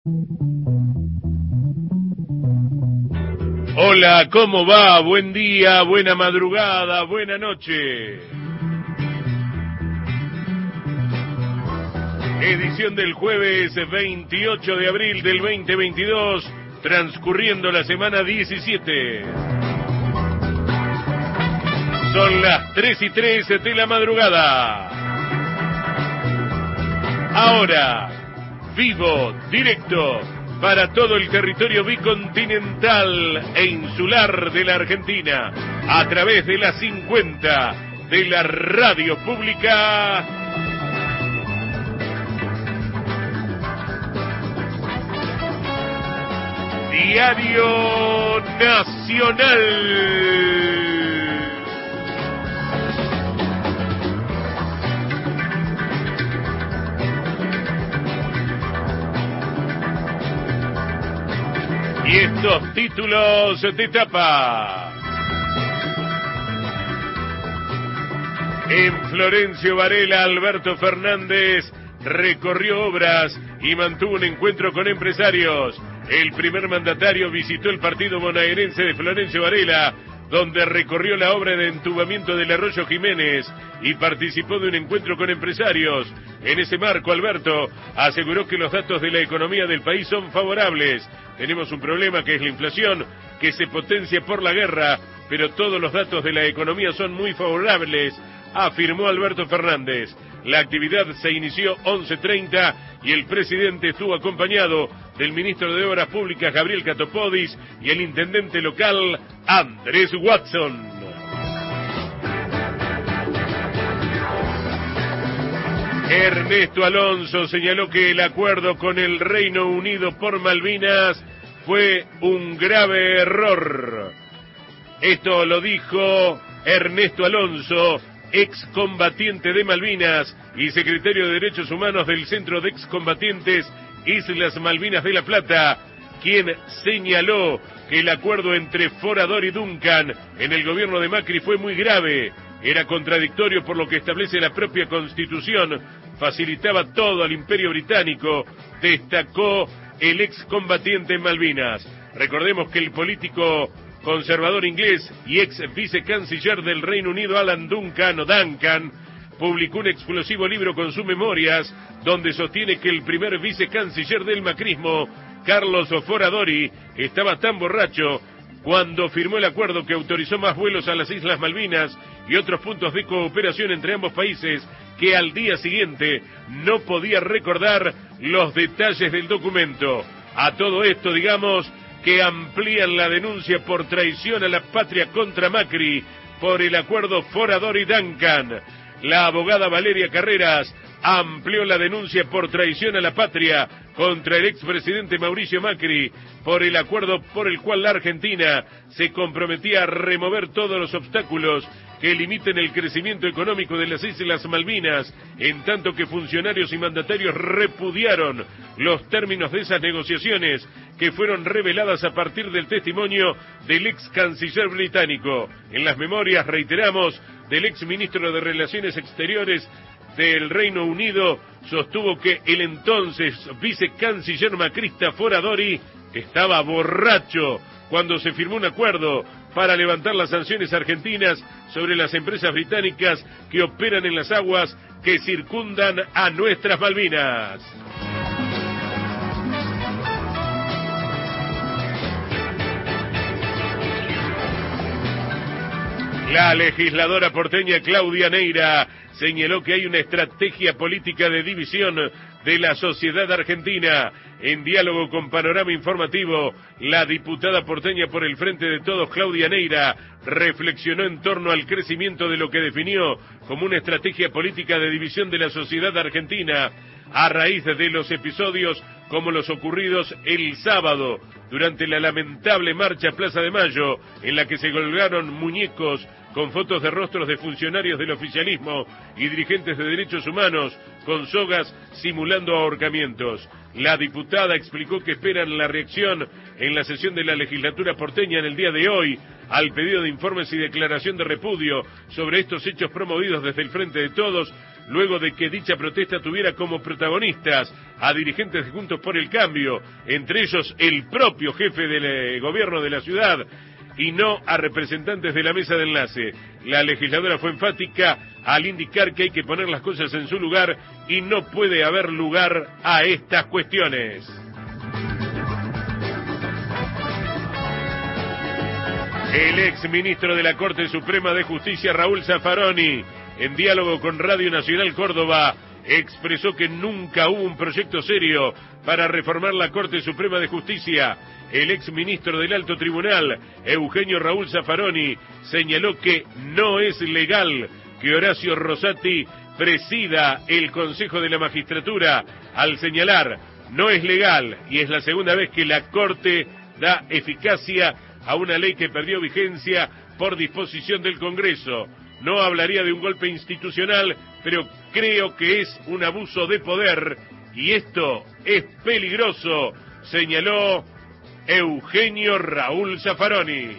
Hola, ¿cómo va? Buen día, buena madrugada, buena noche. Edición del jueves 28 de abril del 2022, transcurriendo la semana 17. Son las 3:03 de la madrugada. Ahora, vivo, directo, para todo el territorio bicontinental e insular de la Argentina, a través de la 50 de la radio pública. Diario Nacional. Y estos títulos de tapa. En Florencio Varela, Alberto Fernández recorrió obras y mantuvo un encuentro con empresarios. El primer mandatario visitó el partido bonaerense de Florencio Varela, donde recorrió la obra de entubamiento del Arroyo Jiménez y participó de un encuentro con empresarios. En ese marco, Alberto aseguró que los datos de la economía del país son favorables. Tenemos un problema que es la inflación, que se potencia por la guerra, pero todos los datos de la economía son muy favorables, afirmó Alberto Fernández. La actividad se inició 11:30 y el presidente estuvo acompañado del ministro de Obras Públicas, Gabriel Catopodis, y el intendente local, Andrés Watson. Ernesto Alonso señaló que el acuerdo con el Reino Unido por Malvinas fue un grave error. Esto lo dijo Ernesto Alonso, excombatiente de Malvinas y secretario de Derechos Humanos del Centro de Excombatientes Islas Malvinas de La Plata, quien señaló que el acuerdo entre Forador y Duncan en el gobierno de Macri fue muy grave, era contradictorio por lo que establece la propia Constitución, facilitaba todo al Imperio Británico, destacó el excombatiente en Malvinas. Recordemos que el político conservador inglés y ex vicecanciller del Reino Unido, Alan Duncan o Duncan, publicó un explosivo libro con sus memorias, donde sostiene que el primer vicecanciller del macrismo, Carlos Foradori, estaba tan borracho cuando firmó el acuerdo que autorizó más vuelos a las Islas Malvinas y otros puntos de cooperación entre ambos países, que al día siguiente no podía recordar los detalles del documento. A todo esto, digamos, que amplían la denuncia por traición a la patria contra Macri por el acuerdo Foradori-Duncan. La abogada Valeria Carreras amplió la denuncia por traición a la patria contra el expresidente Mauricio Macri por el acuerdo por el cual la Argentina se comprometía a remover todos los obstáculos que limiten el crecimiento económico de las Islas Malvinas, en tanto que funcionarios y mandatarios repudiaron los términos de esas negociaciones que fueron reveladas a partir del testimonio del ex canciller británico. En las memorias, reiteramos, del ex ministro de Relaciones Exteriores del Reino Unido, sostuvo que el entonces vicecanciller macrista Foradori estaba borracho cuando se firmó un acuerdo para levantar las sanciones argentinas sobre las empresas británicas que operan en las aguas que circundan a nuestras Malvinas. La legisladora porteña Claudia Neira señaló que hay una estrategia política de división de la sociedad argentina. En diálogo con Panorama Informativo, la diputada porteña por el Frente de Todos, Claudia Neira, reflexionó en torno al crecimiento de lo que definió como una estrategia política de división de la sociedad argentina a raíz de los episodios como los ocurridos el sábado durante la lamentable marcha a Plaza de Mayo, en la que se colgaron muñecos con fotos de rostros de funcionarios del oficialismo y dirigentes de derechos humanos con sogas simulando ahorcamientos. La diputada explicó que esperan la reacción en la sesión de la legislatura porteña en el día de hoy al pedido de informes y declaración de repudio sobre estos hechos promovidos desde el Frente de Todos, luego de que dicha protesta tuviera como protagonistas a dirigentes de Juntos por el Cambio, entre ellos el propio jefe del gobierno de la ciudad, y no a representantes de la mesa de enlace. La legisladora fue enfática al indicar que hay que poner las cosas en su lugar y no puede haber lugar a estas cuestiones. El ex ministro de la Corte Suprema de Justicia, Raúl Zaffaroni, en diálogo con Radio Nacional Córdoba, expresó que nunca hubo un proyecto serio para reformar la Corte Suprema de Justicia. El ex ministro del Alto Tribunal, Eugenio Raúl Zaffaroni, señaló que no es legal que Horacio Rosati presida el Consejo de la Magistratura, al señalar: no es legal, y es la segunda vez que la Corte da eficacia a una ley que perdió vigencia por disposición del Congreso. No hablaría de un golpe institucional, pero creo que es un abuso de poder y esto es peligroso, señaló Eugenio Raúl Zaffaroni.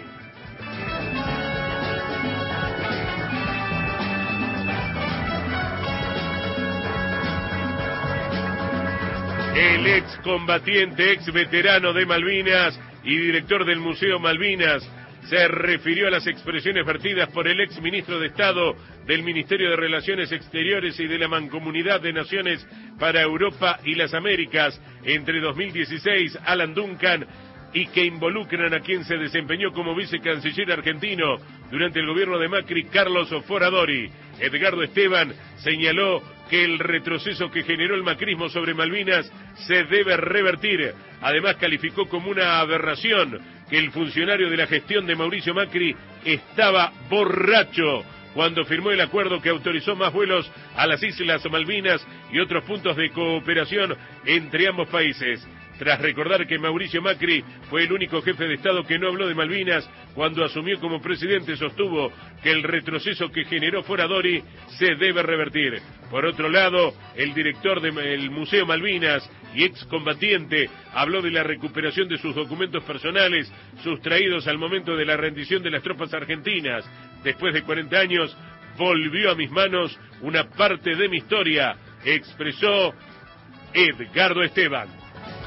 El ex combatiente, ex veterano de Malvinas y director del Museo Malvinas, se refirió a las expresiones vertidas por el ex ministro de Estado del Ministerio de Relaciones Exteriores y de la Mancomunidad de Naciones para Europa y las Américas entre 2016, Alan Duncan, y que involucran a quien se desempeñó como vicecanciller argentino durante el gobierno de Macri, Carlos Foradori. Edgardo Esteban señaló que el retroceso que generó el macrismo sobre Malvinas se debe revertir. Además, calificó como una aberración que el funcionario de la gestión de Mauricio Macri estaba borracho cuando firmó el acuerdo que autorizó más vuelos a las Islas Malvinas y otros puntos de cooperación entre ambos países. Tras recordar que Mauricio Macri fue el único jefe de Estado que no habló de Malvinas cuando asumió como presidente, sostuvo que el retroceso que generó Foradori se debe revertir. Por otro lado, el director del Museo Malvinas y excombatiente habló de la recuperación de sus documentos personales sustraídos al momento de la rendición de las tropas argentinas. Después de 40 años, volvió a mis manos una parte de mi historia, expresó Edgardo Esteban.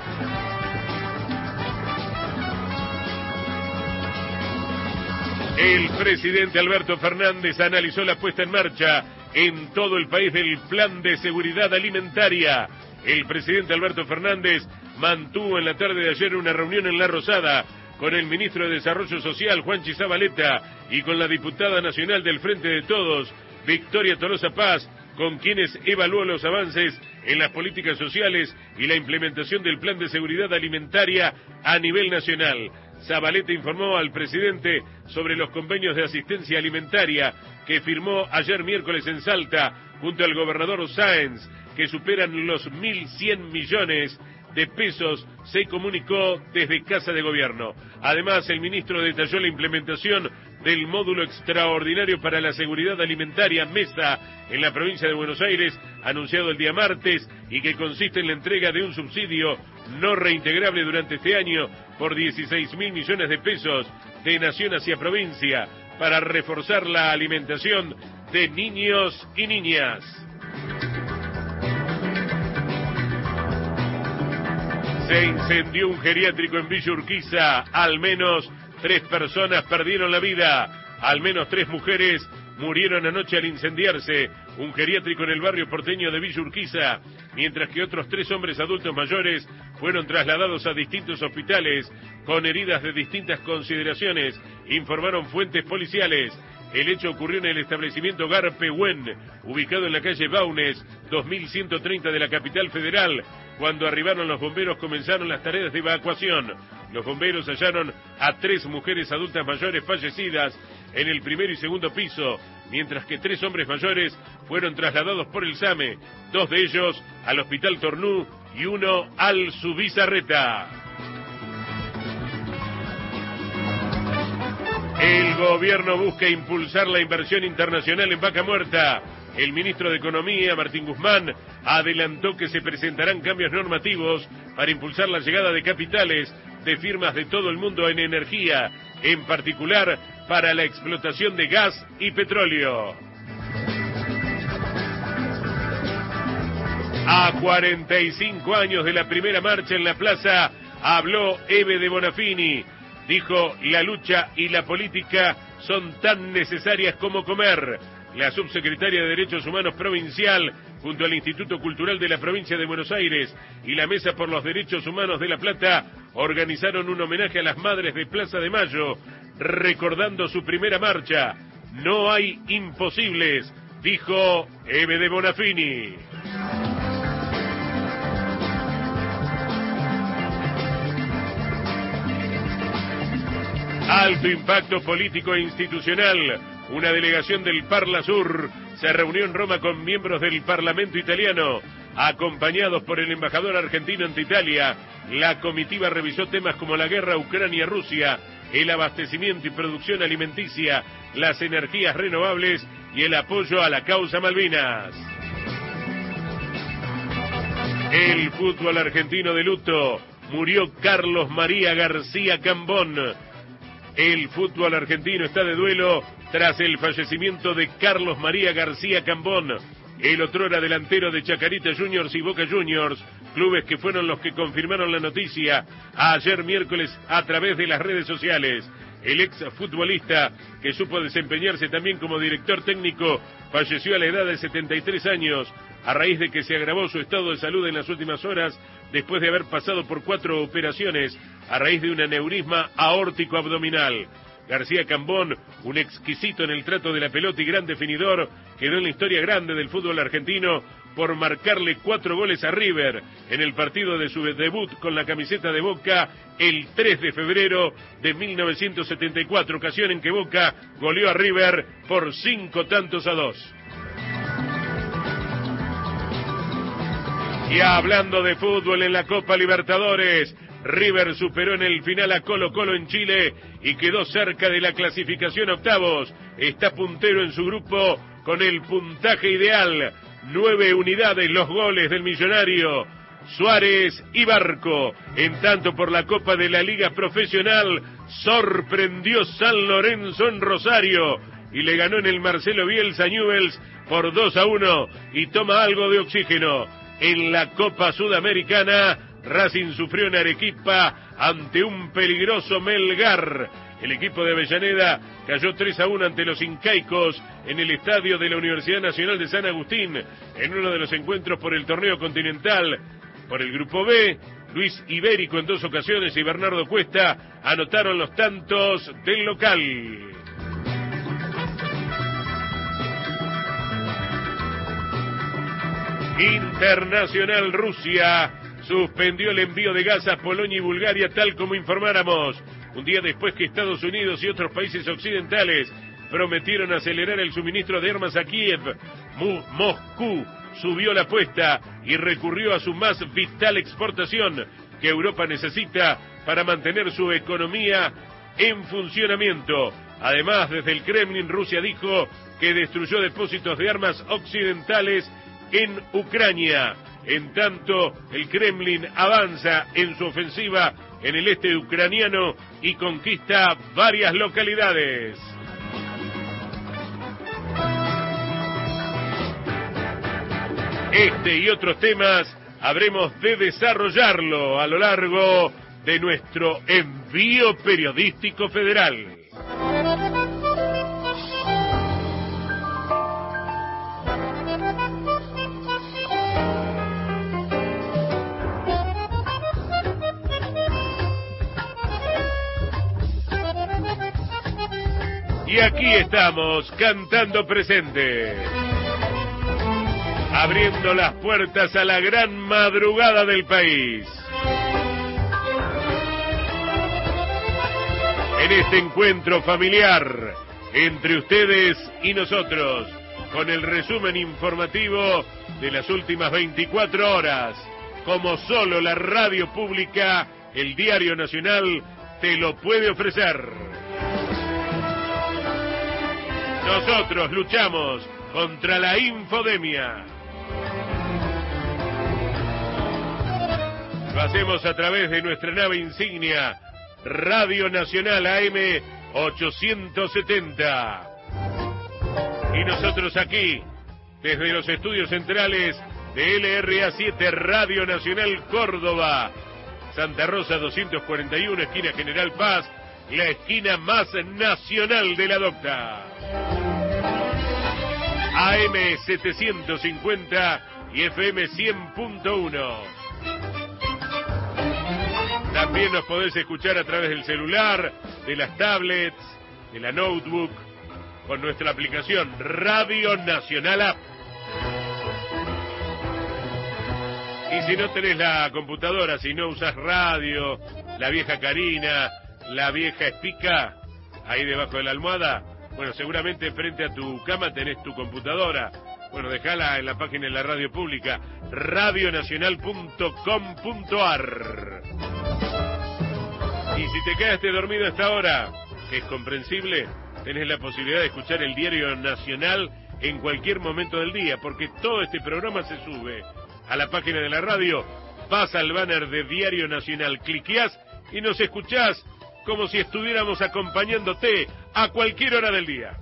El presidente Alberto Fernández analizó la puesta en marcha en todo el país del Plan de Seguridad Alimentaria. El presidente Alberto Fernández mantuvo en la tarde de ayer una reunión en La Rosada con el ministro de Desarrollo Social, Juanchi Zabaleta, y con la diputada nacional del Frente de Todos, Victoria Tolosa Paz, con quienes evaluó los avances en las políticas sociales y la implementación del Plan de Seguridad Alimentaria a nivel nacional. Zabaleta informó al presidente sobre los convenios de asistencia alimentaria que firmó ayer miércoles en Salta junto al gobernador Sáenz, que superan los 1.100 millones de pesos, se comunicó desde Casa de Gobierno. Además, el ministro detalló la implementación del módulo extraordinario para la seguridad alimentaria MESA en la provincia de Buenos Aires, anunciado el día martes, y que consiste en la entrega de un subsidio no reintegrable durante este año por 16.000 millones de pesos de nación hacia provincia para reforzar la alimentación de niños y niñas. Se incendió un geriátrico en Villa Urquiza. Al menos 3 personas perdieron la vida. Al menos 3 mujeres murieron anoche al incendiarse un geriátrico en el barrio porteño de Villa Urquiza, mientras que otros 3 hombres adultos mayores fueron trasladados a distintos hospitales con heridas de distintas consideraciones, informaron fuentes policiales. El hecho ocurrió en el establecimiento Garpehuen, ubicado en la calle Baunes, 2130 de la capital federal. Cuando arribaron los bomberos comenzaron las tareas de evacuación. Los bomberos hallaron a 3 mujeres adultas mayores fallecidas en el primer y segundo piso, mientras que 3 hombres mayores fueron trasladados por el SAME, 2 de ellos al Hospital Tornú y 1 al Zubizarreta. El gobierno busca impulsar la inversión internacional en Vaca Muerta. El ministro de Economía, Martín Guzmán, adelantó que se presentarán cambios normativos para impulsar la llegada de capitales de firmas de todo el mundo en energía, en particular para la explotación de gas y petróleo. A 45 años de la primera marcha en la plaza, habló Eve de Bonafini. Dijo, la lucha y la política son tan necesarias como comer. La subsecretaria de Derechos Humanos provincial, junto al Instituto Cultural de la Provincia de Buenos Aires y la Mesa por los Derechos Humanos de La Plata, organizaron un homenaje a las madres de Plaza de Mayo, recordando su primera marcha. No hay imposibles, dijo Eve de Bonafini. Alto impacto político e institucional. Una delegación del Parla Sur se reunió en Roma con miembros del Parlamento italiano. Acompañados por el embajador argentino ante Italia, la comitiva revisó temas como la guerra Ucrania-Rusia, el abastecimiento y producción alimenticia, las energías renovables y el apoyo a la causa Malvinas. El fútbol argentino de luto. Murió Carlos María García Cambón. El fútbol argentino está de duelo tras el fallecimiento de Carlos María García Cambón, el otrora delantero de Chacarita Juniors y Boca Juniors, clubes que fueron los que confirmaron la noticia ayer miércoles a través de las redes sociales. El ex futbolista, que supo desempeñarse también como director técnico, falleció a la edad de 73 años, a raíz de que se agravó su estado de salud en las últimas horas, después de haber pasado por 4 operaciones, a raíz de un aneurisma aórtico abdominal. García Cambón, un exquisito en el trato de la pelota y gran definidor, quedó en la historia grande del fútbol argentino por marcarle 4 goles a River en el partido de su debut con la camiseta de Boca el 3 de febrero de 1974, ocasión en que Boca goleó a River por 5-2. Y hablando de fútbol en la Copa Libertadores, River superó en el final a Colo-Colo en Chile y quedó cerca de la clasificación a octavos. Está puntero en su grupo con el puntaje ideal. 9 unidades los goles del millonario Suárez y Barco. En tanto, por la Copa de la Liga Profesional, sorprendió San Lorenzo en Rosario y le ganó en el Marcelo Bielsa Newell's por 2-1 y toma algo de oxígeno. En la Copa Sudamericana, Racing sufrió en Arequipa ante un peligroso Melgar. El equipo de Avellaneda cayó 3-1 ante los incaicos en el estadio de la Universidad Nacional de San Agustín, en uno de los encuentros por el torneo continental. Por el grupo B, Luis Ibérico en 2 ocasiones y Bernardo Cuesta anotaron los tantos del local. Internacional Rusia suspendió el envío de gas a Polonia y Bulgaria, tal como informáramos, un día después que Estados Unidos y otros países occidentales prometieron acelerar el suministro de armas a Kiev. Moscú subió la apuesta y recurrió a su más vital exportación que Europa necesita para mantener su economía en funcionamiento. Además, desde el Kremlin, Rusia dijo que destruyó depósitos de armas occidentales en Ucrania. En tanto, el Kremlin avanza en su ofensiva en el este ucraniano y conquista varias localidades. Este y otros temas habremos de desarrollarlo a lo largo de nuestro envío periodístico federal. Y aquí estamos, cantando presente, abriendo las puertas a la gran madrugada del país. En este encuentro familiar entre ustedes y nosotros, con el resumen informativo de las últimas 24 horas, como solo la radio pública, el Diario Nacional, te lo puede ofrecer. Nosotros luchamos contra la infodemia. Lo hacemos a través de nuestra nave insignia, Radio Nacional AM 870. Y nosotros aquí, desde los estudios centrales de LRA7 Radio Nacional Córdoba. Santa Rosa 241, esquina General Paz, la esquina más nacional de la Docta. AM 750 y FM 100.1. También nos podés escuchar a través del celular, de las tablets, de la notebook, con nuestra aplicación Radio Nacional App. Y si no tenés la computadora, si no usás radio, la vieja Karina, la vieja Espica, ahí debajo de la almohada, bueno, seguramente frente a tu cama tenés tu computadora. Bueno, dejala en la página de la radio pública, radionacional.com.ar. Y si te quedaste dormido a esta hora, que es comprensible, tenés la posibilidad de escuchar el Diario Nacional en cualquier momento del día, porque todo este programa se sube a la página de la radio, vas al banner de Diario Nacional, cliqueás y nos escuchás como si estuviéramos acompañándote a cualquier hora del día.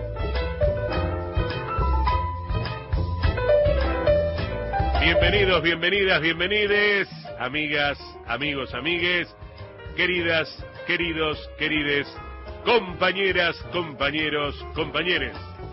Bienvenidos, bienvenidas, bienvenides, amigas, amigos, amigues, queridas, queridos, querides, compañeras, compañeros, compañeres.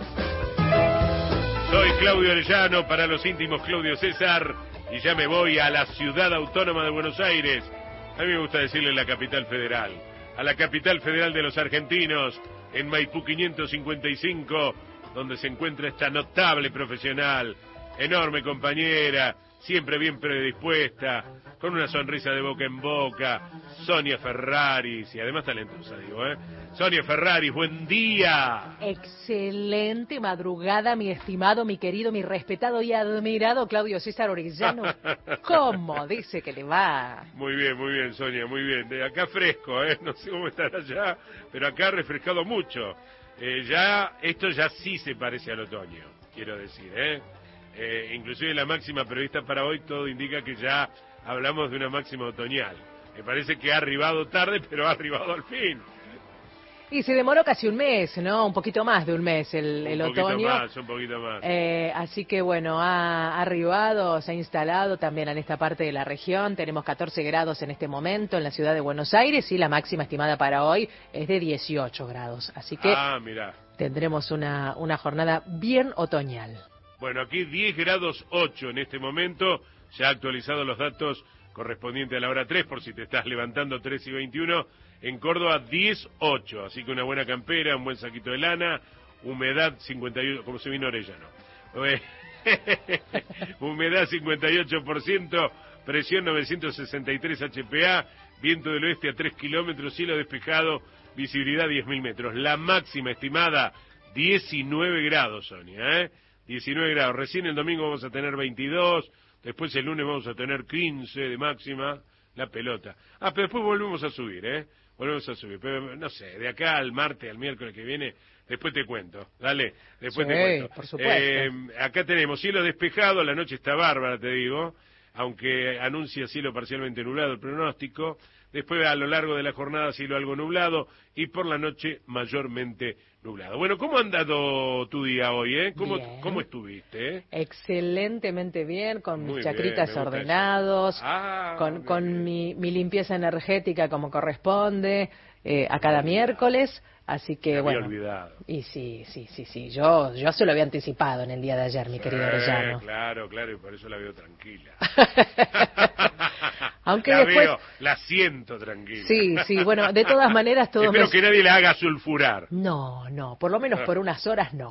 Soy Claudio Arellano, para los íntimos Claudio César, y ya me voy a la ciudad autónoma de Buenos Aires. A mí me gusta decirle la capital federal, a la capital federal de los argentinos, en Maipú 555, donde se encuentra esta notable profesional, enorme compañera, siempre bien predispuesta, con una sonrisa de boca en boca, Sonia Ferraris, y además talentosa, digo, ¿eh? Sonia Ferraris, buen día. Excelente madrugada, mi estimado, mi querido, mi respetado y admirado Claudio César Orellano. ¿Cómo dice que le va? Muy bien, Sonia, muy bien. De acá fresco, ¿eh? No sé cómo estar allá, pero acá ha refrescado mucho. Esto ya sí se parece al otoño, quiero decir, ¿eh? Inclusive la máxima prevista para hoy, todo indica que ya hablamos de una máxima otoñal. Me parece que ha arribado tarde, pero ha arribado al fin. Y se demoró casi un mes, ¿no? Un poquito más de un mes el otoño. Un poquito más. Así que bueno, ha arribado, se ha instalado también en esta parte de la región. Tenemos 14 grados en este momento en la ciudad de Buenos Aires y la máxima estimada para hoy es de 18 grados. Así que mirá, tendremos una jornada bien otoñal. Bueno, aquí 10 grados 8 en este momento, ya actualizados los datos correspondientes a la hora 3, por si te estás levantando 3 y 21, en Córdoba 10-8, así que una buena campera, un buen saquito de lana, humedad 58, como se vino Orellano, humedad 58%, presión 963 HPA, viento del oeste a 3 kilómetros, cielo despejado, visibilidad 10.000 metros, la máxima estimada 19 grados, Sonia, 19 grados, recién el domingo vamos a tener 22, después el lunes vamos a tener 15 de máxima, la pelota. Pero después volvemos a subir, volvemos a subir, pero no sé, de acá al martes, al miércoles que viene, después te cuento, dale, después te cuento. Por supuesto. Acá tenemos cielo despejado, la noche está bárbara, te digo, aunque anuncia cielo parcialmente nublado el pronóstico, después a lo largo de la jornada cielo algo nublado, y por la noche mayormente nublado. Bueno, ¿cómo ha andado tu día hoy, ¿Cómo estuviste, Excelentemente bien, con Muy mis chacritas bien, ordenados, con mi limpieza energética como corresponde, a cada miércoles, así que me había bueno. olvidado. Y sí, yo se lo había anticipado en el día de ayer, mi querido Orellano. Claro, y por eso la veo tranquila. Aunque la después la siento tranquila. Sí, bueno, de todas maneras todos espero que nadie la haga sulfurar. No, por lo menos por unas horas no.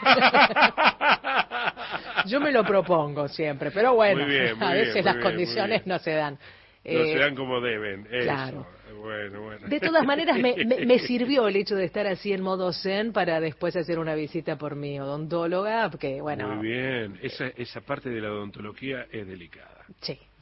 Yo me lo propongo siempre, pero bueno, a veces las condiciones no se dan. No se dan como deben. Claro. Eso. Bueno. De todas maneras, me sirvió el hecho de estar así en modo zen para después hacer una visita por mi odontóloga, porque bueno. Muy bien, esa parte de la odontología es delicada. Sí,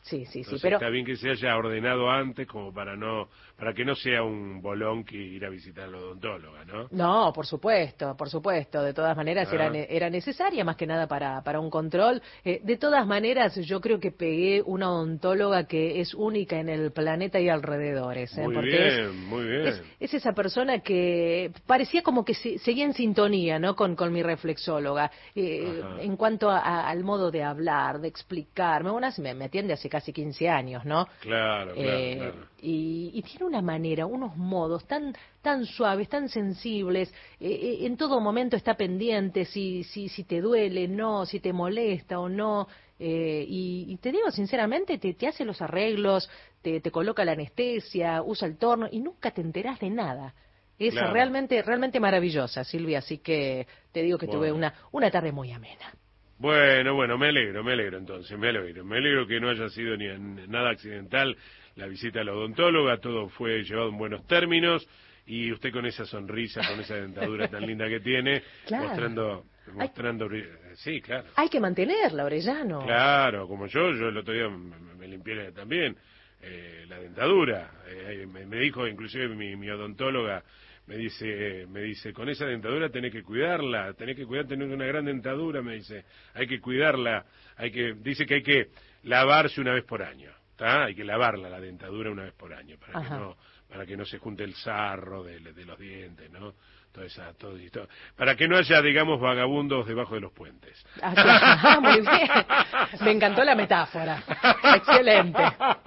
Sí, sí, Entonces, pero está bien que se haya ordenado antes como para que no sea un bolón que ir a visitar al odontóloga, ¿no? no, por supuesto, por supuesto. De todas maneras Ah, era necesaria más que nada para un control. De todas maneras, yo creo que pegué una odontóloga que es única en el planeta y alrededores, muy porque bien, muy bien. es esa persona que parecía como que seguía en sintonía, ¿no? Con mi reflexóloga, Ajá, en cuanto al modo de hablar, de explicarme. Bueno, me atiende hace casi 15 años, ¿no? claro, claro, claro. Y tiene una manera, unos modos tan suaves, tan sensibles, en todo momento está pendiente si te duele, no, si te molesta o no, y te digo sinceramente, te hace los arreglos, te coloca la anestesia, usa el torno y nunca te enterás de nada. Es Claro. realmente maravillosa, Silvia, así que te digo que tuve Bueno. una tarde muy amena. Bueno, me alegro entonces, me alegro que no haya sido nada accidental la visita a la odontóloga, todo fue llevado en buenos términos y usted con esa sonrisa, con esa dentadura tan linda que tiene, Claro, hay, mostrando, sí, claro, hay que mantenerla, Orellano. claro, como yo el otro día me limpié también la dentadura, me dijo inclusive mi odontóloga, me dice, con esa dentadura tenés que cuidarla, tener una gran dentadura, me dice, hay que cuidarla, dice que hay que lavarse una vez por año, ¿está? Hay que lavarla la dentadura una vez por año, Ajá. para que no se junte el sarro de los dientes, ¿no? Todo esto, para que no haya, digamos, vagabundos debajo de los puentes. Ah, claro. Muy bien. Me encantó la metáfora. Excelente.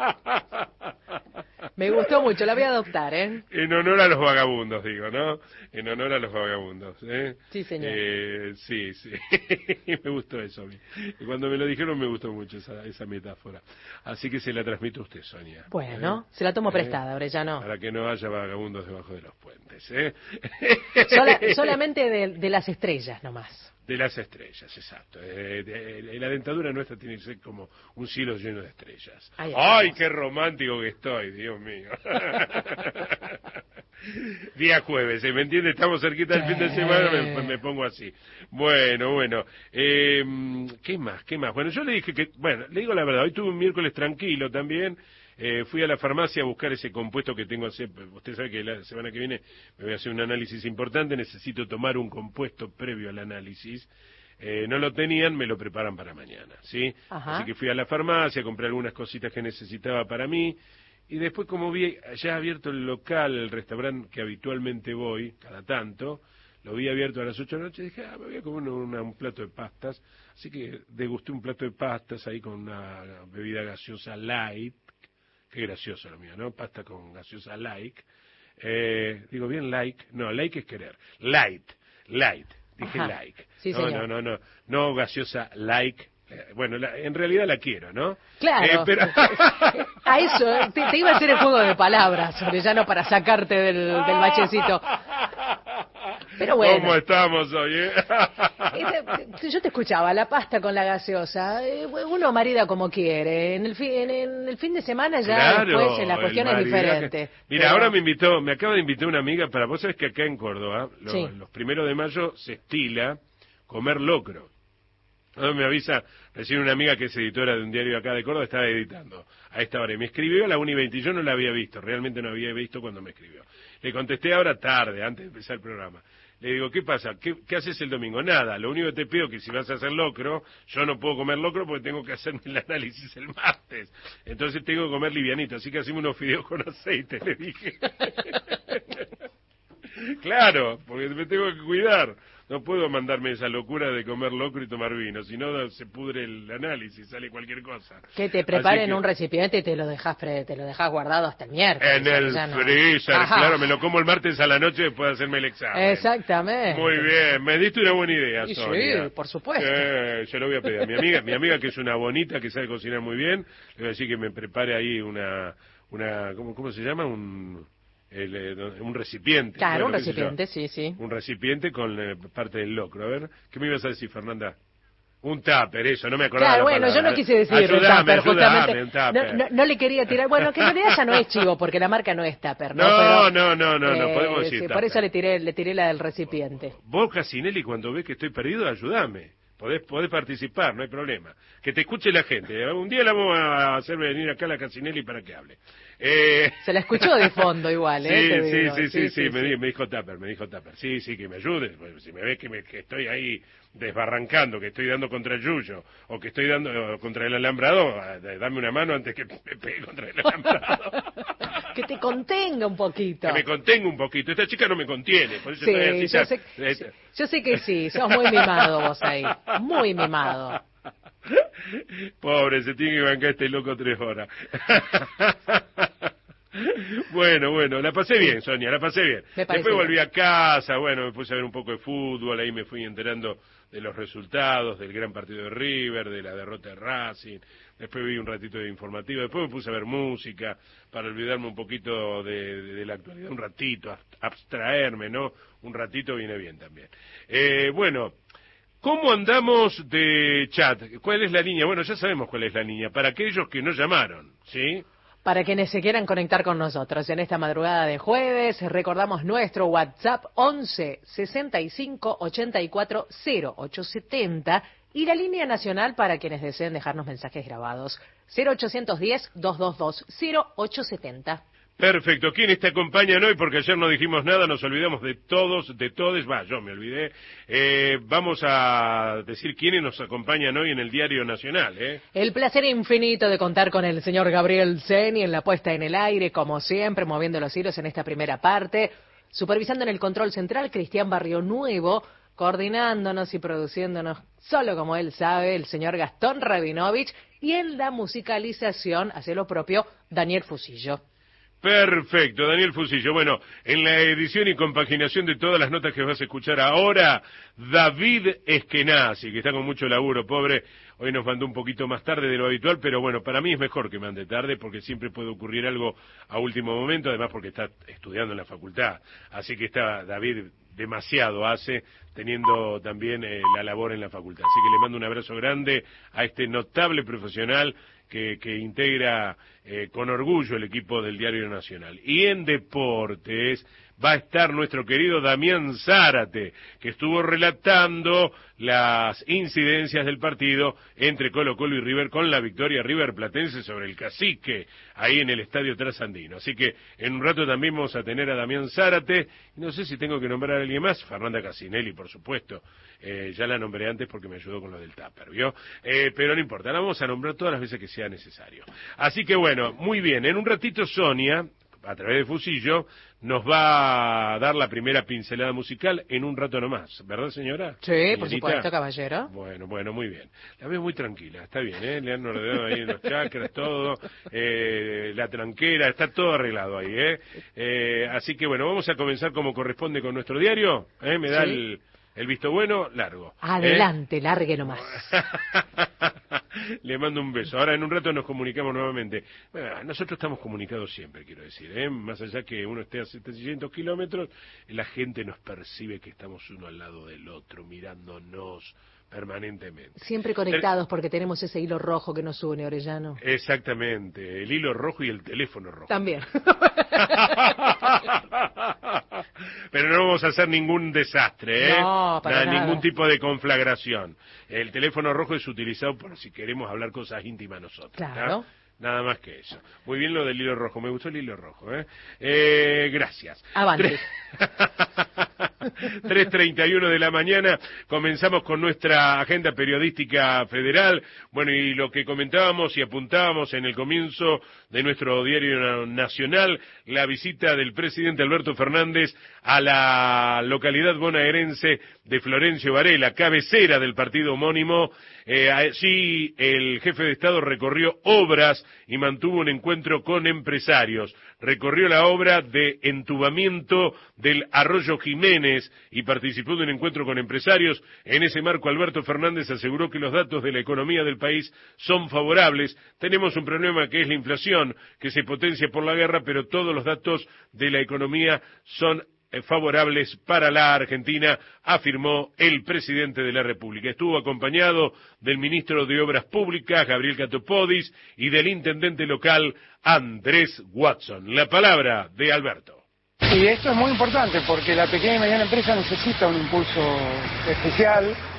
Me gustó mucho, la voy a adoptar, ¿eh? En honor a los vagabundos, digo, ¿no? En honor a los vagabundos, ¿eh? Sí, señor. Sí, sí. Me gustó eso a mí. Y cuando me lo dijeron me gustó mucho esa metáfora. Así que se la transmito a usted, Sonia. Bueno, se la tomo prestada, Orellano. Para que no haya vagabundos debajo de los puentes, ¿eh? Solamente de las estrellas nomás. De las estrellas, exacto. La dentadura nuestra tiene que ser como un cielo lleno de estrellas. Ahí ¡Ay, estamos. qué romántico que estoy, Dios mío! Día jueves, ¿me entiende? Estamos cerquita del fin de semana, me pongo así. Bueno. ¿Qué más? Bueno, yo le dije le digo la verdad, hoy tuve un miércoles tranquilo también. Fui a la farmacia a buscar ese compuesto que tengo usted sabe que la semana que viene me voy a hacer un análisis importante, necesito tomar un compuesto previo al análisis, no lo tenían, me lo preparan para mañana, ¿sí? Ajá. Así que fui a la farmacia, compré algunas cositas que necesitaba para mí, y después como vi ya abierto el local, el restaurante que habitualmente voy, cada tanto, lo vi abierto a las 8 de la noche, dije, me voy a comer un plato de pastas, así que degusté un plato de pastas ahí con una bebida gaseosa light. Qué gracioso lo mío, ¿no? Pasta con gaseosa like. Digo bien like. No, like es querer. Light. Dije Ajá. like. Sí, señor. No gaseosa like. Bueno, en realidad la quiero, ¿no? Claro. Pero... A eso, te iba a hacer el juego de palabras, Orellano, para sacarte del bachecito. Pero bueno. ¿Cómo estamos hoy, Yo te escuchaba, la pasta con la gaseosa, uno marida como quiere, en el fin de semana ya claro, después la cuestión es diferente. Mira, pero... ahora me acaba de invitar una amiga para, vos sabés que acá en Córdoba, Sí. los 1 de mayo se estila comer locro. Ahora me avisa, recién una amiga que es editora de un diario acá de Córdoba, estaba editando a esta hora y me escribió a la 1:20, yo no la había visto, realmente no había visto cuando me escribió. Le contesté ahora tarde, antes de empezar el programa. Le digo, ¿qué pasa? ¿Qué haces el domingo? Nada, lo único que te pido es que si vas a hacer locro, yo no puedo comer locro porque tengo que hacerme el análisis el martes. Entonces tengo que comer livianito, así que hacemos unos fideos con aceite, le dije. Claro, porque me tengo que cuidar. No puedo mandarme esa locura de comer locro y tomar vino, si no se pudre el análisis, sale cualquier cosa. Que te preparen un recipiente y te lo dejas guardado hasta el miércoles. En el freezer, claro, me lo como el martes a la noche después de hacerme el examen. Exactamente. Muy bien, me diste una buena idea, Sonia. Sí, por supuesto. Yo lo voy a pedir a mi amiga que es una bonita, que sabe cocinar muy bien, le voy a decir que me prepare ahí ¿cómo se llama? Un recipiente. Claro, bueno, un recipiente, sí. Un recipiente con parte del locro. A ver, ¿qué me ibas a decir, Fernanda? Un tupper, eso, no me acordaba. Claro, la bueno, palabra. yo no quise decir Ayudame, justamente. un tupper. No le quería tirar. Bueno, que en realidad ya no es chivo, porque la marca no es tupper, ¿no? No, podemos decir sí, tupper. por eso le tiré la del recipiente. Vos, Casinelli, cuando ves que estoy perdido, ayúdame. podés participar, no hay problema. Que te escuche la gente. Un día la vamos a hacer venir acá a la Casinelli para que hable. Se la escuchó de fondo igual, Sí, me dijo Tupper. Sí, que me ayude. Pues, si me ves que estoy ahí desbarrancando, que estoy dando contra el yuyo, o que estoy dando contra el alambrado, dame una mano antes que me pegue contra el alambrado. Que te contenga un poquito. Que me contenga un poquito. Esta chica no me contiene. Por eso sí, estoy así, yo sé que sí. Sos muy mimado vos ahí. Muy mimado. Pobre, se tiene que bancar este loco 3 horas. Bueno, la pasé bien, Sonia, la pasé bien. Después volví a casa, me puse a ver un poco de fútbol, ahí me fui enterando de los resultados, del gran partido de River, de la derrota de Racing, después vi un ratito de informativo, después me puse a ver música, para olvidarme un poquito de la actualidad, un ratito, abstraerme, ¿no? Un ratito viene bien también. ¿Cómo andamos de chat? ¿Cuál es la línea? Bueno, ya sabemos cuál es la línea, para aquellos que no llamaron, ¿sí? Para quienes se quieran conectar con nosotros en esta madrugada de jueves, recordamos nuestro WhatsApp 11 65 84 0870 y la línea nacional para quienes deseen dejarnos mensajes grabados 0810 222 0870. Perfecto. ¿Quiénes te acompañan hoy? Porque ayer no dijimos nada, nos olvidamos de todos, yo me olvidé. Vamos a decir quiénes nos acompañan hoy en el Diario Nacional, El placer infinito de contar con el señor Gabriel Zeni en la puesta en el aire, como siempre, moviendo los hilos en esta primera parte. Supervisando en el control central, Cristian Barrio Nuevo, coordinándonos y produciéndonos, solo como él sabe, el señor Gastón Rabinovich, y en la musicalización, hace lo propio, Daniel Fusillo. Perfecto, Daniel Fusillo. Bueno, en la edición y compaginación de todas las notas que vas a escuchar ahora, David Eskenazi, que está con mucho laburo, pobre. Hoy nos mandó un poquito más tarde de lo habitual, pero bueno, para mí es mejor que mande tarde, porque siempre puede ocurrir algo a último momento, además porque está estudiando en la facultad. Así que está David demasiado hace, teniendo también la labor en la facultad. Así que le mando un abrazo grande a este notable profesional que integra con orgullo el equipo del Diario Nacional. Y en deportes va a estar nuestro querido Damián Zárate, que estuvo relatando las incidencias del partido entre Colo-Colo y River, con la victoria River Platense sobre el Cacique, ahí en el Estadio Trasandino. Así que en un rato también vamos a tener a Damián Zárate, y no sé si tengo que nombrar a alguien más, Fernanda Casinelli, por supuesto, ya la nombré antes porque me ayudó con lo del Tupper, ¿vio? Pero no importa, la vamos a nombrar todas las veces que sea necesario. Así que bueno, muy bien, en un ratito Sonia, a través de Fusillo, nos va a dar la primera pincelada musical en un rato nomás, ¿verdad, señora? Sí, señorita, por supuesto, caballero. Bueno, muy bien. La veo muy tranquila, está bien, le han ordenado ahí los chakras, todo, la tranquera, está todo arreglado ahí, así que bueno, vamos a comenzar como corresponde con nuestro diario, me da el visto bueno, largo. Adelante, largue nomás. Le mando un beso. Ahora en un rato nos comunicamos nuevamente. Bueno, nosotros estamos comunicados siempre, quiero decir, más allá que uno esté a 700 kilómetros, la gente nos percibe que estamos uno al lado del otro, mirándonos permanentemente. Siempre conectados porque tenemos ese hilo rojo que nos une, Orellano. Exactamente, el hilo rojo y el teléfono rojo. También. Pero no vamos a hacer ningún desastre, No, para nada. Ningún tipo de conflagración. El teléfono rojo es utilizado por si queremos hablar cosas íntimas nosotros. Claro. Nada más que eso. Muy bien lo del hilo rojo, me gustó el hilo rojo, gracias. Avante. 3:31 de la mañana, comenzamos con nuestra agenda periodística federal. Bueno, y lo que comentábamos y apuntábamos en el comienzo de nuestro Diario Nacional, la visita del presidente Alberto Fernández a la localidad bonaerense de Florencio Varela, cabecera del partido homónimo. Allí el jefe de Estado recorrió obras y mantuvo un encuentro con empresarios. Recorrió la obra de entubamiento del Arroyo Jiménez y participó de un encuentro con empresarios. En ese marco, Alberto Fernández aseguró que los datos de la economía del país son favorables. Tenemos un problema que es la inflación, que se potencia por la guerra, pero todos los datos de la economía son favorables para la Argentina, afirmó el presidente de la República. Estuvo acompañado del ministro de Obras Públicas, Gabriel Catopodis, y del intendente local, Andrés Watson. La palabra de Alberto. Y esto es muy importante porque la pequeña y mediana empresa necesita un impulso especial.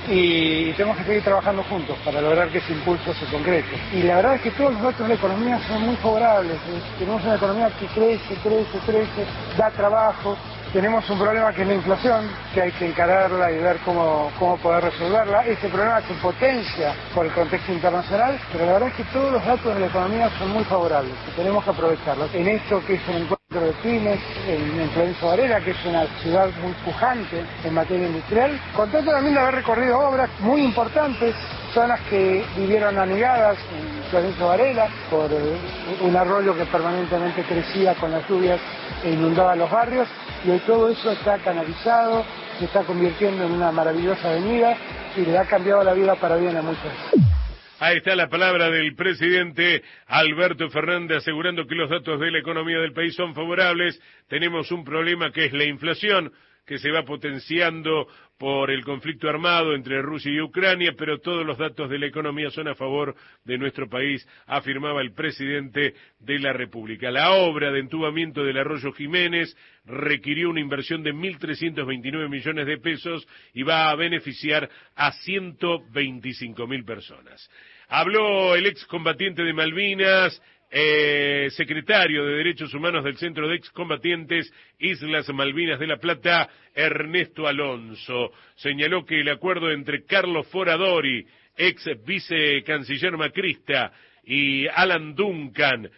y tenemos que seguir trabajando juntos para lograr que ese impulso se concrete. Y la verdad es que todos los datos de la economía son muy favorables. Tenemos una economía que crece, da trabajo. Tenemos un problema que es la inflación, que hay que encararla y ver cómo poder resolverla. Ese problema se potencia por el contexto internacional, pero la verdad es que todos los datos de la economía son muy favorables y tenemos que aprovecharlos. En esto que es un encuentro de pymes, en Florencio Varela, que es una ciudad muy pujante en materia industrial, contento también de haber recorrido obras muy importantes, zonas que vivieron anegadas en Florencio Varela por un arroyo que permanentemente crecía con las lluvias e inundaba los barrios, y hoy todo eso está canalizado, se está convirtiendo en una maravillosa avenida y le ha cambiado la vida para bien a muchos. Ahí está la palabra del presidente Alberto Fernández asegurando que los datos de la economía del país son favorables. Tenemos un problema que es la inflación, que se va potenciando por el conflicto armado entre Rusia y Ucrania, pero todos los datos de la economía son a favor de nuestro país, afirmaba el presidente de la República. La obra de entubamiento del Arroyo Jiménez requirió una inversión de 1.329 millones de pesos y va a beneficiar a 125.000 personas. Habló el excombatiente de Malvinas, secretario de Derechos Humanos del Centro de Excombatientes Islas Malvinas de La Plata, Ernesto Alonso. Señaló que el acuerdo entre Carlos Foradori, ex vicecanciller macrista, y Alan Duncan,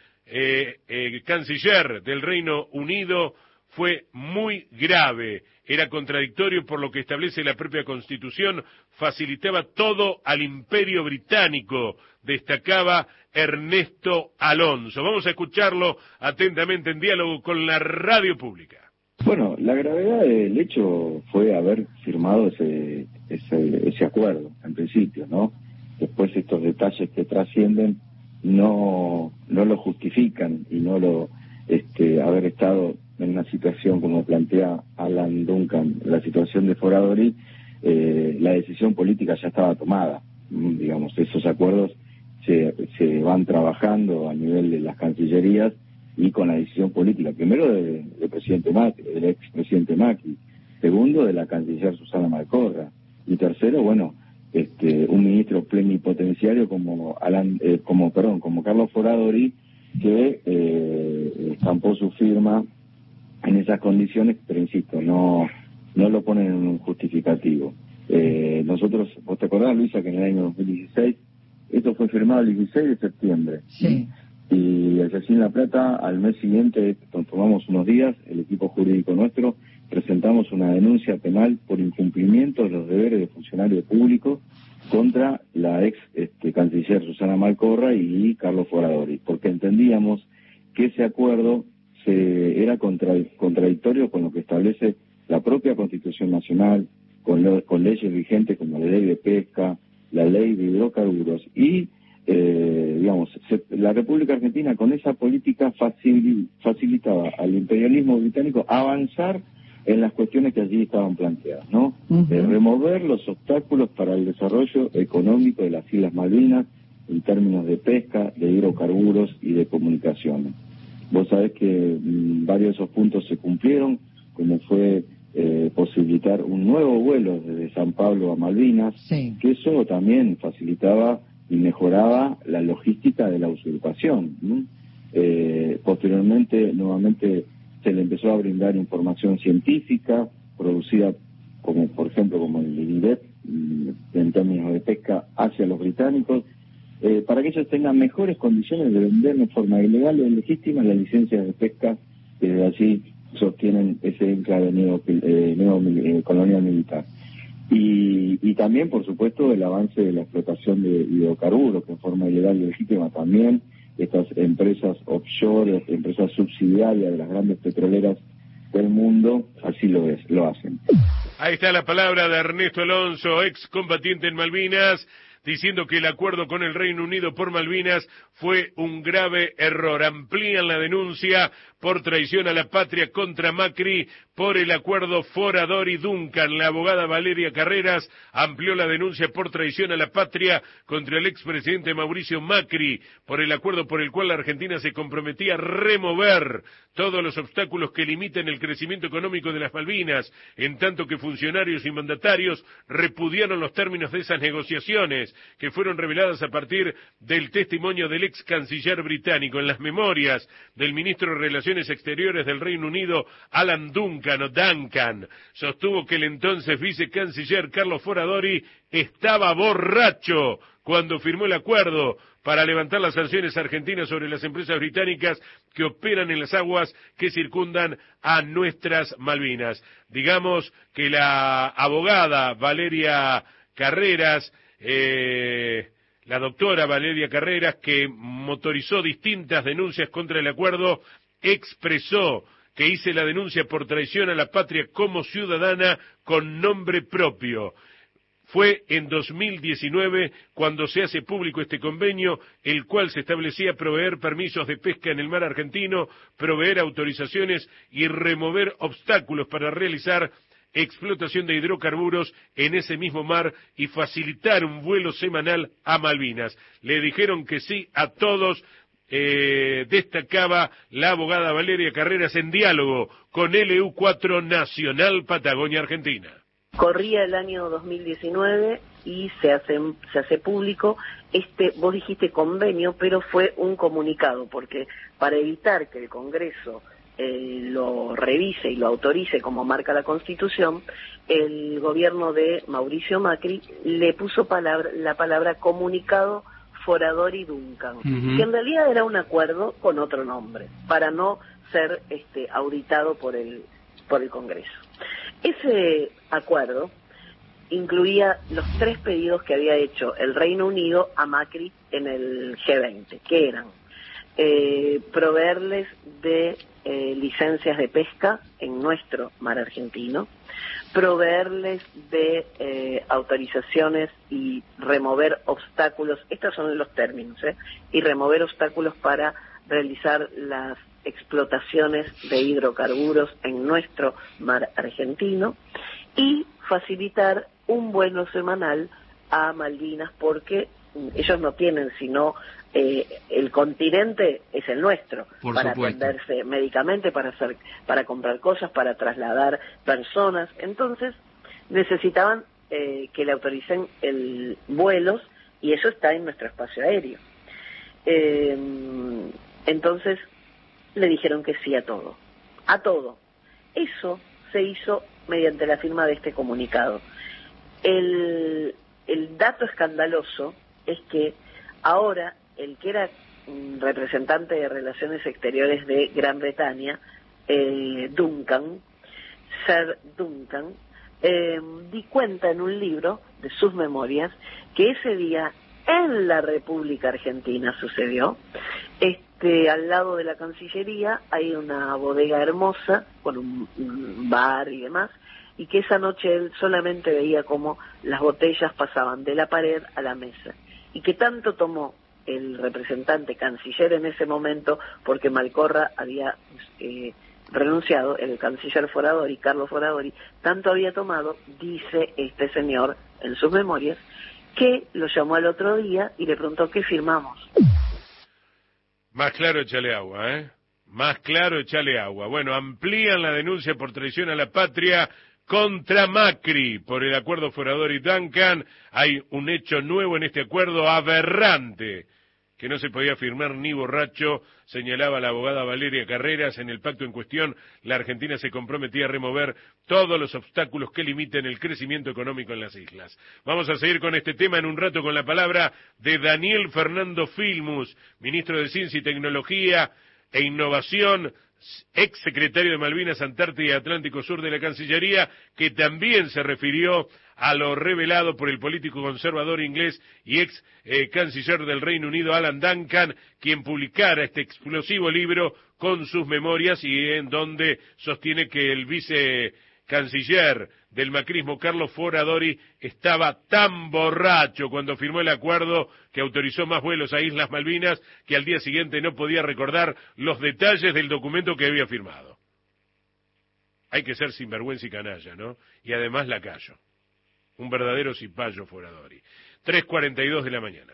canciller del Reino Unido, fue muy grave. Era contradictorio por lo que establece la propia Constitución, facilitaba todo al Imperio Británico, destacaba Ernesto Alonso. Vamos a escucharlo atentamente en diálogo con la radio pública. Bueno, la gravedad del hecho fue haber firmado ese acuerdo, en principio, ¿no? Después estos detalles que trascienden no lo justifican y no lo haber estado en una situación como plantea Alan Duncan, la situación de Foradori, la decisión política ya estaba tomada. Digamos, esos acuerdos se van trabajando a nivel de las cancillerías y con la decisión política, primero del presidente Macri, del expresidente Macri, segundo de la canciller Susana Malcorra, y tercero, bueno, un ministro plenipotenciario como Carlos Foradori, que estampó su firma en esas condiciones, pero insisto, no lo ponen en un justificativo. Nosotros, ¿vos te acordás, Luisa, que en el año 2016, esto fue firmado el 16 de septiembre? Sí. Y allí en La Plata, al mes siguiente, tomamos unos días, el equipo jurídico nuestro, presentamos una denuncia penal por incumplimiento de los deberes de funcionario público contra la ex canciller Susana Malcorra y Carlos Foradori, porque entendíamos que ese acuerdo era contradictorio con lo que establece la propia Constitución Nacional, con leyes vigentes como la ley de pesca, la ley de hidrocarburos y la República Argentina con esa política facilitaba al imperialismo británico avanzar en las cuestiones que allí estaban planteadas, ¿no? Remover los obstáculos para el desarrollo económico de las Islas Malvinas en términos de pesca, de hidrocarburos y de comunicaciones. Vos sabés que varios de esos puntos se cumplieron, como fue posibilitar un nuevo vuelo desde San Pablo a Malvinas, sí, que eso también facilitaba y mejoraba la logística de la usurpación, ¿no? Posteriormente, nuevamente, se le empezó a brindar información científica, producida, como por ejemplo, como el INIDEP, en términos de pesca, hacia los británicos, para que ellos tengan mejores condiciones de vender de forma ilegal o legítima las licencias de pesca que desde allí sostienen ese enclave colonial militar. Y también, por supuesto, el avance de la explotación de hidrocarburos, que en forma ilegal y legítima también, estas empresas offshore, empresas subsidiarias de las grandes petroleras del mundo, así lo hacen. Ahí está la palabra de Ernesto Alonso, excombatiente en Malvinas, diciendo que el acuerdo con el Reino Unido por Malvinas fue un grave error. Amplían la denuncia por traición a la patria contra Macri por el acuerdo Foradori-Duncan. La abogada Valeria Carreras amplió la denuncia por traición a la patria contra el expresidente Mauricio Macri por el acuerdo por el cual la Argentina se comprometía a remover todos los obstáculos que limiten el crecimiento económico de las Malvinas, en tanto que funcionarios y mandatarios repudiaron los términos de esas negociaciones, que fueron reveladas a partir del testimonio del ex canciller británico. En las memorias del ministro de Relaciones Exteriores del Reino Unido, Alan Duncan, sostuvo que el entonces vicecanciller Carlos Foradori estaba borracho cuando firmó el acuerdo para levantar las sanciones argentinas sobre las empresas británicas que operan en las aguas que circundan a nuestras Malvinas. Digamos que la abogada Valeria Carreras, la doctora Valeria Carreras, que motorizó distintas denuncias contra el acuerdo, expresó que hice la denuncia por traición a la patria como ciudadana con nombre propio. Fue en 2019 cuando se hace público este convenio, el cual se establecía proveer permisos de pesca en el mar argentino, proveer autorizaciones y remover obstáculos para realizar explotación de hidrocarburos en ese mismo mar y facilitar un vuelo semanal a Malvinas. Le dijeron que sí a todos. Destacaba la abogada Valeria Carreras en diálogo con LU4 Nacional Patagonia Argentina. Corría el año 2019 y se hace público vos dijiste convenio, pero fue un comunicado, porque para evitar que el Congreso lo revise y lo autorice como marca la Constitución, el gobierno de Mauricio Macri le puso la palabra comunicado Foradori-Duncan, que en realidad era un acuerdo con otro nombre, para no ser auditado por el Congreso. Ese acuerdo incluía los 3 pedidos que había hecho el Reino Unido a Macri en el G20, que eran proveerles de licencias de pesca en nuestro mar argentino, proveerles de autorizaciones y remover obstáculos, estos son los términos, y remover obstáculos para realizar las explotaciones de hidrocarburos en nuestro mar argentino, y facilitar un vuelo semanal a Malvinas, porque ellos no tienen sino el continente es el nuestro, por para supuesto. atenderse médicamente, para comprar cosas, para trasladar personas. Entonces necesitaban que le autoricen vuelos, y eso está en nuestro espacio aéreo. Entonces le dijeron que sí a todo. Eso se hizo mediante la firma de este comunicado. El dato escandaloso es que ahora el que era representante de Relaciones Exteriores de Gran Bretaña, Sir Duncan, di cuenta en un libro de sus memorias que ese día en la República Argentina sucedió. Al lado de la Cancillería hay una bodega hermosa con un bar y demás, y que esa noche él solamente veía cómo las botellas pasaban de la pared a la mesa, y que tanto tomó el representante canciller en ese momento, porque Malcorra había renunciado, el canciller Foradori, Carlos Foradori, tanto había tomado, dice este señor en sus memorias, que lo llamó al otro día y le preguntó ¿qué firmamos? Más claro, échale agua, ¿eh? Más claro, échale agua. Bueno, amplían la denuncia por traición a la patria contra Macri por el acuerdo Foradori-Duncan. Hay un hecho nuevo en este acuerdo, aberrante, que no se podía firmar ni borracho, señalaba la abogada Valeria Carreras. En el pacto en cuestión, la Argentina se comprometía a remover todos los obstáculos que limiten el crecimiento económico en las islas. Vamos a seguir con este tema en un rato con la palabra de Daniel Fernando Filmus, ministro de Ciencia y Tecnología e Innovación, ex secretario de Malvinas, Antártida y Atlántico Sur de la Cancillería, que también se refirió a lo revelado por el político conservador inglés y ex canciller del Reino Unido, Alan Duncan, quien publicara este explosivo libro con sus memorias, y en donde sostiene que el canciller del macrismo Carlos Foradori estaba tan borracho cuando firmó el acuerdo que autorizó más vuelos a Islas Malvinas que al día siguiente no podía recordar los detalles del documento que había firmado. Hay que ser sinvergüenza y canalla, ¿no? Y además lacayo. Un verdadero cipayo Foradori. 3:42 de la mañana.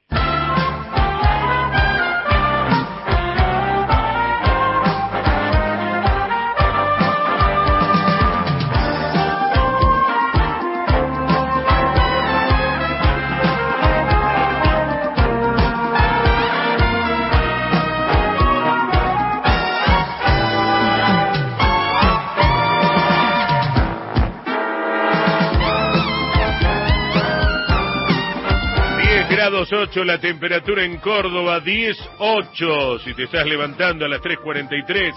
Grados 8 la temperatura en Córdoba, 10:08. Si te estás levantando a las 3:43,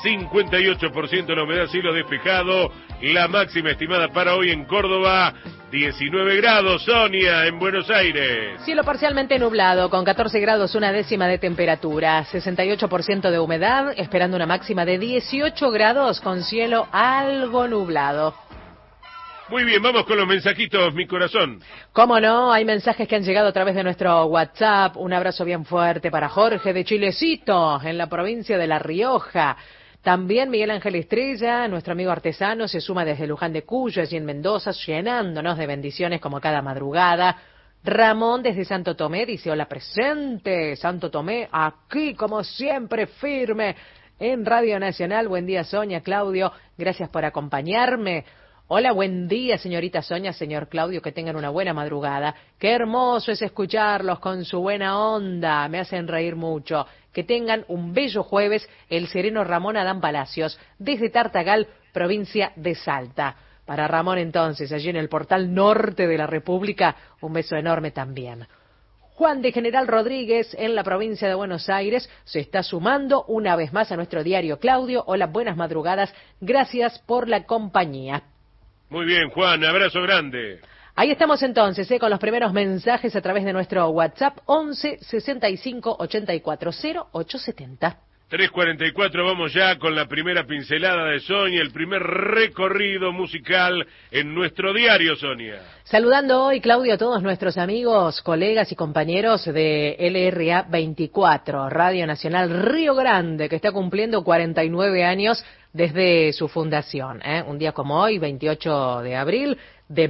58% la humedad, cielo despejado. La máxima estimada para hoy en Córdoba, 19 grados. Sonia, en Buenos Aires. Cielo parcialmente nublado, con 14 grados una décima de temperatura, 68% de humedad, esperando una máxima de 18 grados con cielo algo nublado. Muy bien, vamos con los mensajitos, mi corazón. Cómo no, hay mensajes que han llegado a través de nuestro WhatsApp. Un abrazo bien fuerte para Jorge de Chilecito, en la provincia de La Rioja. También Miguel Ángel Estrella, nuestro amigo artesano, se suma desde Luján de Cuyo, allí en Mendoza, llenándonos de bendiciones como cada madrugada. Ramón desde Santo Tomé dice, hola presente, Santo Tomé, aquí como siempre firme en Radio Nacional. Buen día Sonia, Claudio, gracias por acompañarme. Hola, buen día, señorita Sonia, señor Claudio, que tengan una buena madrugada. Qué hermoso es escucharlos con su buena onda, me hacen reír mucho. Que tengan un bello jueves, el sereno Ramón Adán Palacios, desde Tartagal, provincia de Salta. Para Ramón, entonces, allí en el portal norte de la República, un beso enorme también. Juan de General Rodríguez, en la provincia de Buenos Aires, se está sumando una vez más a nuestro diario Claudio. Hola, buenas madrugadas, gracias por la compañía. Muy bien, Juan, abrazo grande. Ahí estamos entonces, con los primeros mensajes a través de nuestro WhatsApp 11 65 84 0870. 3:44, vamos ya con la primera pincelada de Sonia, el primer recorrido musical en nuestro diario, Sonia. Saludando hoy, Claudio, a todos nuestros amigos, colegas y compañeros de LRA 24, Radio Nacional Río Grande, que está cumpliendo 49 años desde su fundación, un día como hoy, 28 de abril de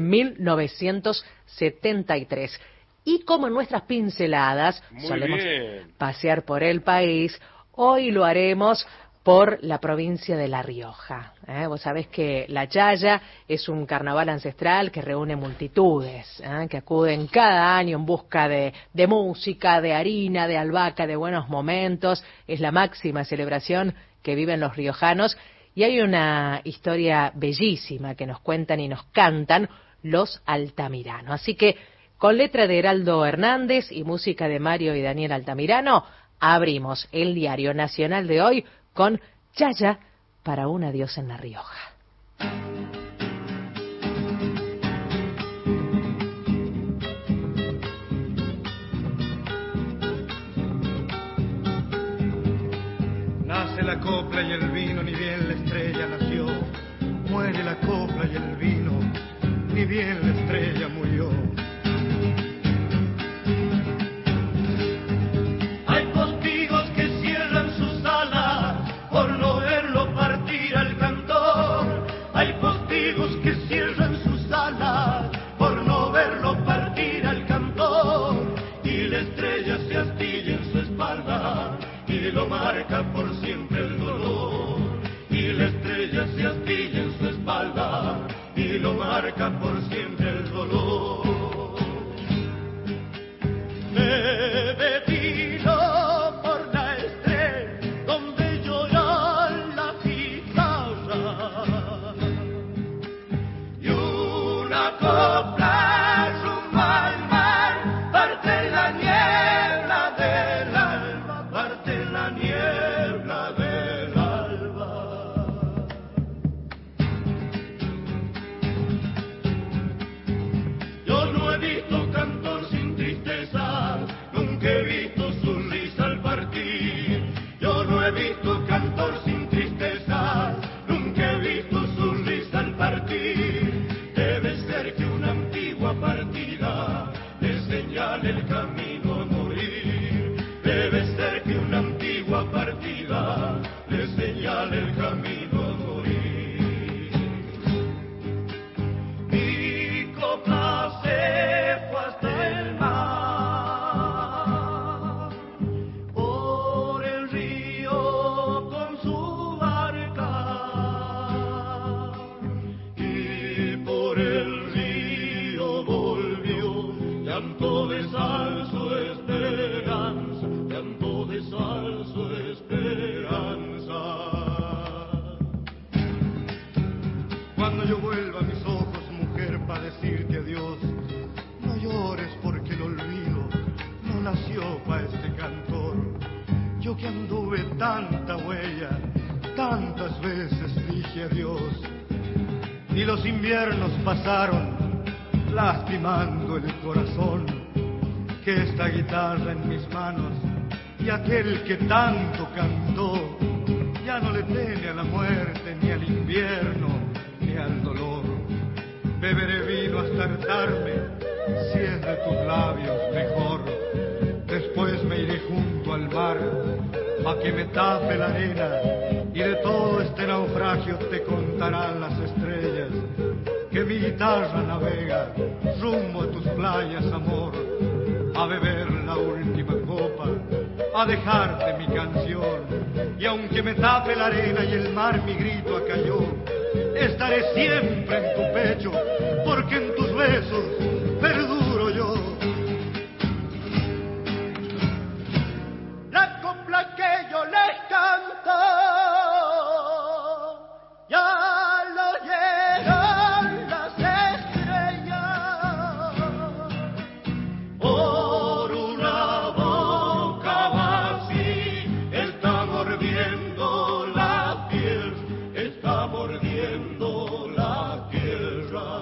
1973. Y como en nuestras pinceladas solemos pasear por el país, hoy lo haremos por la provincia de La Rioja. Vos sabés que la Chaya es un carnaval ancestral que reúne multitudes, que acuden cada año en busca de música, de harina, de albahaca, de buenos momentos. Es la máxima celebración que viven los riojanos. Y hay una historia bellísima que nos cuentan y nos cantan los Altamirano. Así que, con letra de Heraldo Hernández y música de Mario y Daniel Altamirano, abrimos el diario nacional de hoy con Chaya para un adiós en La Rioja. Nace la copla y el vino, ni bien la estrella nació. Muere la copla y el vino, ni bien la estrella murió. Hay postigos que cierran sus alas por no verlo partir al cantor. Hay postigos que cierran sus alas por no verlo partir al cantor. Y la estrella se astilla en su espalda y lo marca por siempre el dolor. Y la estrella se astilla en su espalda y lo marca por siempre el dolor. Bebe vino por la estrella donde llora la guitarra y una copla rumbo al mar, parte la niebla del alba, parte la niebla del alba. Cuántas veces dije adiós y los inviernos pasaron lastimando el corazón, que esta guitarra en mis manos y aquel que tanto cantó ya no le teme a la muerte, ni al invierno, ni al dolor. Beberé vino hasta hartarme, si es de tus labios mejor. Después me iré junto al mar, a que me tape la arena, y de todo este naufragio te contarán las estrellas, que mi guitarra navega rumbo a tus playas, amor, a beber la última copa, a dejarte mi canción. Y aunque me tape la arena y el mar mi grito acalló, estaré siempre en tu pecho, porque en tus besos perduro yo. La copla que yo les canto ya lo oyeron las estrellas. Por una boca vacía está mordiendo la piel, está mordiendo la tierra.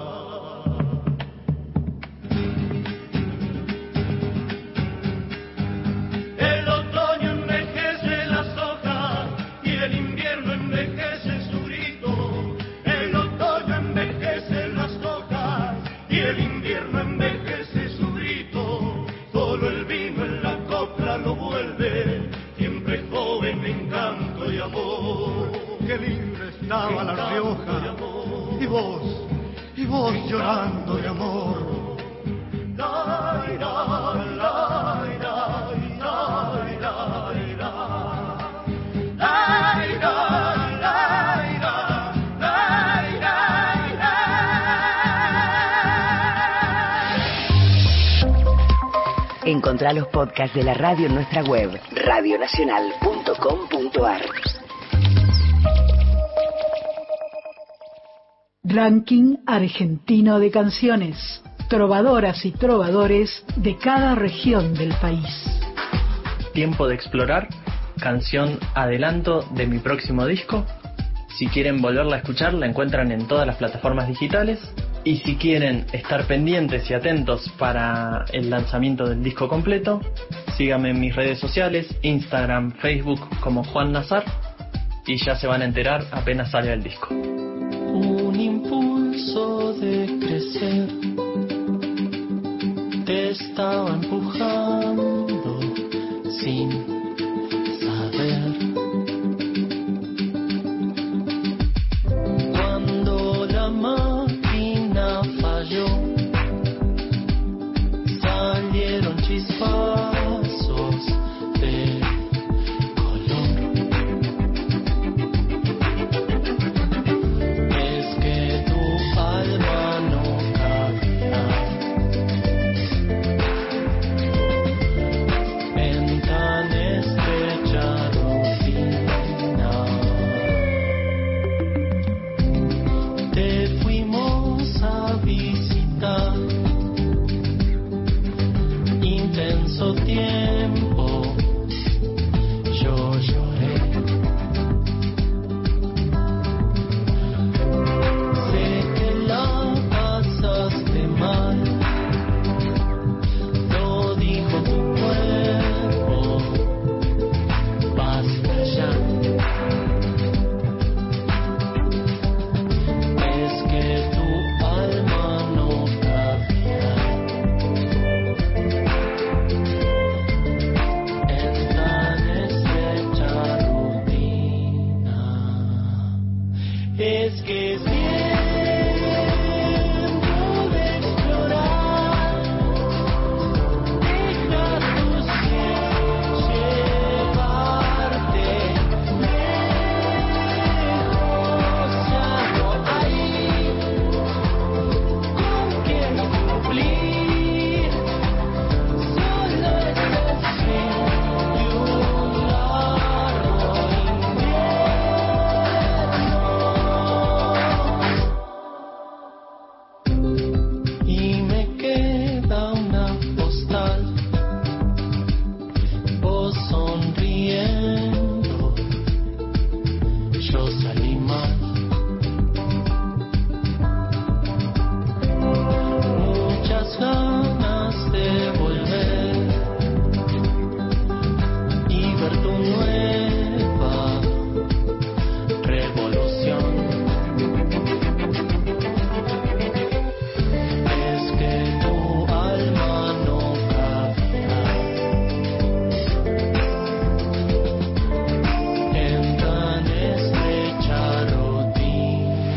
El otoño envejece las hojas y el invierno envejece su grito. El otoño envejece las hojas y el invierno envejece su grito. Solo el vino en la copla lo vuelve siempre joven en canto y amor. Qué linda estaba La Rioja, y vos llorando de amor. La, la, la, la, la, la, la. Ay, la, la, la, la, la. Encontrá los podcasts de la radio en nuestra web, radionacional.com.ar. Ranking argentino de canciones. Trovadoras y trovadores de cada región del país. Tiempo de explorar, canción adelanto de mi próximo disco. Si quieren volverla a escuchar, la encuentran en todas las plataformas digitales. Y si quieren estar pendientes y atentos para el lanzamiento del disco completo, síganme en mis redes sociales, Instagram, Facebook como Juan Nazar, y ya se van a enterar apenas salga el disco. Un impulso de crecer te estaba empujando sin saber. Cuando la máquina falló, salieron chispazos de color. Es que tu alma no cabía en tan estrecha rutina. Te fuimos a visitar, intenso tiempo, yo lloré. Sé que la pasaste mal, lo dijo tu cuerpo, basta ya. Es que tu alma no cabía en tan estrecha rutina. Es que es tiempo de explorar, deja tu ser llevarte lejos, ya no hay con quien cumplir, solo es el fin de un largo invierno. y más. Muchas ganas de volver y ver tu nueva revolución. Es que tu alma no cabía en tan estrecha rutina.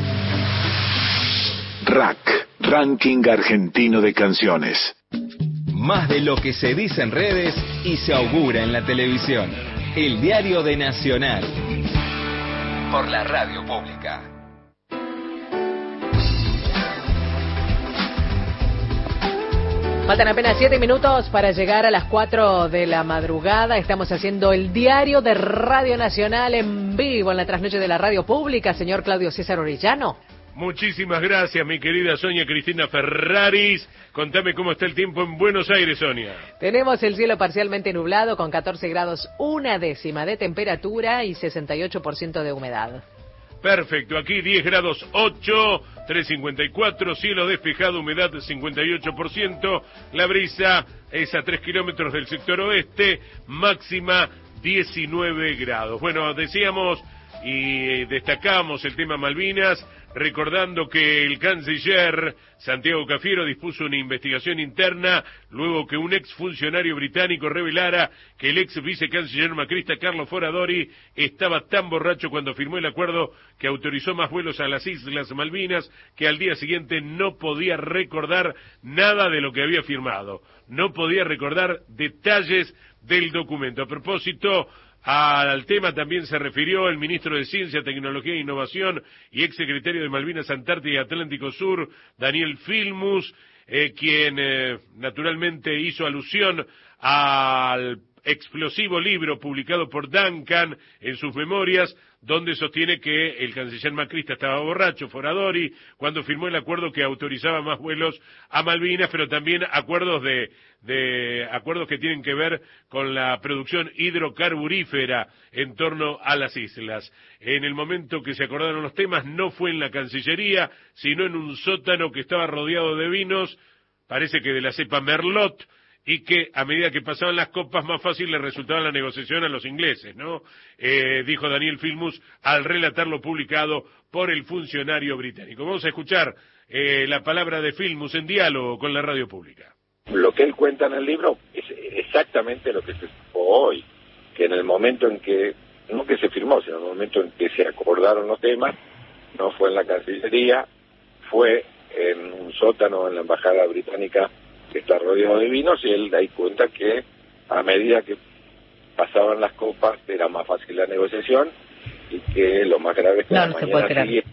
RAC, Ranking Argentino de Canciones. Más de lo que se dice en redes y se augura en la televisión. El diario de Nacional. Por la radio pública. Faltan apenas 7 minutos para llegar a las 4 de la madrugada. Estamos haciendo el diario de Radio Nacional en vivo en la trasnoche de la radio pública. Señor Claudio César Orellano. Muchísimas gracias, mi querida Sonia Cristina Ferraris. Contame cómo está el tiempo en Buenos Aires, Sonia. Tenemos el cielo parcialmente nublado con 14 grados 1/10 de temperatura y 68% de humedad. Perfecto, aquí 10 grados 8, 354, cielo despejado, humedad 58%, la brisa es a 3 kilómetros del sector oeste, máxima 19 grados. Bueno, decíamos y destacamos el tema Malvinas, recordando que el canciller Santiago Cafiero dispuso una investigación interna luego que un exfuncionario británico revelara que el ex vicecanciller macrista Carlo Foradori estaba tan borracho cuando firmó el acuerdo que autorizó más vuelos a las Islas Malvinas que al día siguiente no podía recordar nada de lo que había firmado, no podía recordar detalles del documento. A propósito, al tema también se refirió el ministro de Ciencia, Tecnología e Innovación y exsecretario de Malvinas, Antártida y Atlántico Sur, Daniel Filmus, quien naturalmente hizo alusión al explosivo libro publicado por Duncan en sus memorias, donde sostiene que el canciller macrista estaba borracho, Foradori, cuando firmó el acuerdo que autorizaba más vuelos a Malvinas, pero también acuerdos acuerdos que tienen que ver con la producción hidrocarburífera en torno a las islas. En el momento que se acordaron los temas, no fue en la Cancillería, sino en un sótano que estaba rodeado de vinos, parece que de la cepa Merlot, y que a medida que pasaban las copas más fácil les resultaba la negociación a los ingleses, ¿no? Dijo Daniel Filmus al relatar lo publicado por el funcionario británico. Vamos a escuchar la palabra de Filmus en diálogo con la radio pública. Lo que él cuenta en el libro es exactamente lo que se firmó hoy, que en el momento en que, no que se firmó, sino en el momento en que se acordaron los temas, no fue en la Cancillería, fue en un sótano en la Embajada Británica que está rodeado de vinos, y él da ahí cuenta que a medida que pasaban las copas era más fácil la negociación, y que lo más grave es que la mañana siguiente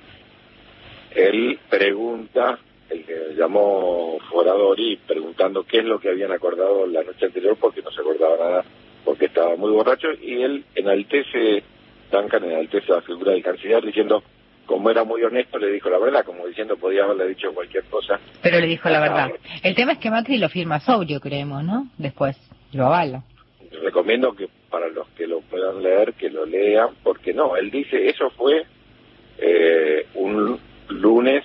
él pregunta, el que llamó Foradori, preguntando qué es lo que habían acordado la noche anterior, porque no se acordaba nada, porque estaba muy borracho, y él Duncan enaltece la figura del canciller diciendo, como era muy honesto, le dijo la verdad, como diciendo podía haberle dicho cualquier cosa. Pero le dijo la verdad. El tema es que Macri lo firma sobrio, creemos, ¿no? Después lo avala. Recomiendo que para los que lo puedan leer, que lo lean, porque no, él dice, eso fue un lunes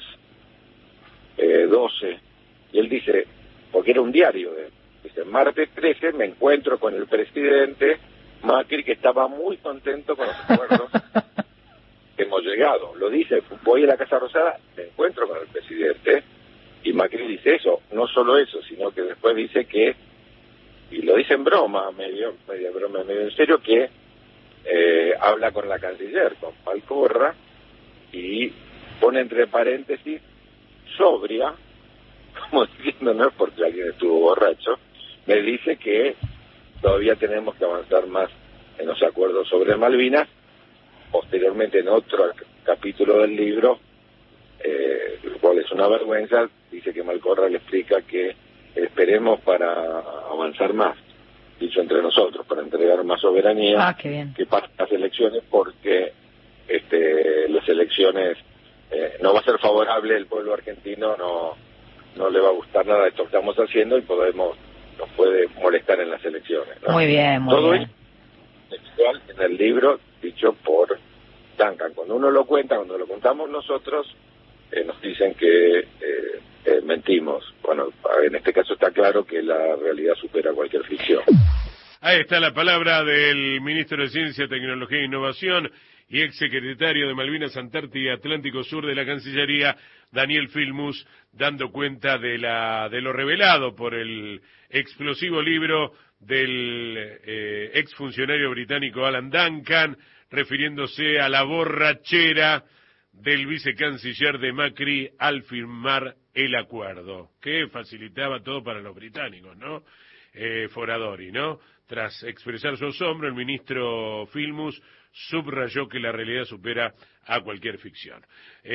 12, y él dice, porque era un diario, dice, martes 13 me encuentro con el presidente Macri, que estaba muy contento con los acuerdos que hemos llegado. Lo dice, voy a la Casa Rosada, me encuentro con el presidente, y Macri dice eso, no solo eso, sino que después dice que, y lo dice en broma, media broma, medio en serio, que habla con la canciller, con Malcorra, y pone entre paréntesis, sobria, como diciendo, no es porque alguien estuvo borracho, me dice que todavía tenemos que avanzar más en los acuerdos sobre Malvinas. Posteriormente, en otro capítulo del libro, lo cual es una vergüenza, dice que Malcorra le explica que esperemos para avanzar más, dicho entre nosotros, para entregar más soberanía, que para las elecciones, porque las elecciones no va a ser favorable, el pueblo argentino no le va a gustar nada de esto que estamos haciendo, y nos puede molestar en las elecciones, ¿no? Muy bien, muy Todo bien. es textual en el libro, dicho por Duncan. Cuando uno lo cuenta, cuando lo contamos nosotros, nos dicen que mentimos. Bueno, en este caso está claro que la realidad supera cualquier ficción. Ahí está la palabra del ministro de Ciencia, Tecnología e Innovación y exsecretario de Malvinas, Antártida y Atlántico Sur de la Cancillería, Daniel Filmus, dando cuenta de lo revelado por el explosivo libro del exfuncionario británico Alan Duncan, refiriéndose a la borrachera del vicecanciller de Macri al firmar el acuerdo, que facilitaba todo para los británicos, ¿no? Foradori, ¿no? Tras expresar su asombro, el ministro Filmus subrayó que la realidad supera a cualquier ficción.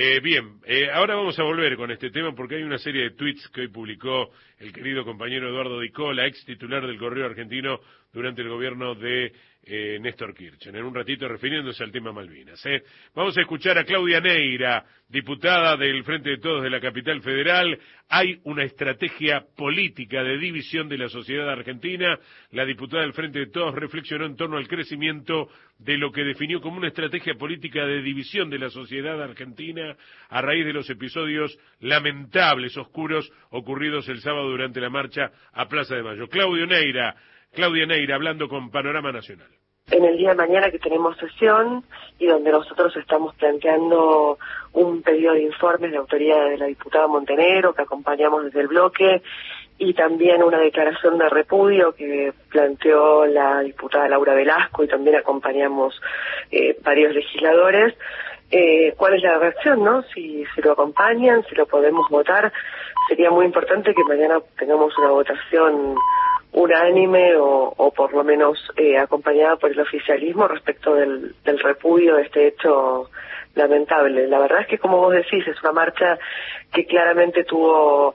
Ahora vamos a volver con este tema porque hay una serie de tweets que hoy publicó el querido compañero Eduardo Di Cola, ex titular del Correo Argentino durante el gobierno de Néstor Kirchner, en un ratito refiriéndose al tema Malvinas. Vamos a escuchar a Claudia Neira, diputada del Frente de Todos de la Capital Federal. Hay una estrategia política de división de la sociedad argentina. La diputada del Frente de Todos reflexionó en torno al crecimiento de lo que definió como una estrategia política de división de la sociedad argentina a raíz de los episodios lamentables, oscuros, ocurridos el sábado durante la marcha a Plaza de Mayo. Claudia Neira hablando con Panorama Nacional. En el día de mañana que tenemos sesión y donde nosotros estamos planteando un pedido de informes de autoría de la diputada Montenegro, que acompañamos desde el bloque, y también una declaración de repudio que planteó la diputada Laura Velasco, y también acompañamos varios legisladores. ¿Cuál es la reacción, no? Si lo acompañan, si lo podemos votar, sería muy importante que mañana tengamos una votación unánime o por lo menos acompañada por el oficialismo respecto del repudio de este hecho lamentable. La verdad es que, como vos decís, es una marcha que claramente tuvo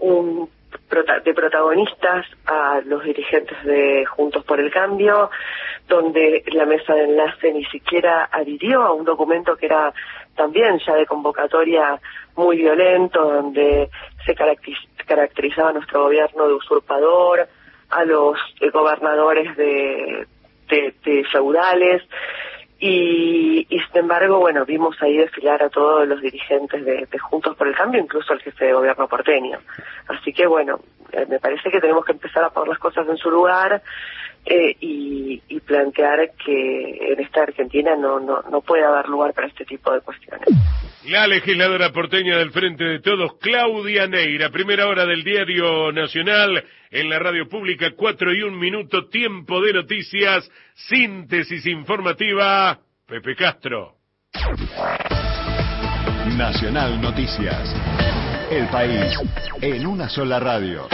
de protagonistas a los dirigentes de Juntos por el Cambio, donde la mesa de enlace ni siquiera adhirió a un documento que era también ya de convocatoria muy violento, donde se caracterizaba nuestro gobierno de usurpador, a los gobernadores de feudales, y sin embargo, bueno, vimos ahí desfilar a todos los dirigentes de Juntos por el Cambio, incluso al jefe de gobierno porteño. Así que bueno, me parece que tenemos que empezar a poner las cosas en su lugar y plantear que en esta Argentina no puede haber lugar para este tipo de cuestiones. La legisladora porteña del Frente de Todos, Claudia Neira, primera hora del Diario Nacional, en la radio pública, 4:01, tiempo de noticias, síntesis informativa, Pepe Castro. Nacional Noticias, el país en una sola radio.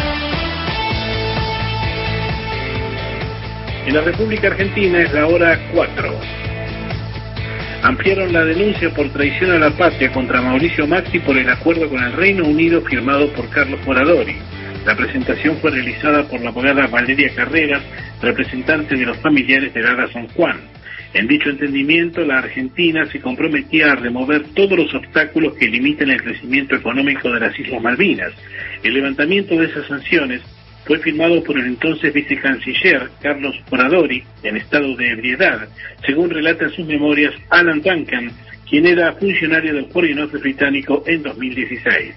En la República Argentina es la hora 4. Ampliaron la denuncia por traición a la patria contra Mauricio Macri por el acuerdo con el Reino Unido firmado por Carlos Foradori. La presentación fue realizada por la abogada Valeria Carreras, representante de los familiares de Lara San Juan. En dicho entendimiento, la Argentina se comprometía a remover todos los obstáculos que limitan el crecimiento económico de las Islas Malvinas. El levantamiento de esas sanciones fue firmado por el entonces vicecanciller Carlos Foradori en estado de ebriedad, según relata en sus memorias Alan Duncan, quien era funcionario del Foreign Office británico en 2016.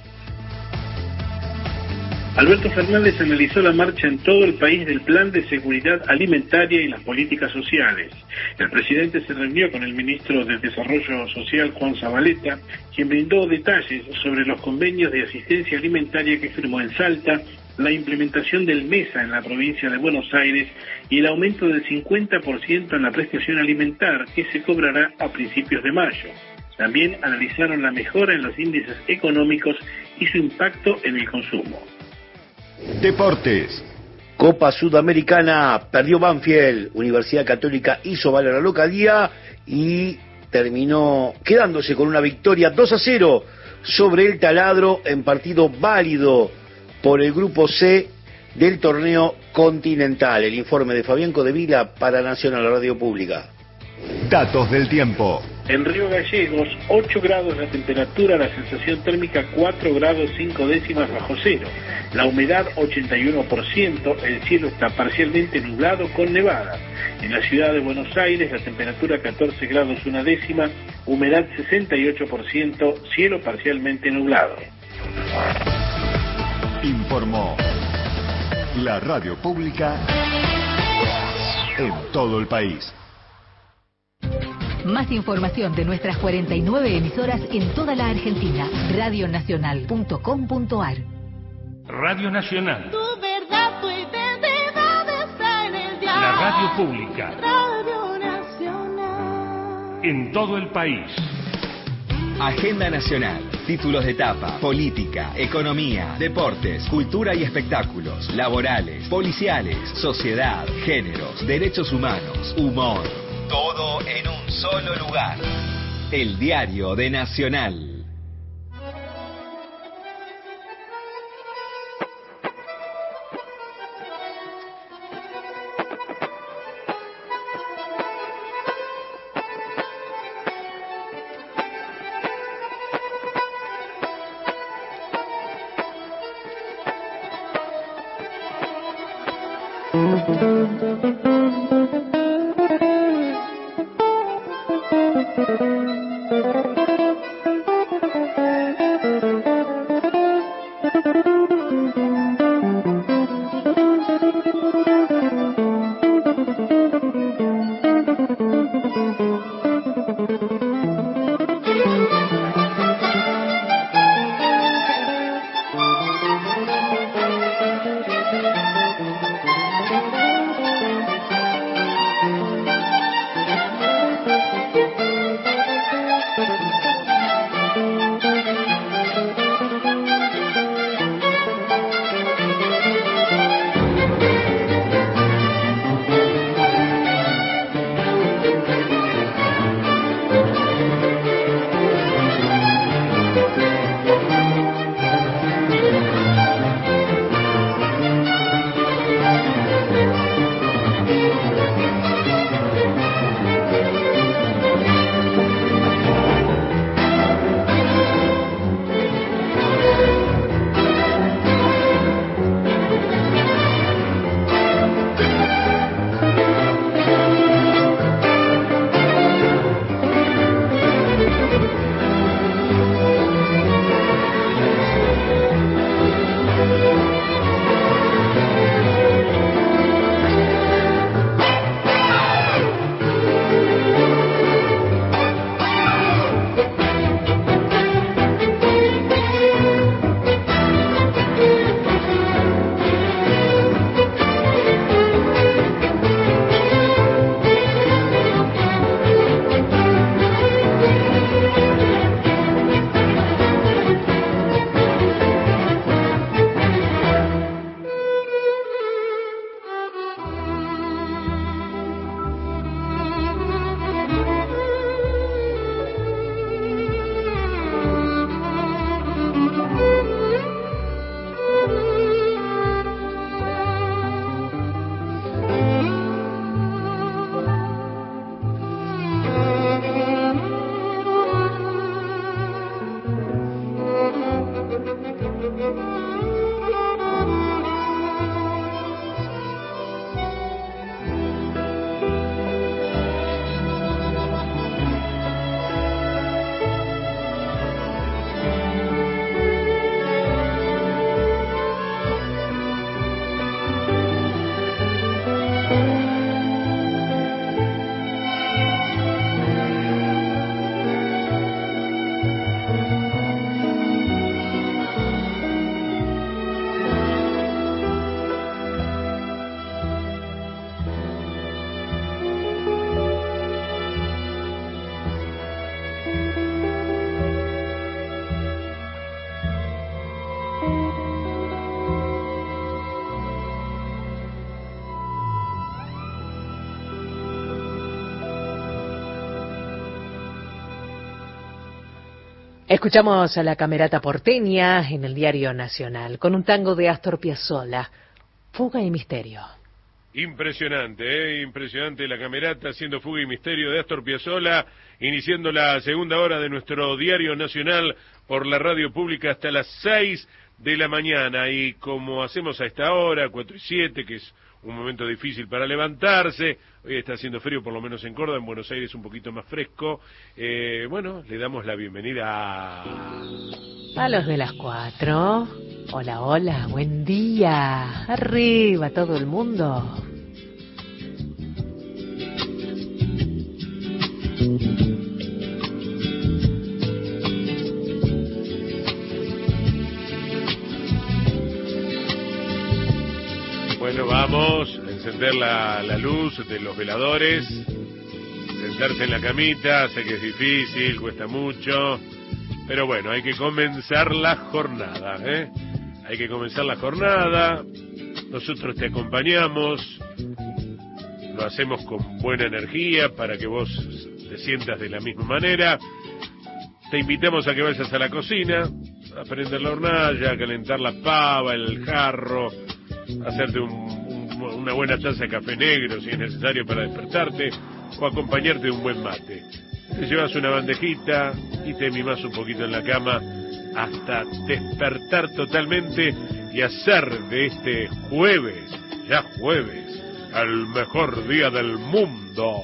Alberto Fernández analizó la marcha en todo el país del Plan de Seguridad Alimentaria y las Políticas Sociales. El presidente se reunió con el ministro de Desarrollo Social, Juan Zabaleta, quien brindó detalles sobre los convenios de asistencia alimentaria que firmó en Salta, la implementación del MESA en la provincia de Buenos Aires y el aumento del 50% en la prestación alimentar que se cobrará a principios de mayo. También analizaron la mejora en los índices económicos y su impacto en el consumo. Deportes. Copa Sudamericana, perdió Banfield, Universidad Católica hizo valer la localía y terminó quedándose con una victoria 2-0 sobre el Taladro en partido válido por el grupo C del torneo continental. El informe de Fabián Codevila para Nacional Radio Pública. Datos del tiempo. En Río Gallegos, 8 grados la temperatura, la sensación térmica 4 grados 5 décimas bajo cero. La humedad 81%, el cielo está parcialmente nublado con nevadas. En la ciudad de Buenos Aires, la temperatura 14 grados 1 décima, humedad 68%, cielo parcialmente nublado. Informó la radio pública en todo el país. Más información de nuestras 49 emisoras en toda la Argentina. Radionacional.com.ar. Radio Nacional. Tu verdad, tu identidad está en el diario. La radio pública. Radio Nacional. En todo el país. Agenda Nacional, títulos de etapa, política, economía, deportes, cultura y espectáculos, laborales, policiales, sociedad, géneros, derechos humanos, humor. Todo en un solo lugar. El Diario de Nacional. Escuchamos a la Camerata Porteña en el Diario Nacional, con un tango de Astor Piazzolla, Fuga y Misterio. Impresionante, impresionante la camerata haciendo Fuga y Misterio de Astor Piazzolla, iniciando la segunda hora de nuestro diario nacional por la radio pública hasta las 6 de la mañana. Y como hacemos a esta hora, 4:07, que es un momento difícil para levantarse, hoy está haciendo frío, por lo menos en Córdoba, en Buenos Aires un poquito más fresco, bueno, le damos la bienvenida a los de las 4. Hola, hola, buen día. Arriba todo el mundo. Bueno, vamos a encender la luz de los veladores, sentarse en la camita, sé que es difícil, cuesta mucho, pero bueno, hay que comenzar la jornada, Hay que comenzar la jornada, nosotros te acompañamos, lo hacemos con buena energía para que vos te sientas de la misma manera. Te invitamos a que vayas a la cocina, a prender la hornalla, a calentar la pava, el jarro, a hacerte una buena taza de café negro si es necesario para despertarte, o acompañarte de un buen mate. Te llevas una bandejita y te mimás un poquito en la cama hasta despertar totalmente y hacer de este jueves, ya jueves, el mejor día del mundo.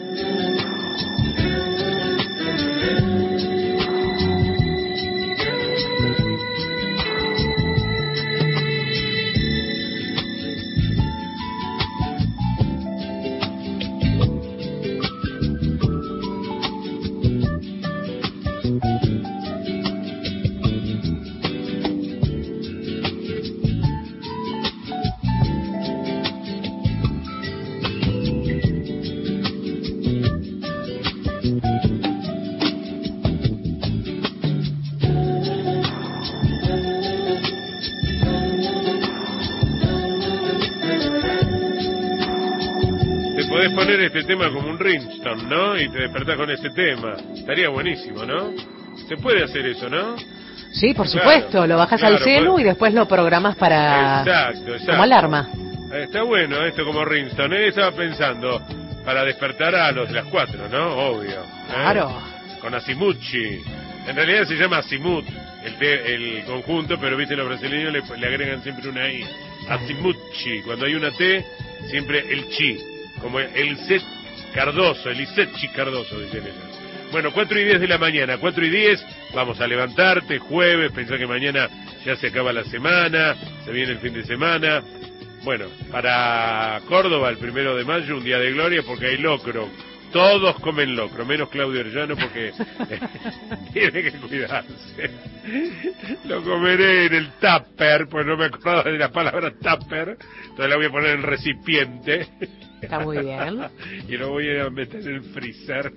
Poner este tema como un ringtone, ¿no? Y te despertás con este tema. Estaría buenísimo, ¿no? Se puede hacer eso, ¿no? Sí, por supuesto. Lo bajas al celu y después lo programas para... Exacto. Como alarma. Está bueno esto como ringtone. Estaba pensando para despertar a los de las 4, ¿no? Obvio. Claro. Con Asimucci. En realidad se llama Asimut, el conjunto, pero viste, los brasileños le agregan siempre una I. Asimucci. Cuando hay una T, siempre el chi. Como el Set Cardoso, el Isetchi Cardoso, dicen ellos. Bueno, 4:10 de la mañana, 4:10, vamos a levantarte, jueves, pensá que mañana ya se acaba la semana, se viene el fin de semana. Bueno, para Córdoba el 1 de mayo, un día de gloria, porque hay locro. Todos comen locro, menos Claudio Arellano, porque tiene que cuidarse. Lo comeré en el tupper, pues no me acordaba de la palabra tupper, entonces la voy a poner en recipiente. Está muy bien. Y lo voy a meter en el freezer.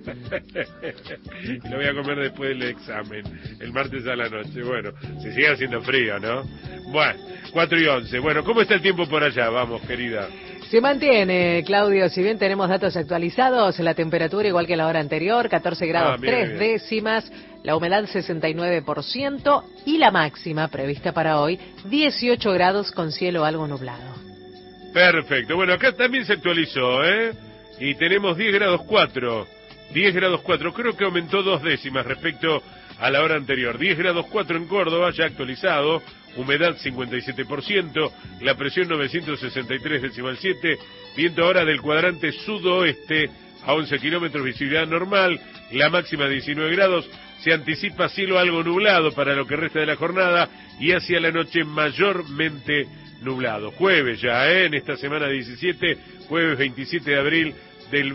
Y lo voy a comer después del examen, el martes a la noche. Bueno, si sigue haciendo frío, ¿no? Bueno, 4:11. Bueno, ¿cómo está el tiempo por allá? Vamos, querida. Se mantiene, Claudio, si bien tenemos datos actualizados, la temperatura igual que la hora anterior, 14 grados 3 décimas, la humedad 69% y la máxima prevista para hoy, 18 grados con cielo algo nublado. Perfecto, bueno, acá también se actualizó, y tenemos 10 grados 4, creo que aumentó 2 décimas respecto a la hora anterior, 10 grados 4 en Córdoba, ya actualizado, humedad 57%, la presión 963,7, viento ahora del cuadrante sudoeste a 11 kilómetros, visibilidad normal, la máxima 19 grados, se anticipa cielo algo nublado para lo que resta de la jornada y hacia la noche mayormente nublado. Jueves ya, en esta semana 17, jueves 27 de abril del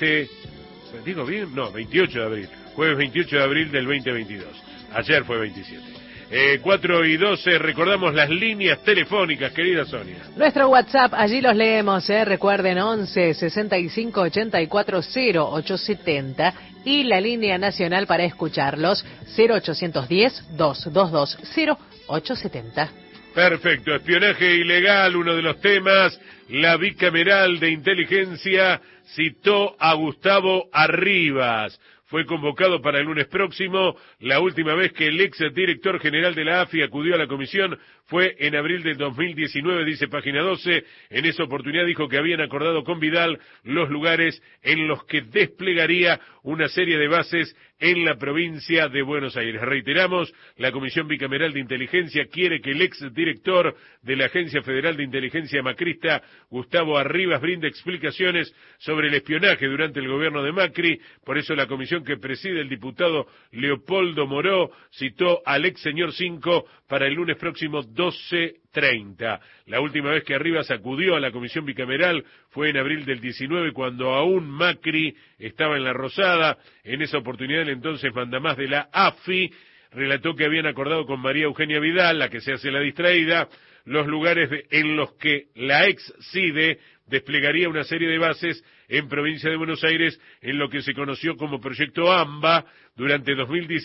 28 de abril, jueves 28 de abril del 2022. Ayer fue 27. 4:12, recordamos las líneas telefónicas, querida Sonia. Nuestro WhatsApp, allí los leemos, recuerden, 11 65 84 0870 y la línea nacional para escucharlos, 0810 222 0870. Perfecto, espionaje ilegal, uno de los temas. La bicameral de inteligencia citó a Gustavo Arribas. fue convocado para el lunes próximo. La última vez que el ex director general de la AFI acudió a la comisión fue en abril del 2019, dice Página 12. En esa oportunidad dijo que habían acordado con Vidal los lugares en los que desplegaría una serie de bases en la provincia de Buenos Aires. Reiteramos, la Comisión Bicameral de Inteligencia quiere que el ex director de la Agencia Federal de Inteligencia macrista, Gustavo Arribas, brinde explicaciones sobre el espionaje durante el gobierno de Macri. Por eso la comisión que preside el diputado Leopoldo Moró citó al ex señor 5 para el lunes próximo 12:30. La última vez que Arribas acudió a la comisión bicameral fue en abril del 19, cuando aún Macri estaba en la Rosada. En esa oportunidad el entonces mandamás de la AFI relató que habían acordado con María Eugenia Vidal, la que se hace la distraída, los lugares en los que la ex CIDE desplegaría una serie de bases en provincia de Buenos Aires en lo que se conoció como Proyecto AMBA. Durante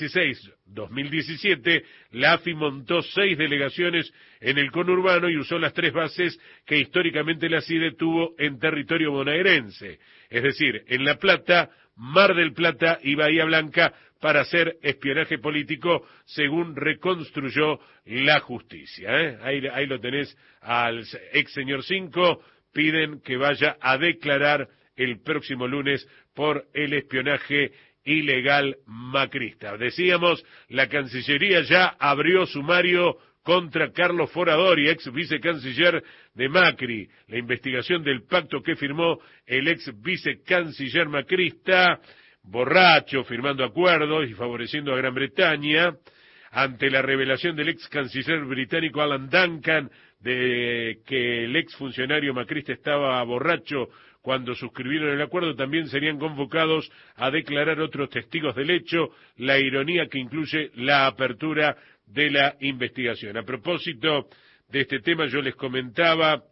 2016-2017, la AFI montó 6 delegaciones en el conurbano y usó las 3 bases que históricamente la CIDE tuvo en territorio bonaerense, es decir, en La Plata, Mar del Plata y Bahía Blanca, para hacer espionaje político, según reconstruyó la justicia. Ahí lo tenés al ex señor 5, piden que vaya a declarar el próximo lunes por el espionaje ilegal macrista. Decíamos, la Cancillería ya abrió sumario contra Carlos Foradori, ex vicecanciller de Macri. La investigación del pacto que firmó el ex vicecanciller macrista, borracho, firmando acuerdos y favoreciendo a Gran Bretaña, ante la revelación del ex canciller británico Alan Duncan de que el ex funcionario macrista estaba borracho cuando suscribieron el acuerdo. También serían convocados a declarar otros testigos del hecho, la ironía que incluye la apertura de la investigación. A propósito de este tema, yo les comentaba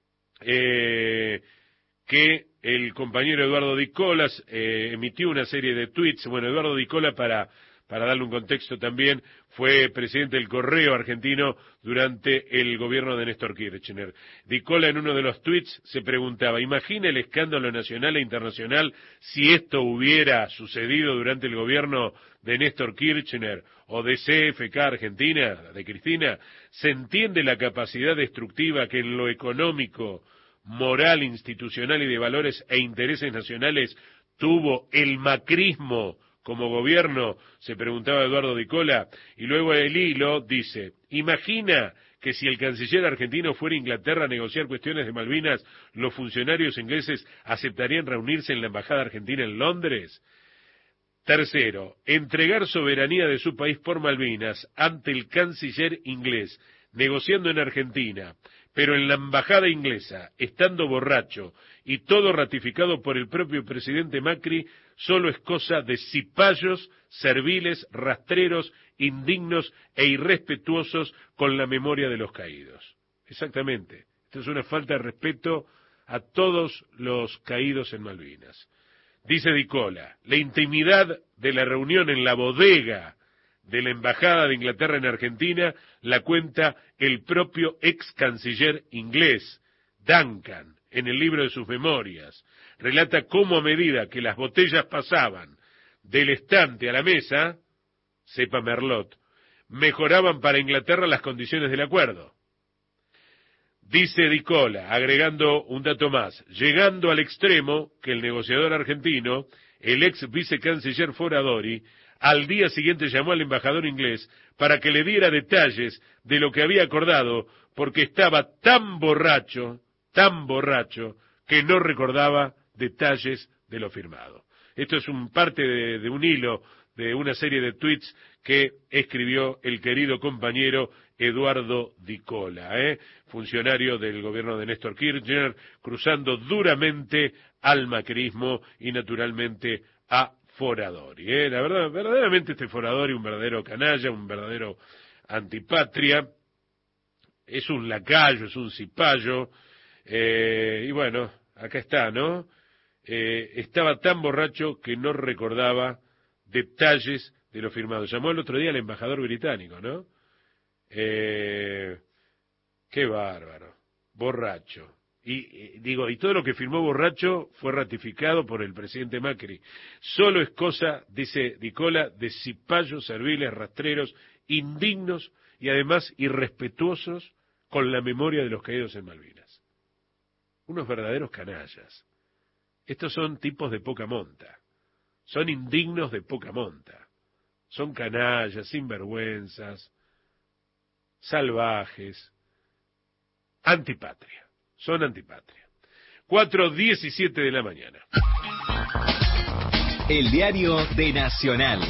que el compañero Eduardo Di Cola emitió una serie de tweets. Bueno, Eduardo Di Cola, para darle un contexto también, fue presidente del Correo argentino durante el gobierno de Néstor Kirchner. Di Cola, en uno de los tweets, se preguntaba: ¿imagina el escándalo nacional e internacional si esto hubiera sucedido durante el gobierno de Néstor Kirchner o de CFK Argentina, de Cristina? ¿Se entiende la capacidad destructiva que en lo económico, moral, institucional y de valores e intereses nacionales tuvo el macrismo como gobierno? Se preguntaba Eduardo Di Cola. Y luego el hilo dice: ¿imagina que si el canciller argentino fuera a Inglaterra a negociar cuestiones de Malvinas, los funcionarios ingleses aceptarían reunirse en la embajada argentina en Londres? Tercero, entregar soberanía de su país por Malvinas ante el canciller inglés, negociando en Argentina, pero en la embajada inglesa, estando borracho, y todo ratificado por el propio presidente Macri, solo es cosa de cipayos, serviles, rastreros, indignos e irrespetuosos con la memoria de los caídos. Exactamente. Esto es una falta de respeto a todos los caídos en Malvinas. Dice Di Cola: la intimidad de la reunión en la bodega de la Embajada de Inglaterra en Argentina la cuenta el propio ex canciller inglés, Duncan, en el libro de sus memorias. Relata cómo, a medida que las botellas pasaban del estante a la mesa, sepa Merlot, mejoraban para Inglaterra las condiciones del acuerdo. Dice Di Cola, agregando un dato más, llegando al extremo que el negociador argentino, el ex vicecanciller Foradori, al día siguiente llamó al embajador inglés para que le diera detalles de lo que había acordado, porque estaba tan borracho, que no recordaba detalles de lo firmado. Esto es parte de un hilo, de una serie de tweets que escribió el querido compañero Eduardo Di Cola, funcionario del gobierno de Néstor Kirchner, cruzando duramente al macrismo y naturalmente a Foradori. La verdad, verdaderamente este Foradori, un verdadero canalla, un verdadero antipatria, es un lacayo, es un cipayo, y bueno, acá está, ¿no? Estaba tan borracho que no recordaba detalles de lo firmado. Llamó el otro día al embajador británico, ¿no? Qué bárbaro, borracho. Y todo lo que firmó Borracho fue ratificado por el presidente Macri. Solo es cosa, dice Nicola, de cipayos, serviles, rastreros, indignos y además irrespetuosos con la memoria de los caídos en Malvinas. Unos verdaderos canallas. Estos son tipos de poca monta. Son indignos de poca monta. Son canallas, sinvergüenzas, salvajes, antipatria. Son antipatria. 4:17 de la mañana. El diario de Nacional.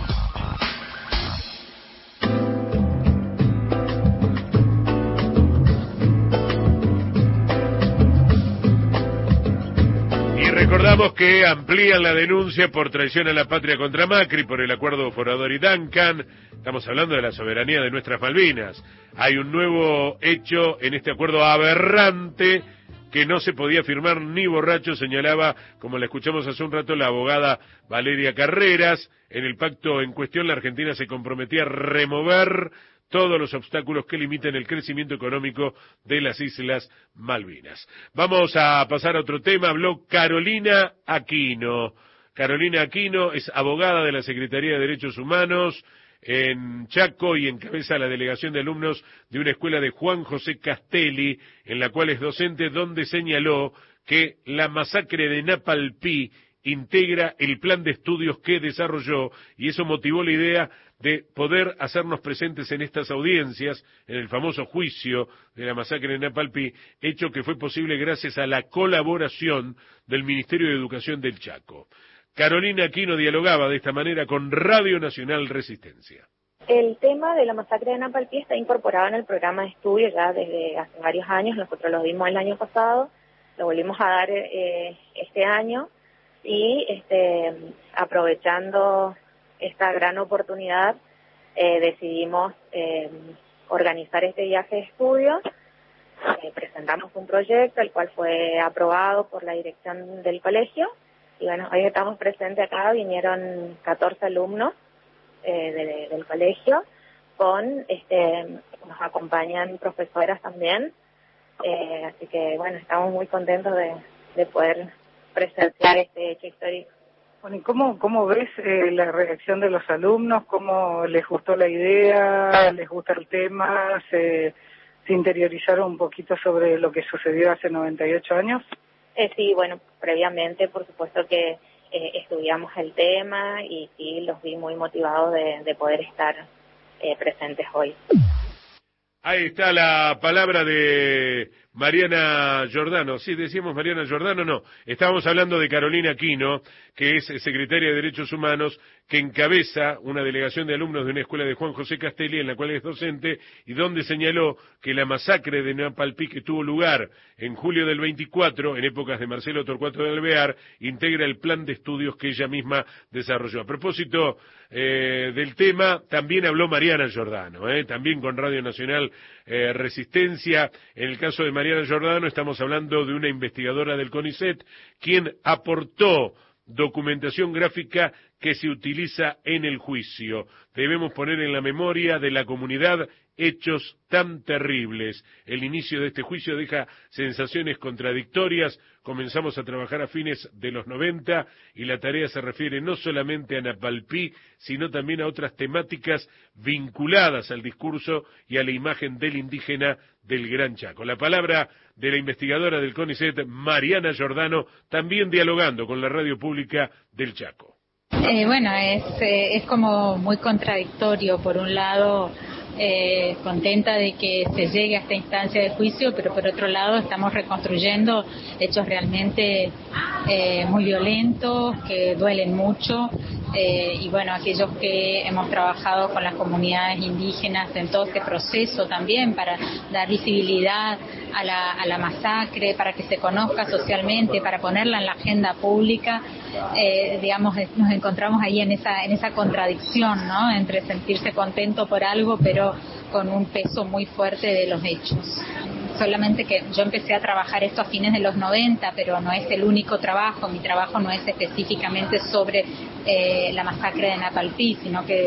Recordamos que amplían la denuncia por traición a la patria contra Macri por el acuerdo Forador y Duncan. Estamos hablando de la soberanía de nuestras Malvinas. Hay un nuevo hecho en este acuerdo aberrante que no se podía firmar ni Borracho, señalaba, como la escuchamos hace un rato, la abogada Valeria Carreras. En el pacto en cuestión, la Argentina se comprometía a remover todos los obstáculos que limiten el crecimiento económico de las Islas Malvinas. Vamos a pasar a otro tema. Habló Carolina Aquino. Carolina Aquino es abogada de la Secretaría de Derechos Humanos en Chaco y encabeza la delegación de alumnos de una escuela de Juan José Castelli, en la cual es docente, donde señaló que la masacre de Napalpí integra el plan de estudios que desarrolló, y eso motivó la idea de poder hacernos presentes en estas audiencias, en el famoso juicio de la masacre de Napalpí, hecho que fue posible gracias a la colaboración del Ministerio de Educación del Chaco. Carolina Aquino dialogaba de esta manera con Radio Nacional Resistencia. El tema de la masacre de Napalpí está incorporado en el programa de estudio ya desde hace varios años. Nosotros lo vimos el año pasado, lo volvimos a dar este año, y aprovechando esta gran oportunidad decidimos organizar este viaje de estudio. Presentamos un proyecto el cual fue aprobado por la dirección del colegio, y bueno, hoy estamos presentes acá. Vinieron 14 alumnos del colegio, nos acompañan profesoras también, así que bueno, estamos muy contentos de poder presenciar este hecho histórico. Bueno, ¿y cómo ves la reacción de los alumnos? ¿Cómo les gustó la idea? ¿Les gusta el tema? ¿Se interiorizaron un poquito sobre lo que sucedió hace 98 años? Sí, bueno, previamente por supuesto que estudiamos el tema y sí, los vi muy motivados de poder estar presentes hoy. Ahí está la palabra de Mariana Giordano. Sí, decíamos Mariana Giordano, no. Estábamos hablando de Carolina Aquino, que es secretaria de Derechos Humanos, que encabeza una delegación de alumnos de una escuela de Juan José Castelli, en la cual es docente, y donde señaló que la masacre de Napalpí, que tuvo lugar en julio del 24, en épocas de Marcelo Torcuato de Alvear, integra el plan de estudios que ella misma desarrolló. A propósito del tema, también habló Mariana Giordano, también con Radio Nacional Resistencia. En el caso de Mariana Giordano estamos hablando de una investigadora del CONICET, quien aportó documentación gráfica que se utiliza en el juicio. Debemos poner en la memoria de la comunidad hechos tan terribles. El inicio de este juicio deja sensaciones contradictorias. Comenzamos a trabajar a fines de los 90 y la tarea se refiere no solamente a Napalpí, sino también a otras temáticas vinculadas al discurso y a la imagen del indígena del Gran Chaco. La palabra de la investigadora del CONICET, Mariana Giordano, también dialogando con la radio pública del Chaco. Bueno, es como muy contradictorio. Por un lado, contenta de que se llegue a esta instancia de juicio, pero por otro lado estamos reconstruyendo hechos realmente muy violentos, que duelen mucho, y bueno, aquellos que hemos trabajado con las comunidades indígenas en todo este proceso también para dar visibilidad a la masacre, para que se conozca socialmente, para ponerla en la agenda pública, digamos, nos encontramos ahí en esa contradicción, ¿no?, entre sentirse contento por algo, pero con un peso muy fuerte de los hechos. Solamente que yo empecé a trabajar esto a fines de los 90, pero no es el único trabajo. Mi trabajo no es específicamente sobre la masacre de Napalpí, sino que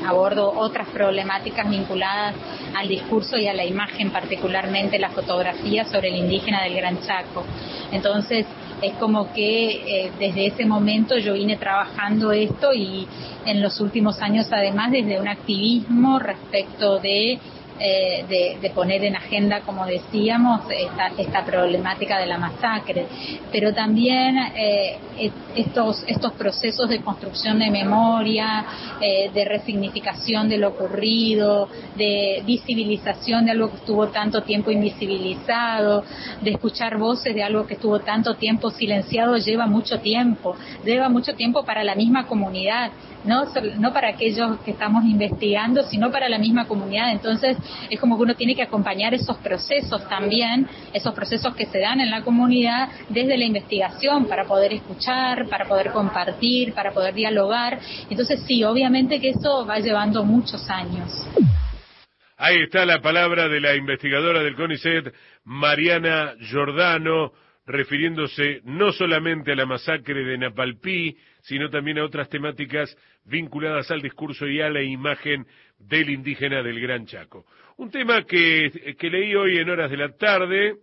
abordo otras problemáticas vinculadas al discurso y a la imagen, particularmente la fotografía sobre el indígena del Gran Chaco. Entonces, es como que desde ese momento yo vine trabajando esto y en los últimos años además desde un activismo respecto de poner en agenda, como decíamos, esta problemática de la masacre, pero también estos procesos de construcción de memoria, de resignificación de lo ocurrido, de visibilización de algo que estuvo tanto tiempo invisibilizado, de escuchar voces de algo que estuvo tanto tiempo silenciado, lleva mucho tiempo para la misma comunidad, no para aquellos que estamos investigando, sino para la misma comunidad. Entonces es como que uno tiene que acompañar esos procesos también, esos procesos que se dan en la comunidad desde la investigación, para poder escuchar, para poder compartir, para poder dialogar. Entonces sí, obviamente que eso va llevando muchos años. Ahí está la palabra de la investigadora del CONICET, Mariana Giordano, refiriéndose no solamente a la masacre de Napalpí, sino también a otras temáticas vinculadas al discurso y a la imagen del indígena del Gran Chaco. Un tema que leí hoy en horas de la tarde,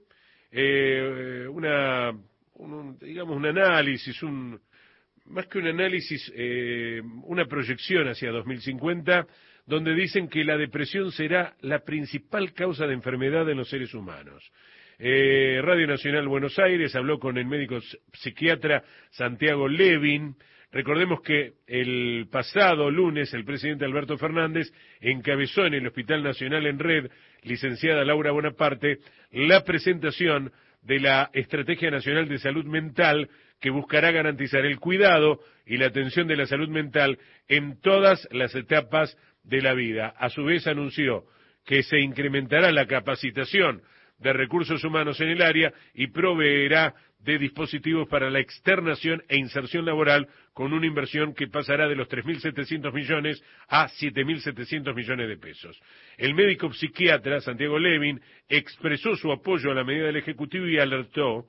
un análisis, más que un análisis, una proyección hacia 2050, donde dicen que la depresión será la principal causa de enfermedad en los seres humanos. Radio Nacional Buenos Aires habló con el médico psiquiatra Santiago Levin. Recordemos que el pasado lunes el presidente Alberto Fernández encabezó en el Hospital Nacional en Red, licenciada Laura Bonaparte, la presentación de la Estrategia Nacional de Salud Mental, que buscará garantizar el cuidado y la atención de la salud mental en todas las etapas de la vida. A su vez anunció que se incrementará la capacitación de recursos humanos en el área y proveerá de dispositivos para la externación e inserción laboral, con una inversión que pasará de los 3.700 millones a 7.700 millones de pesos. El médico psiquiatra Santiago Levin expresó su apoyo a la medida del Ejecutivo y alertó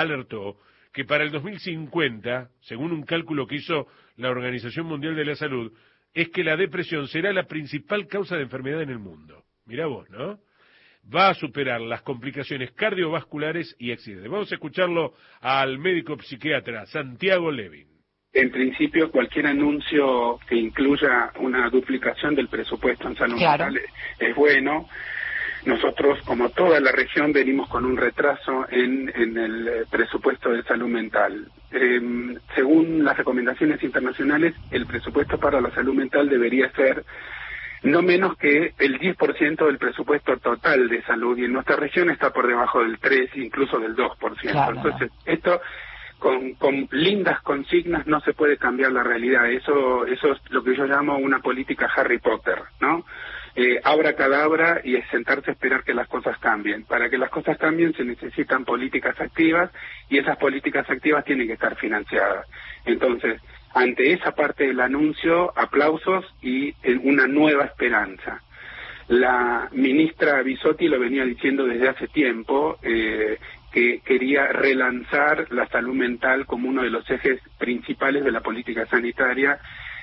que para el 2050, según un cálculo que hizo la Organización Mundial de la Salud, es que la depresión será la principal causa de enfermedad en el mundo. Mirá vos, ¿no? Va a superar las complicaciones cardiovasculares y accidentes. Vamos a escucharlo al médico psiquiatra Santiago Levin. En principio, cualquier anuncio que incluya una duplicación del presupuesto en salud mental es bueno. Nosotros, como toda la región, venimos con un retraso en el presupuesto de salud mental. Según las recomendaciones internacionales, el presupuesto para la salud mental debería ser no menos que el 10% del presupuesto total de salud, y en nuestra región está por debajo del 3%, incluso del 2%. Claro. Entonces, esto con lindas consignas no se puede cambiar la realidad. Eso es lo que yo llamo una política Harry Potter, ¿no? Abracadabra, y es sentarse a esperar que las cosas cambien. Para que las cosas cambien se necesitan políticas activas, y esas políticas activas tienen que estar financiadas. Entonces, ante esa parte del anuncio, aplausos y una nueva esperanza. La ministra Bisotti lo venía diciendo desde hace tiempo, que quería relanzar la salud mental como uno de los ejes principales de la política sanitaria,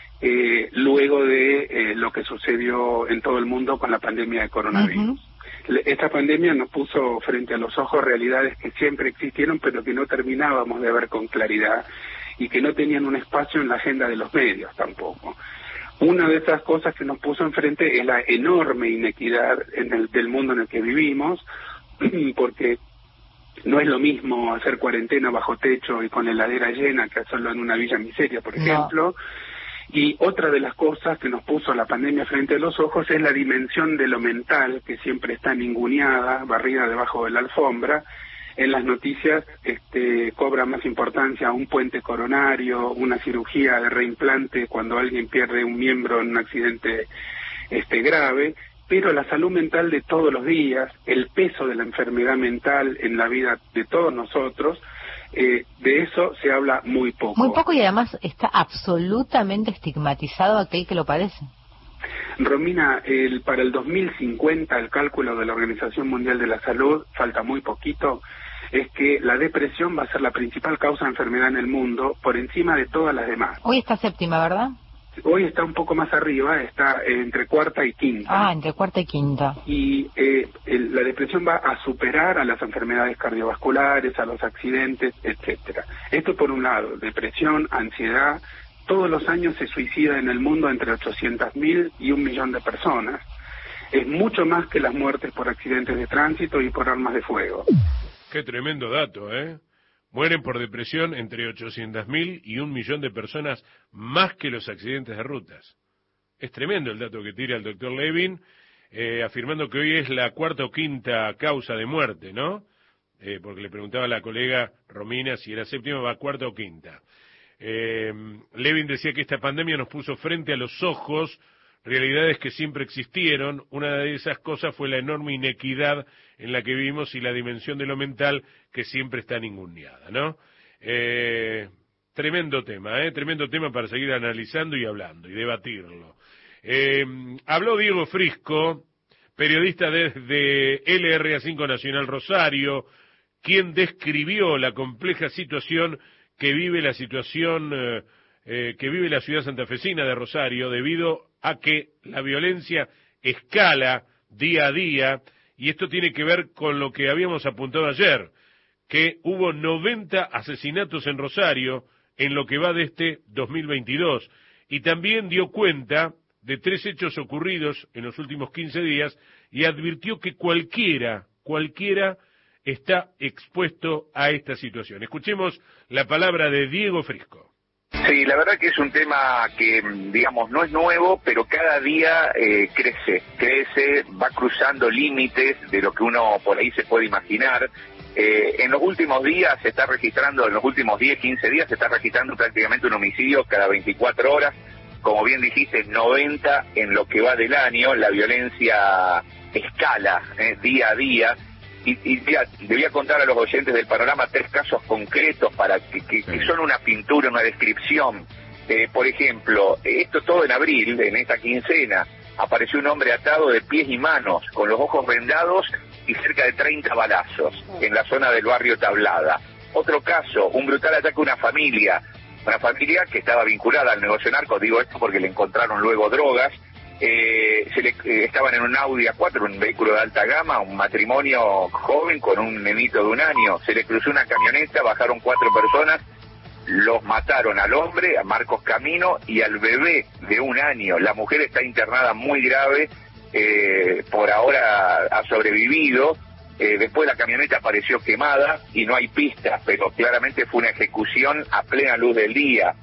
luego de lo que sucedió en todo el mundo con la pandemia de coronavirus. Esta pandemia nos puso frente a los ojos realidades que siempre existieron, pero que no terminábamos de ver con claridad, y que no tenían un espacio en la agenda de los medios tampoco. Una de esas cosas que nos puso enfrente es la enorme inequidad del mundo en el que vivimos, porque no es lo mismo hacer cuarentena bajo techo y con heladera llena que hacerlo en una villa miseria, por ejemplo. Y otra de las cosas que nos puso la pandemia frente a los ojos es la dimensión de lo mental, que siempre está ninguneada, barrida debajo de la alfombra. En las noticias cobra más importancia un puente coronario, una cirugía de reimplante cuando alguien pierde un miembro en un accidente grave, pero la salud mental de todos los días, el peso de la enfermedad mental en la vida de todos nosotros, de eso se habla muy poco. Muy poco, y además está absolutamente estigmatizado aquel que lo padece. Romina, para el 2050 el cálculo de la Organización Mundial de la Salud, falta muy poquito, es que la depresión va a ser la principal causa de enfermedad en el mundo, por encima de todas las demás. Hoy está séptima, ¿verdad? Hoy está un poco más arriba, está entre cuarta y quinta. Ah, entre cuarta y quinta. Y la depresión va a superar a las enfermedades cardiovasculares, a los accidentes, etcétera. Esto por un lado, depresión, ansiedad. Todos los años se suicida en el mundo entre 800.000 y 1 millón de personas. Es mucho más que las muertes por accidentes de tránsito y por armas de fuego. Qué tremendo dato, ¿eh? Mueren por depresión entre 800.000 y 1 millón de personas más que los accidentes de rutas. Es tremendo el dato que tira el doctor Levin, afirmando que hoy es la cuarta o quinta causa de muerte, ¿no? Porque le preguntaba a la colega Romina si era séptima, va cuarta o quinta. Levin decía que esta pandemia nos puso frente a los ojos realidades que siempre existieron. Una de esas cosas fue la enorme inequidad en la que vivimos y la dimensión de lo mental que siempre está ninguneada, ¿no? Tremendo tema para seguir analizando y hablando y debatirlo. Habló Diego Frisco, periodista desde LRA5 Nacional Rosario, quien describió la compleja situación que vive la ciudad santafesina de Rosario debido a que la violencia escala día a día, y esto tiene que ver con lo que habíamos apuntado ayer, que hubo 90 asesinatos en Rosario en lo que va de este 2022, y también dio cuenta de 3 hechos ocurridos en los últimos 15 días y advirtió que cualquiera está expuesto a esta situación. Escuchemos la palabra de Diego Frisco. Sí, la verdad que es un tema que, digamos, no es nuevo, pero cada día crece, va cruzando límites de lo que uno por ahí se puede imaginar. En los últimos días se está registrando, en los últimos 10, 15 días se está registrando prácticamente un homicidio cada 24 horas. Como bien dijiste, 90 en lo que va del año. La violencia escala día a día. Y mira, le voy a contar a los oyentes del panorama 3 casos concretos para que son una pintura, una descripción. Por ejemplo, esto todo en abril, en esta quincena, apareció un hombre atado de pies y manos, con los ojos vendados y cerca de 30 balazos en la zona del barrio Tablada. Otro caso, un brutal ataque a una familia que estaba vinculada al negocio narco. Digo esto porque le encontraron luego drogas. Estaban en un Audi A4, un vehículo de alta gama, un matrimonio joven con un nenito de 1 año. Se le cruzó una camioneta, bajaron 4 personas, los mataron al hombre, a Marcos Camino, y al bebé de 1 año. La mujer está internada muy grave, por ahora ha sobrevivido. Después la camioneta apareció quemada y no hay pistas, pero claramente fue una ejecución a plena luz del día.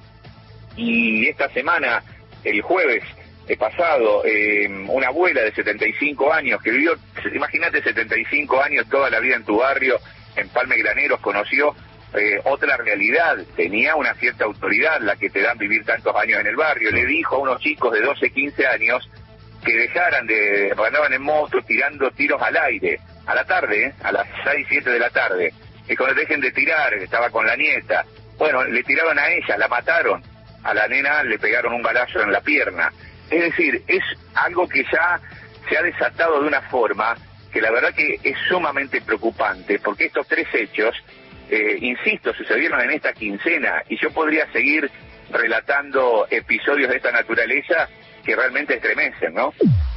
Y esta semana, el jueves pasado, una abuela de 75 años que vivió, imagínate, 75 años, toda la vida en tu barrio, en Palme Graneros, conoció otra realidad, tenía una cierta autoridad, la que te dan vivir tantos años en el barrio. Le dijo a unos chicos de 12, 15 años que dejaran andaban en moto tirando tiros al aire, a la tarde, a las 6, 7 de la tarde. Dijo, dejen de tirar, estaba con la nieta. Bueno, le tiraron a ella, la mataron. A la nena le pegaron un balazo en la pierna. Es decir, es algo que ya se ha desatado de una forma que la verdad que es sumamente preocupante, porque estos 3 hechos, insisto, sucedieron en esta quincena, y yo podría seguir relatando episodios de esta naturaleza que realmente estremecen, ¿no?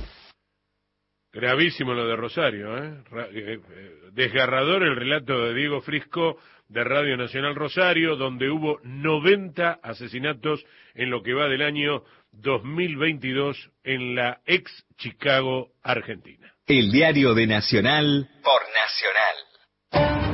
Gravísimo lo de Rosario, ¿eh? Desgarrador el relato de Diego Frisco de Radio Nacional Rosario, donde hubo 90 asesinatos en lo que va del año 2022 en la ex Chicago, Argentina. El diario de Nacional por Nacional.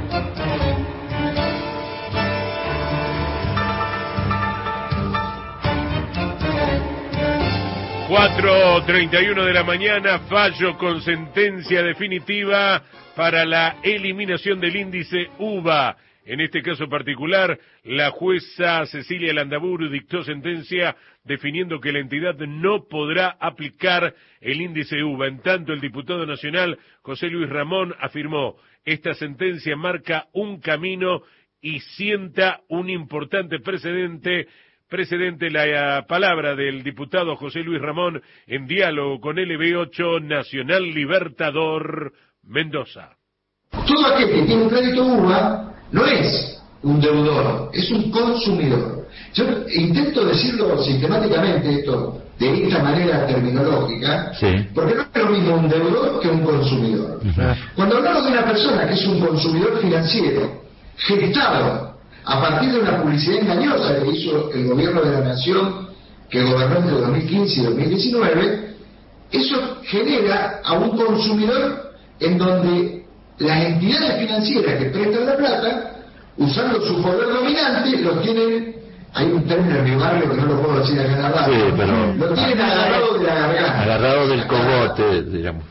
4:31 de la mañana, fallo con sentencia definitiva para la eliminación del índice UVA. En este caso particular, la jueza Cecilia Landaburu dictó sentencia definiendo que la entidad no podrá aplicar el índice UVA. En tanto, el diputado nacional José Luis Ramón afirmó: esta sentencia marca un camino y sienta un importante precedente. La palabra del diputado José Luis Ramón en diálogo con LB8 Nacional Libertador Mendoza. Todo aquel que tiene un crédito UVA no es un deudor, es un consumidor. Yo intento decirlo sistemáticamente esto, de esta manera terminológica, porque no es lo mismo un deudor que un consumidor. Cuando hablamos de una persona que es un consumidor financiero, gestado a partir de una publicidad engañosa que hizo el gobierno de la nación, que gobernó entre 2015 y 2019, eso genera a un consumidor en donde las entidades financieras que prestan la plata, usando su poder dominante, los tienen, hay un término en mi barrio que no lo puedo decir acá en la radio, pero lo tienen agarrado de la garganta. Agarrado del cogote, digamos.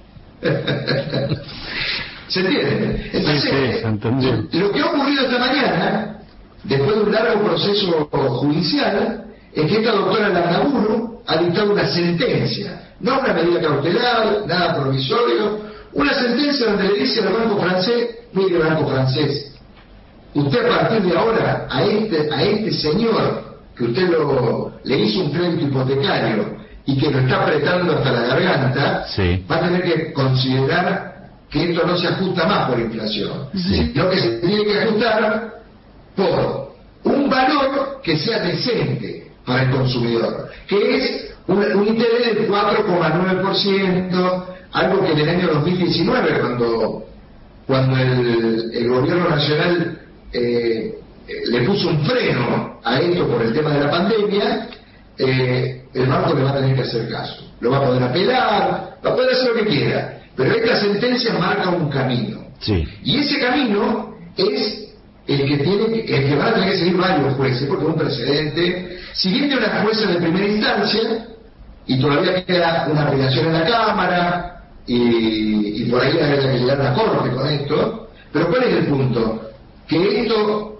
¿Se entiende? Entonces, se entendió. Lo que ha ocurrido esta mañana, después de un largo proceso judicial, es que esta doctora Landaburu ha dictado una sentencia, no una medida cautelar, nada provisorio, una sentencia donde le dice al banco francés: mire, banco francés, usted a partir de ahora a este señor que usted le hizo un crédito hipotecario y que lo está apretando hasta la garganta, va a tener que considerar que esto no se ajusta más por inflación, sino que se tiene que ajustar por un valor que sea decente para el consumidor, que es un interés del 4,9%, algo que en el año 2019, cuando el gobierno nacional le puso un freno a esto por el tema de la pandemia, el banco le va a tener que hacer caso, lo va a poder apelar, va a poder hacer lo que quiera, pero esta sentencia marca un camino, y ese camino es el que van a tener que seguir varios jueces, porque es un precedente. Si bien de una jueza de primera instancia, y todavía queda una apelación en la Cámara, y por ahí hay que llegar a la Corte con esto, pero ¿cuál es el punto? Que esto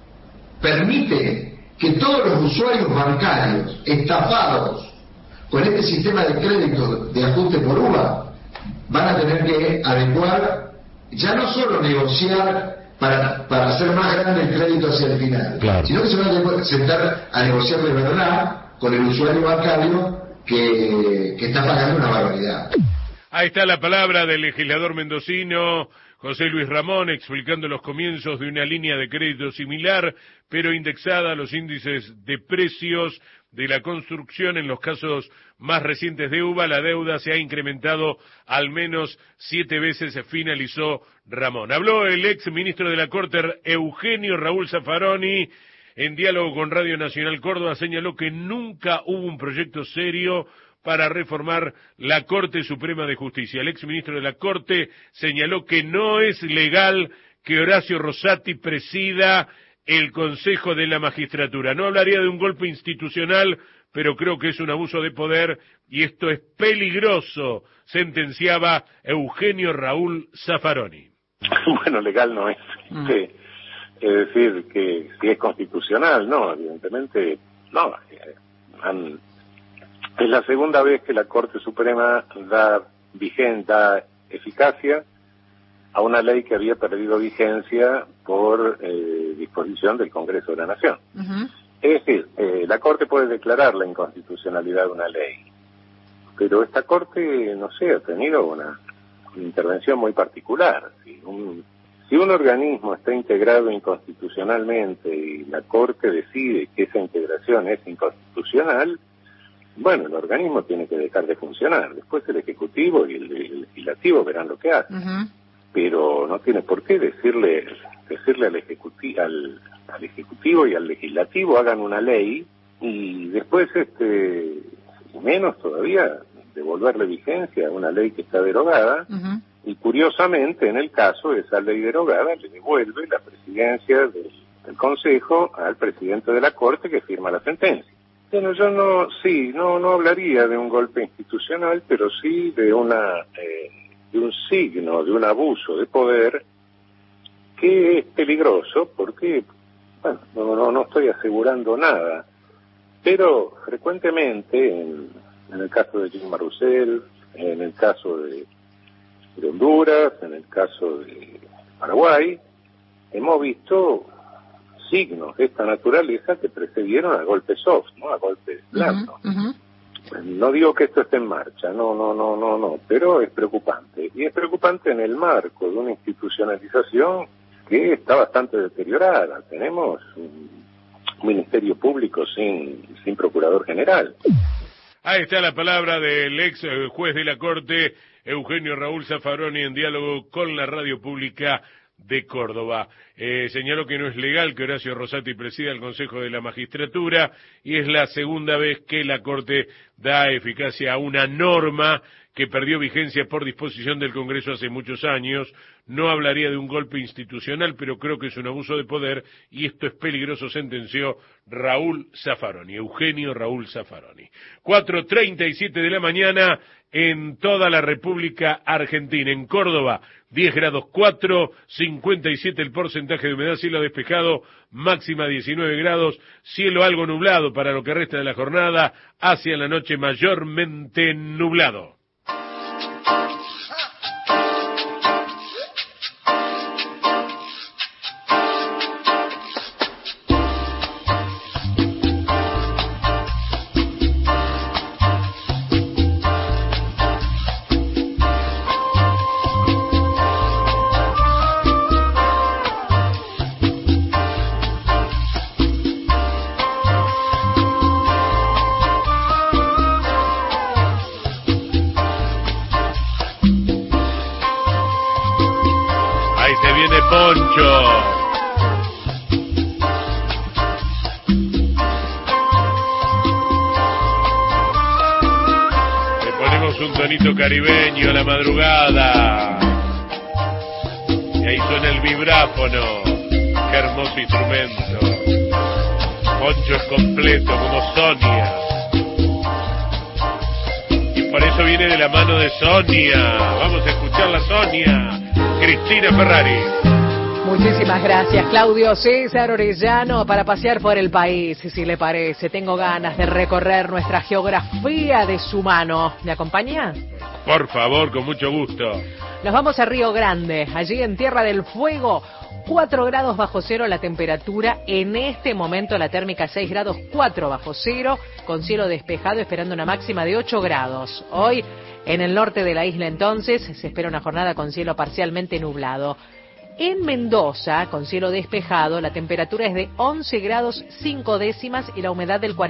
permite que todos los usuarios bancarios estafados con este sistema de crédito de ajuste por UVA van a tener que adecuar, ya no solo negociar para hacer más grande el crédito hacia el final, sino que se van a tener que sentar a negociar de verdad con el usuario bancario que está pagando una barbaridad. Ahí está la palabra del legislador mendocino José Luis Ramón, explicando los comienzos de una línea de crédito similar, pero indexada a los índices de precios de la construcción. En los casos más recientes de UBA, la deuda se ha incrementado al menos 7 veces, finalizó Ramón. Habló el ex ministro de la Corte, Eugenio Raúl Zaffaroni, en diálogo con Radio Nacional Córdoba. Señaló que nunca hubo un proyecto serio para reformar la Corte Suprema de Justicia. El ex ministro de la Corte señaló que no es legal que Horacio Rosati presida el Consejo de la Magistratura. No hablaría de un golpe institucional, pero creo que es un abuso de poder y esto es peligroso, sentenciaba Eugenio Raúl Zaffaroni. Bueno, legal no es. Sí. Es decir, que si es constitucional, no, evidentemente no. Es la segunda vez que la Corte Suprema da eficacia a una ley que había perdido vigencia por disposición del Congreso de la Nación. Es decir, la Corte puede declarar la inconstitucionalidad de una ley, pero esta Corte, no sé, ha tenido una intervención muy particular. Si un organismo está integrado inconstitucionalmente y la Corte decide que esa integración es inconstitucional, bueno, el organismo tiene que dejar de funcionar. Después el Ejecutivo y el Legislativo verán lo que hacen. Pero no tiene por qué decirle al Ejecutivo y al Legislativo hagan una ley y después, menos todavía, devolverle vigencia a una ley que está derogada. Y curiosamente, en el caso de esa ley derogada, le devuelve la presidencia del Consejo al presidente de la Corte que firma la sentencia. Bueno, yo no hablaría de un golpe institucional, pero sí de un signo de un abuso de poder que es peligroso porque, bueno, no estoy asegurando nada, pero frecuentemente en el caso de Dilma Rousseff, en el caso de Honduras, en el caso de Paraguay, hemos visto signos de esta naturaleza que precedieron a golpes soft, ¿no? A golpes blandos. No digo que esto esté en marcha, no, pero es preocupante. Y es preocupante en el marco de una institucionalización que está bastante deteriorada. Tenemos un ministerio público sin procurador general. Ahí está la palabra del ex juez de la Corte, Eugenio Raúl Zaffaroni, en diálogo con la radio pública de Córdoba. Señaló que no es legal que Horacio Rosati presida el Consejo de la Magistratura y es la segunda vez que la Corte da eficacia a una norma que perdió vigencia por disposición del Congreso hace muchos años. No hablaría de un golpe institucional, pero creo que es un abuso de poder y esto es peligroso, sentenció Raúl Zaffaroni, Eugenio Raúl Zaffaroni. 4:37 de la mañana en toda la República Argentina. En Córdoba, 10 grados 4, 57 el porcentaje de humedad, cielo despejado, máxima 19 grados, cielo algo nublado para lo que resta de la jornada, hacia la noche mayormente nublado. Caribeño a la madrugada y ahí suena el vibráfono, qué hermoso instrumento. Poncho es completo como Sonia y por eso viene de la mano de Sonia. Vamos a escuchar la Sonia, Cristina Ferrari. Muchísimas gracias, Claudio César Orellano, para pasear por el país, si le parece. Tengo ganas de recorrer nuestra geografía de su mano. ¿Me acompaña? Por favor, con mucho gusto. Nos vamos a Río Grande, allí en Tierra del Fuego, 4 grados bajo cero la temperatura. En este momento la térmica 6 grados 4 bajo cero, con cielo despejado, esperando una máxima de 8 grados. Hoy, en el norte de la isla entonces, se espera una jornada con cielo parcialmente nublado. En Mendoza, con cielo despejado, la temperatura es de 11 grados 5 décimas y la humedad del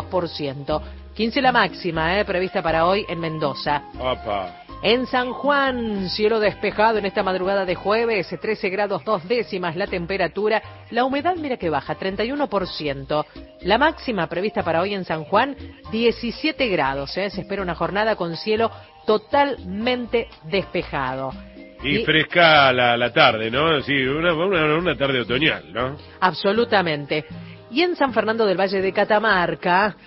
42%. 15 la máxima, prevista para hoy en Mendoza. Opa. En San Juan, cielo despejado en esta madrugada de jueves, 13 grados 2 décimas la temperatura. La humedad, mira que baja, 31%. La máxima prevista para hoy en San Juan, 17 grados. Se espera una jornada con cielo totalmente despejado. Y fresca la tarde, ¿no? Sí, una tarde otoñal, ¿no? Absolutamente. Y en San Fernando del Valle de Catamarca,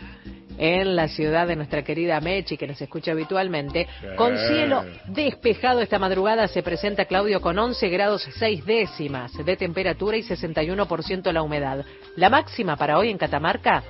en la ciudad de nuestra querida Mechi, que nos escucha habitualmente, con cielo despejado esta madrugada se presenta, Claudio, con 11 grados 6 décimas de temperatura y 61% la humedad. La máxima para hoy en Catamarca,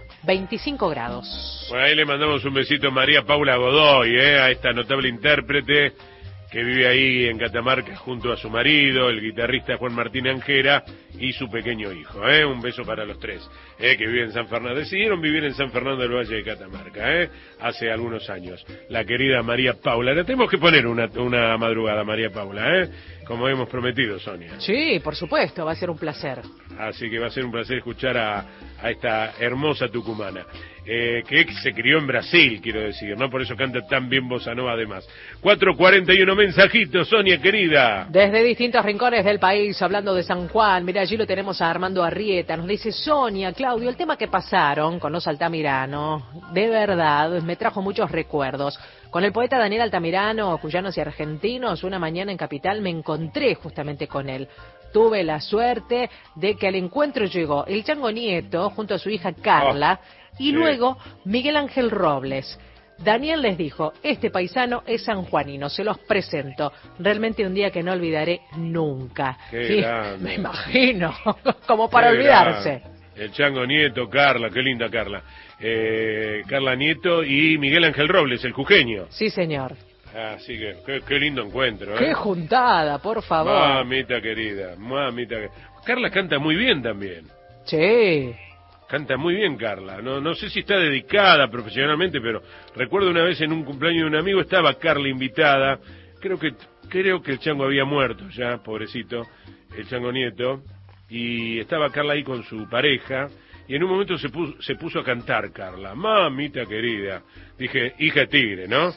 25 grados. Bueno, ahí le mandamos un besito a María Paula Godoy, a esta notable intérprete que vive ahí en Catamarca junto a su marido, el guitarrista Juan Martín Anjera, y su pequeño hijo. Un beso para los tres, que viven en San Fernando. Decidieron vivir en San Fernando del Valle de Catamarca, hace algunos años. La querida María Paula. Le tenemos que poner una madrugada, María Paula, como hemos prometido, Sonia. Sí, por supuesto, va a ser un placer. Así que va a ser un placer escuchar a esta hermosa tucumana. Que se crió en Brasil, quiero decir, ¿no? Por eso canta tan bien bossa nova además. 4:41 mensajitos, Sonia querida. Desde distintos rincones del país, hablando de San Juan, mira, allí lo tenemos a Armando Arrieta, nos dice: Sonia, Claudio, el tema que pasaron con los Altamirano, de verdad, me trajo muchos recuerdos. Con el poeta Daniel Altamirano, Cuyanos y Argentinos, una mañana en Capital me encontré justamente con él. Tuve la suerte de que al encuentro llegó el Chango Nieto junto a su hija Carla, y luego Miguel Ángel Robles. Daniel les dijo: este paisano es sanjuanino, se los presento. Realmente un día que no olvidaré nunca. Qué me imagino, como para olvidarse. El Chango Nieto, Carla, qué linda Carla. Carla Nieto y Miguel Ángel Robles, el jujeño. Sí, señor. Así que qué lindo encuentro, Qué juntada, por favor. Mamita querida, mamita. Carla canta muy bien también. Sí. Canta muy bien Carla, no sé si está dedicada profesionalmente, pero recuerdo una vez en un cumpleaños de un amigo estaba Carla invitada, creo que el Chango había muerto ya, pobrecito, el Chango Nieto, y estaba Carla ahí con su pareja, y en un momento se puso a cantar Carla, mamita querida. Dije, hija de tigre, ¿no?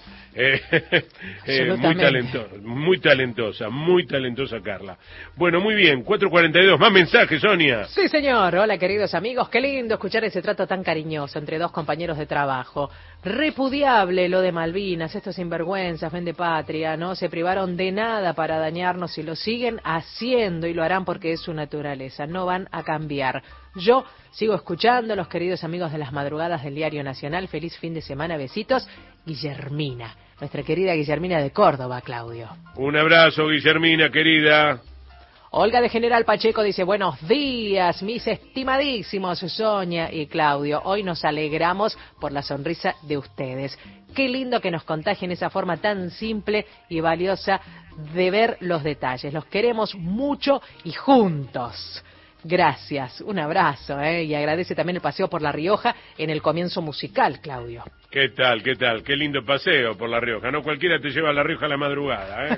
Muy talentosa Carla. Bueno, muy bien, 4:42, más mensajes, Sonia. Sí, señor. Hola, queridos amigos. Qué lindo escuchar ese trato tan cariñoso entre dos compañeros de trabajo. Repudiable lo de Malvinas, estos sinvergüenzas, vende patria, ¿no? Se privaron de nada para dañarnos y lo siguen haciendo y lo harán porque es su naturaleza. No van a cambiar. Yo sigo escuchando, los queridos amigos de las madrugadas del Diario Nacional. Feliz fin de semana, besitos. Guillermina, nuestra querida Guillermina de Córdoba, Claudio. Un abrazo, Guillermina, querida. Olga de General Pacheco dice, buenos días, mis estimadísimos Sonia y Claudio. Hoy nos alegramos por la sonrisa de ustedes. Qué lindo que nos contagien esa forma tan simple y valiosa de ver los detalles. Los queremos mucho y juntos. Gracias, un abrazo, y agradece también el paseo por La Rioja en el comienzo musical, Claudio. ¿Qué tal? Qué lindo paseo por La Rioja. No cualquiera te lleva a La Rioja a la madrugada,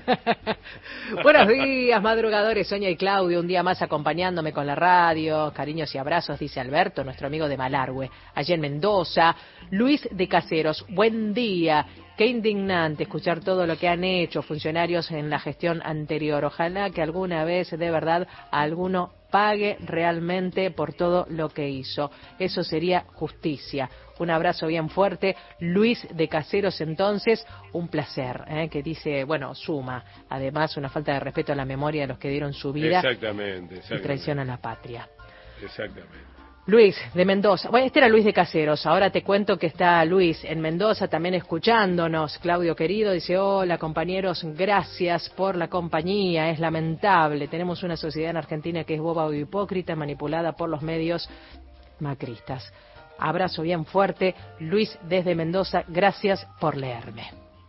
Buenos días, madrugadores, Sonia y Claudio. Un día más acompañándome con la radio. Cariños y abrazos, dice Alberto, nuestro amigo de Malargüe. Allí en Mendoza. Luis de Caseros, buen día. Qué indignante escuchar todo lo que han hecho funcionarios en la gestión anterior. Ojalá que alguna vez, de verdad, alguno pague realmente por todo lo que hizo. Eso sería justicia. Un abrazo bien fuerte. Luis de Caseros, entonces, un placer, que dice, bueno, suma. Además, una falta de respeto a la memoria de los que dieron su vida. Exactamente. Y traición a la patria. Exactamente. Luis, de Mendoza. Bueno, este era Luis de Caseros. Ahora te cuento que está Luis en Mendoza también escuchándonos. Claudio querido dice, hola compañeros, gracias por la compañía. Es lamentable. Tenemos una sociedad en Argentina que es boba o hipócrita, manipulada por los medios macristas. Abrazo bien fuerte. Luis desde Mendoza, gracias por leerme.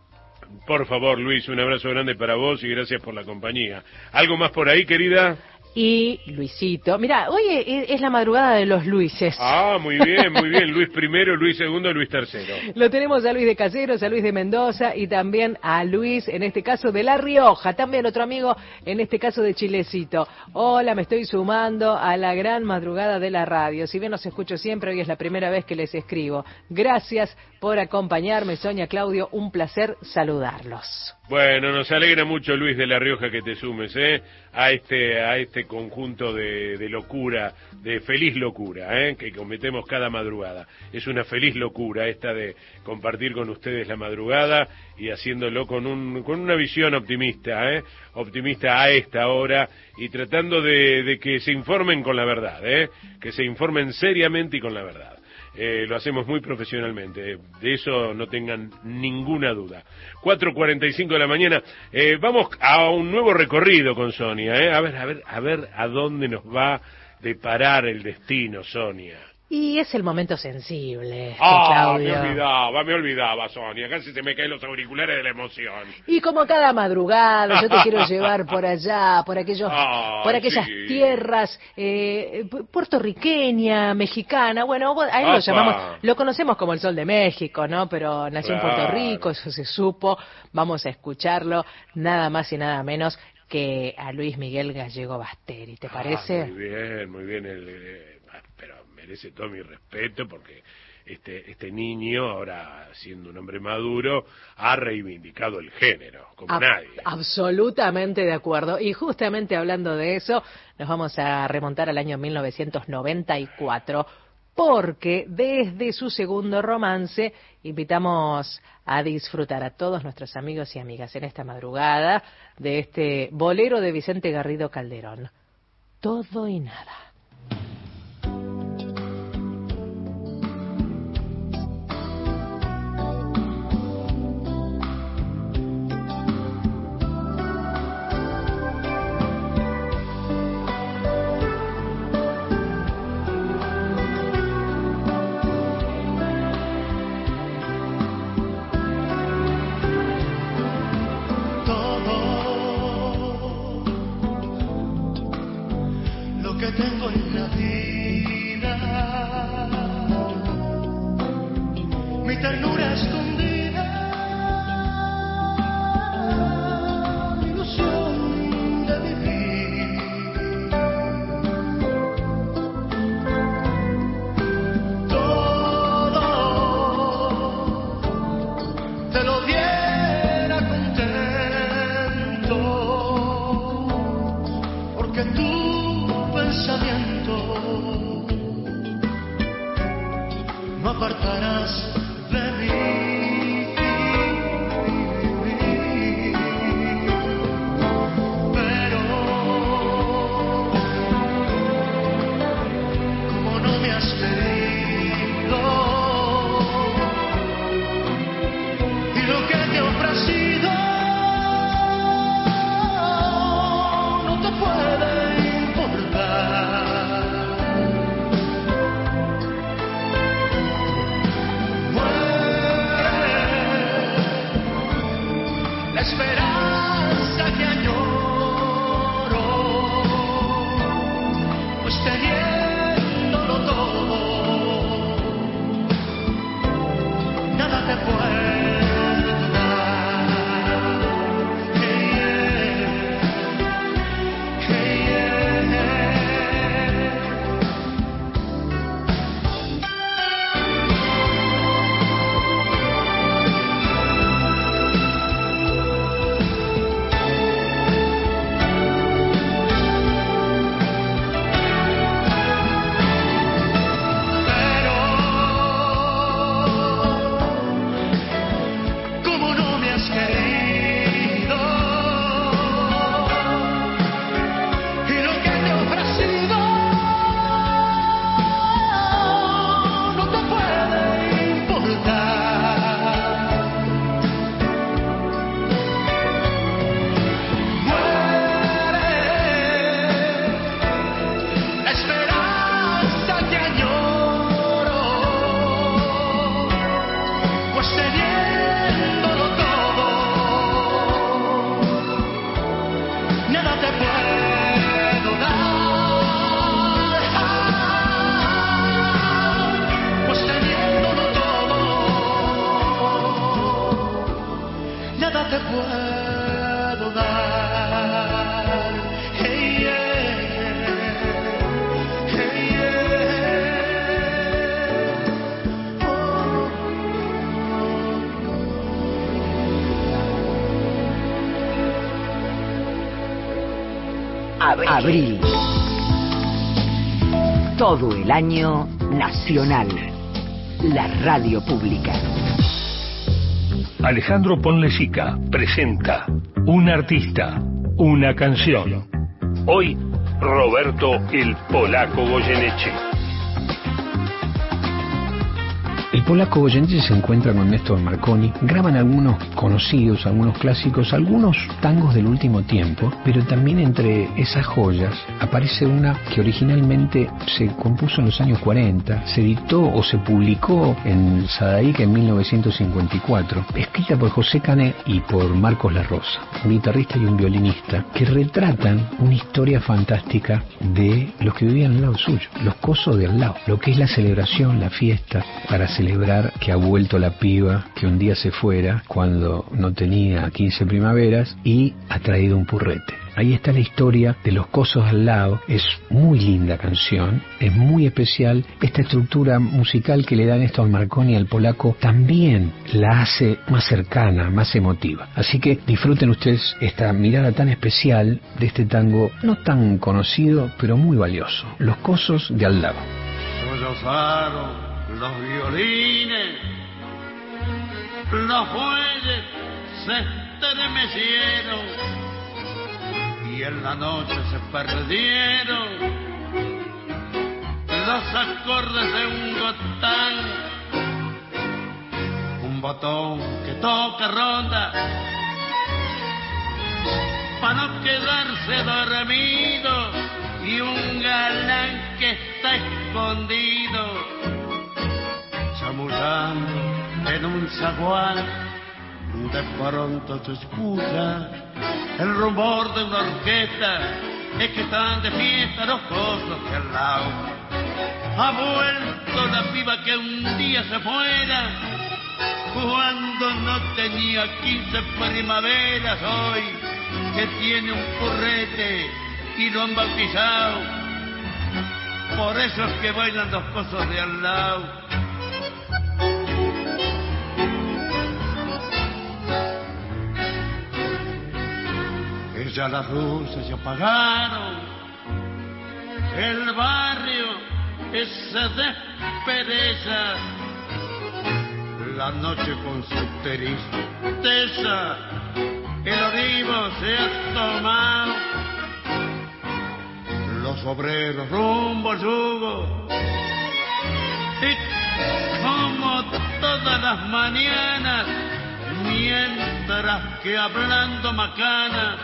Por favor, Luis, un abrazo grande para vos y gracias por la compañía. ¿Algo más por ahí, querida? Y Luisito, mira, hoy es la madrugada de los Luises. Ah, muy bien, Luis primero, Luis segundo, Luis tercero. Lo tenemos a Luis de Caseros, a Luis de Mendoza y también a Luis, en este caso de La Rioja, también otro amigo, en este caso de Chilecito. Hola, me estoy sumando a la gran madrugada de la radio. Si bien los escucho siempre, hoy es la primera vez que les escribo. Gracias por acompañarme, Sonia, Claudio, un placer saludarlos. Bueno, nos alegra mucho, Luis de La Rioja, que te sumes a este conjunto de locura, de feliz locura, que cometemos cada madrugada. Es una feliz locura esta de compartir con ustedes la madrugada y haciéndolo con una visión optimista, optimista a esta hora y tratando de que se informen con la verdad, que se informen seriamente y con la verdad. Lo hacemos muy profesionalmente, de eso no tengan ninguna duda. 4:45 de la mañana, vamos a un nuevo recorrido con Sonia, a ver a dónde nos va a deparar el destino, Sonia. Y es el momento sensible, Claudio. Me olvidaba, Sonia, casi se me caen los auriculares de la emoción. Y como cada madrugada, yo te quiero llevar por allá, por aquellas tierras puertorriqueña, mexicana, bueno, ahí lo conocemos como el Sol de México, ¿no? Pero nació en Puerto Rico, eso se supo. Vamos a escucharlo, nada más y nada menos que a Luis Miguel Gallego Basteri, ¿te parece? Muy bien, pero merece todo mi respeto porque este niño, ahora siendo un hombre maduro, ha reivindicado el género, como nadie. Absolutamente de acuerdo. Y justamente hablando de eso, nos vamos a remontar al año 1994, porque desde su segundo romance invitamos a disfrutar a todos nuestros amigos y amigas en esta madrugada de este bolero de Vicente Garrido Calderón. Todo y nada. Tengo esperanza que añoro, pues teniéndolo todo, nada te puede. Abril. Todo el año nacional. La radio pública. Alejandro Ponlecica presenta Un artista, una canción. Hoy, Roberto el Polaco Goyeneche. El Polaco Goyeneche se encuentra con Néstor Marconi, graban algunos conocidos, algunos clásicos, algunos tangos del último tiempo, pero también entre esas joyas aparece una que originalmente se compuso en los años 40, se editó o se publicó en Sadaic en 1954, escrita por José Canet y por Marcos La Rosa, un guitarrista y un violinista, que retratan una historia fantástica de los que vivían al lado suyo, los cosos de al lado, lo que es la celebración, la fiesta, para celebrar que ha vuelto la piba que un día se fuera cuando no tenía 15 primaveras y ha traído un purrete. Ahí está la historia de los cosos al lado. Es muy linda canción, es muy especial. Esta estructura musical que le da Néstor Marconi al polaco también la hace más cercana, más emotiva. Así que disfruten ustedes esta mirada tan especial de este tango no tan conocido, pero muy valioso. Los cosos de al lado. Los violines, los bueyes se estremecieron y en la noche se perdieron los acordes de un gotán, un botón que toca ronda para no quedarse dormido y un galán que está escondido chamullando en un zaguán. De pronto se escucha el rumor de una orquesta, es que están de fiesta los cosos de al lado. Ha vuelto la piba que un día se fuera cuando no tenía 15 primaveras, hoy que tiene un purrete y lo han bautizado. Por eso es que bailan los cosos de al lado. Ya las luces se apagaron, el barrio se despereza, la noche con su tristeza, el olivo se ha tomado, los obreros rumbo al yugo, y como todas las mañanas, mientras que hablando macana,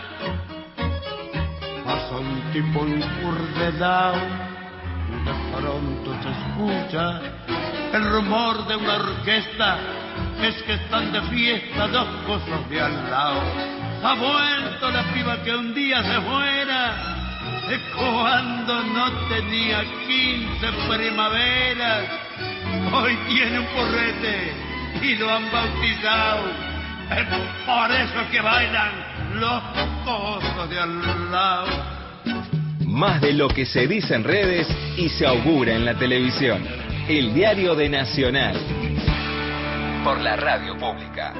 pasa un tipo encurdelao, de pronto se escucha el rumor de una orquesta, es que están de fiesta dos cosos de al lado. Ha vuelto la piba que un día se fuera, cuando no tenía 15 primaveras. Hoy tiene un porrete y lo han bautizado. Es por eso que bailan los cosos de al lado. Más de lo que se dice en redes y se augura en la televisión. El diario de Nacional. Por la radio pública.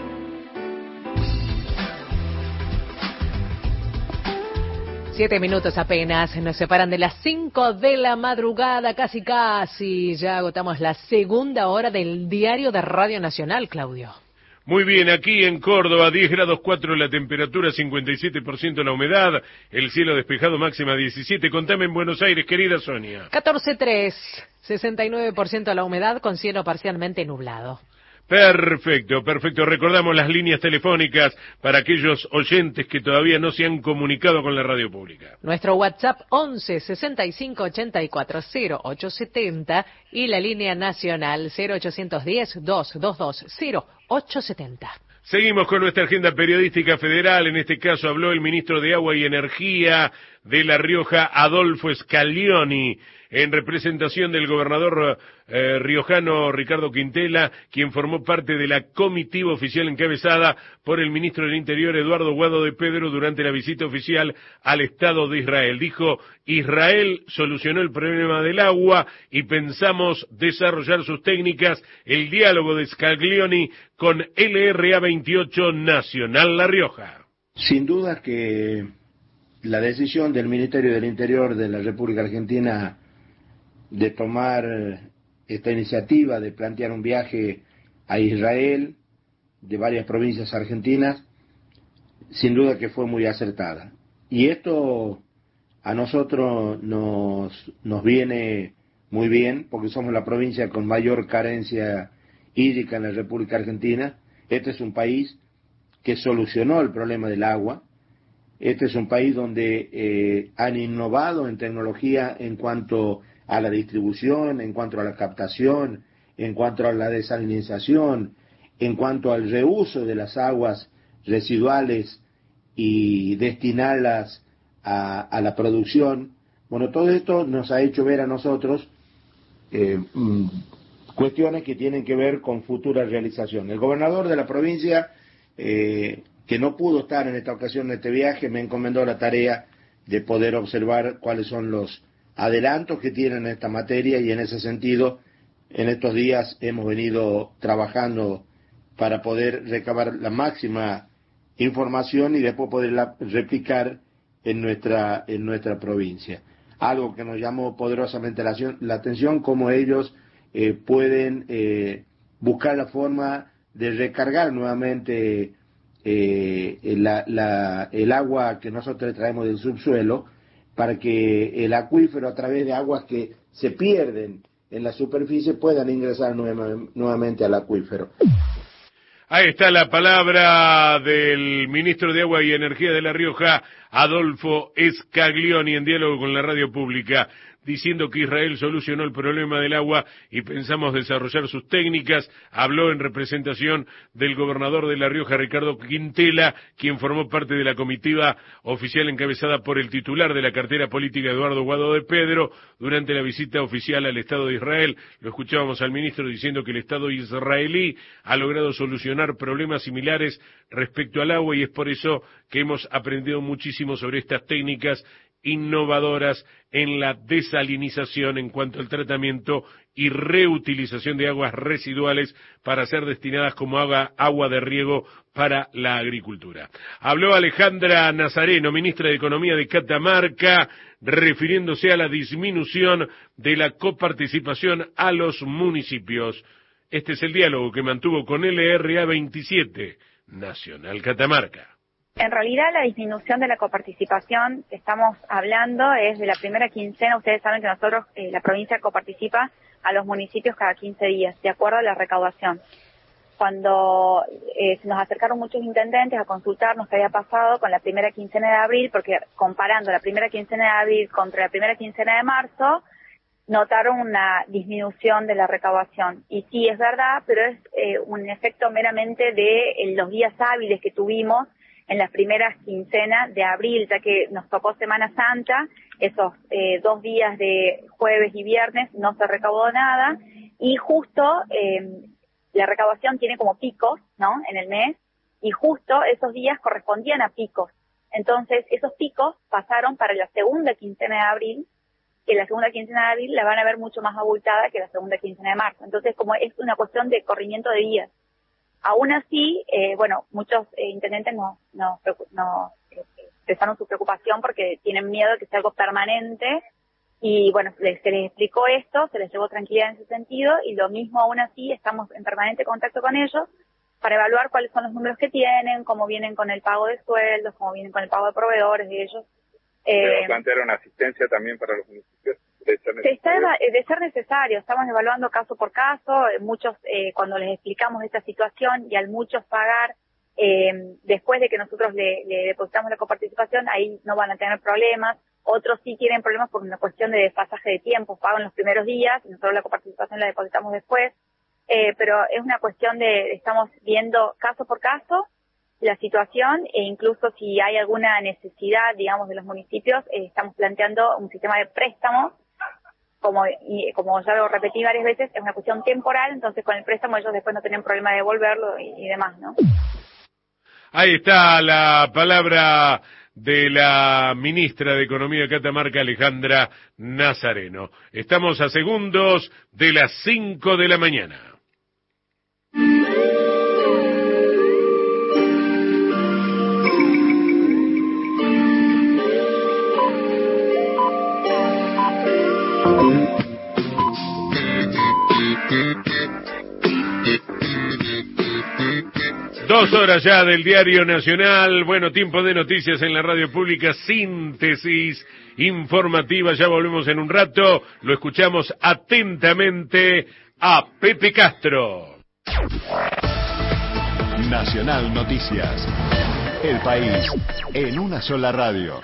Siete minutos apenas nos separan de las 5 de la madrugada, casi. Ya agotamos la segunda hora del diario de Radio Nacional, Claudio. Muy bien, aquí en Córdoba, 10 grados 4 la temperatura, 57% la humedad, el cielo despejado, máxima 17. Contame en Buenos Aires, querida Sonia. 14,3, 69% la humedad, con cielo parcialmente nublado. Perfecto, perfecto. Recordamos las líneas telefónicas para aquellos oyentes que todavía no se han comunicado con la radio pública. Nuestro WhatsApp 11 65 84 0870 y la línea nacional 0810 222 0870. Seguimos con nuestra agenda periodística federal. En este caso habló el ministro de Agua y Energía de La Rioja, Adolfo Scaglioni, en representación del gobernador riojano Ricardo Quintela, quien formó parte de la comitiva oficial encabezada por el ministro del Interior, Eduardo Guado de Pedro, durante la visita oficial al Estado de Israel. Dijo: Israel solucionó el problema del agua y pensamos desarrollar sus técnicas. El diálogo de Scaglioni con LRA 28 Nacional La Rioja. Sin duda que la decisión del Ministerio del Interior de la República Argentina de tomar esta iniciativa de plantear un viaje a Israel de varias provincias argentinas, sin duda que fue muy acertada. Y esto a nosotros nos viene muy bien, porque somos la provincia con mayor carencia hídrica en la República Argentina. Este es un país que solucionó el problema del agua. Este es un país donde han innovado en tecnología en cuanto a la distribución, en cuanto a la captación, en cuanto a la desalinización, en cuanto al reuso de las aguas residuales y destinarlas a la producción. Bueno, todo esto nos ha hecho ver a nosotros cuestiones que tienen que ver con futura realización. El gobernador de la provincia, que no pudo estar en esta ocasión en este viaje, me encomendó la tarea de poder observar cuáles son los adelantos que tienen en esta materia, y en ese sentido en estos días hemos venido trabajando para poder recabar la máxima información y después poderla replicar en nuestra provincia. Algo que nos llamó poderosamente la atención, cómo ellos pueden buscar la forma de recargar nuevamente el agua que nosotros traemos del subsuelo, para que el acuífero, a través de aguas que se pierden en la superficie, puedan ingresar nuevamente al acuífero. Ahí está la palabra del ministro de Agua y Energía de La Rioja, Adolfo Scaglioni, en diálogo con la radio pública, diciendo que Israel solucionó el problema del agua y pensamos desarrollar sus técnicas. Habló en representación del gobernador de La Rioja, Ricardo Quintela, quien formó parte de la comitiva oficial encabezada por el titular de la cartera política, Eduardo Guado de Pedro, durante la visita oficial al Estado de Israel. Lo escuchábamos al ministro diciendo que el Estado israelí ha logrado solucionar problemas similares respecto al agua, y es por eso que hemos aprendido muchísimo sobre estas técnicas innovadoras en la desalinización en cuanto al tratamiento y reutilización de aguas residuales para ser destinadas como agua de riego para la agricultura. Habló Alejandra Nazareno, ministra de Economía de Catamarca, refiriéndose a la disminución de la coparticipación a los municipios. Este es el diálogo que mantuvo con LRA 27, Nacional Catamarca. En realidad, la disminución de la coparticipación que estamos hablando es de la primera quincena. Ustedes saben que nosotros, la provincia, coparticipa a los municipios cada 15 días, de acuerdo a la recaudación. Cuando se nos acercaron muchos intendentes a consultarnos qué había pasado con la primera quincena de abril, porque comparando la primera quincena de abril contra la primera quincena de marzo, notaron una disminución de la recaudación. Y sí, es verdad, pero es un efecto meramente de los días hábiles que tuvimos en las primeras quincenas de abril, ya que nos tocó Semana Santa, esos 2 días de jueves y viernes no se recaudó nada, y justo la recaudación tiene como picos, ¿no?, en el mes, y justo esos días correspondían a picos. Entonces, esos picos pasaron para la segunda quincena de abril, que la segunda quincena de abril la van a ver mucho más abultada que la segunda quincena de marzo. Entonces, como es una cuestión de corrimiento de días. Aún así, muchos intendentes no expresaron su preocupación porque tienen miedo de que sea algo permanente, y bueno, se les explicó esto, se les llevó tranquilidad en ese sentido, y lo mismo aún así estamos en permanente contacto con ellos para evaluar cuáles son los números que tienen, cómo vienen con el pago de sueldos, cómo vienen con el pago de proveedores de ellos. Pero plantearon asistencia también para los municipios. De ser necesario, estamos evaluando caso por caso. Muchos, cuando les explicamos esta situación y al muchos pagar, después de que nosotros le depositamos la coparticipación, ahí no van a tener problemas. Otros sí tienen problemas por una cuestión de desfasaje de tiempo, pagan los primeros días y nosotros la coparticipación la depositamos después. Pero es una cuestión estamos viendo caso por caso la situación, e incluso si hay alguna necesidad, digamos, de los municipios, estamos planteando un sistema de préstamos, como ya lo repetí varias veces, es una cuestión temporal, entonces con el préstamo ellos después no tienen problema de devolverlo y demás, ¿no? Ahí está la palabra de la ministra de Economía de Catamarca, Alejandra Nazareno. Estamos a segundos de las 5 de la mañana. Dos horas ya del Diario Nacional. Bueno, tiempo de noticias en la radio pública, síntesis informativa. Ya volvemos en un rato. Lo escuchamos atentamente a Pepe Castro. Nacional Noticias. El país en una sola radio.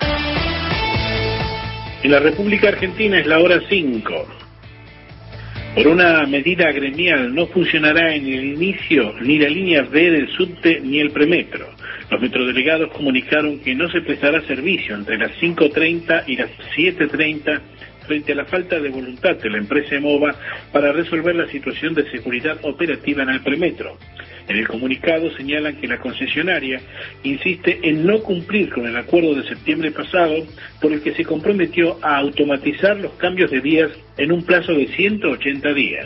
En la República Argentina es la hora 5. Por una medida gremial no funcionará en el inicio ni la línea B del subte ni el premetro. Los metrodelegados comunicaron que no se prestará servicio entre las 5:30 y las 7:30 frente a la falta de voluntad de la empresa EMOVA para resolver la situación de seguridad operativa en el premetro. En el comunicado señalan que la concesionaria insiste en no cumplir con el acuerdo de septiembre pasado por el que se comprometió a automatizar los cambios de vías en un plazo de 180 días.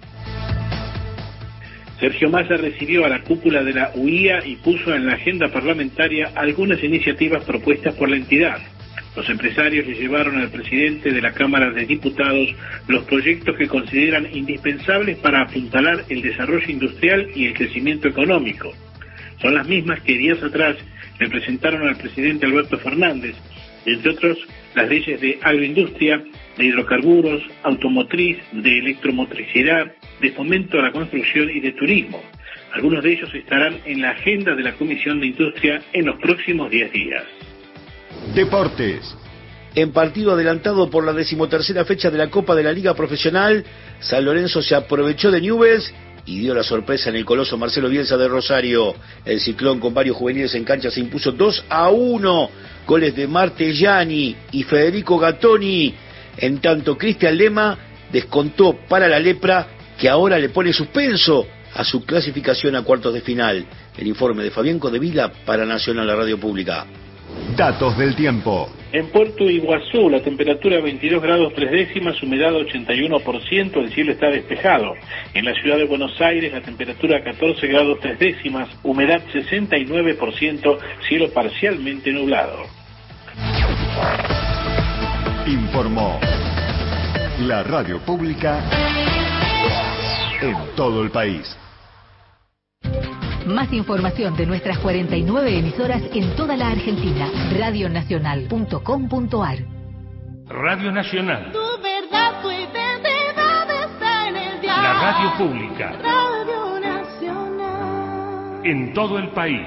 Sergio Massa recibió a la cúpula de la UIA y puso en la agenda parlamentaria algunas iniciativas propuestas por la entidad. Los empresarios le llevaron al presidente de la Cámara de Diputados los proyectos que consideran indispensables para apuntalar el desarrollo industrial y el crecimiento económico. Son las mismas que días atrás le presentaron al presidente Alberto Fernández, entre otros las leyes de agroindustria, de hidrocarburos, automotriz, de electromotricidad, de fomento a la construcción y de turismo. Algunos de ellos estarán en la agenda de la Comisión de Industria en los próximos 10 días. Deportes. En partido adelantado por la 13ª fecha de la Copa de la Liga Profesional, San Lorenzo se aprovechó de Newell's y dio la sorpresa en el coloso Marcelo Bielsa de Rosario. El Ciclón, con varios juveniles en cancha, se impuso 2-1, goles de Martellani y Federico Gattoni. En tanto, Cristian Lema descontó para la Lepra, que ahora le pone suspenso a su clasificación a cuartos de final. El informe de Fabián Codevila para Nacional, la radio pública. Datos del tiempo. En Puerto Iguazú, la temperatura 22 grados 3 décimas, humedad 81%, el cielo está despejado. En la ciudad de Buenos Aires, la temperatura 14 grados 3 décimas, humedad 69%, cielo parcialmente nublado. Informó la radio pública en todo el país. Más información de nuestras 49 emisoras en toda la Argentina. Radionacional.com.ar. Radio Nacional. Tu verdad, tu identidad está en el diario. La radio pública. Radio Nacional. En todo el país.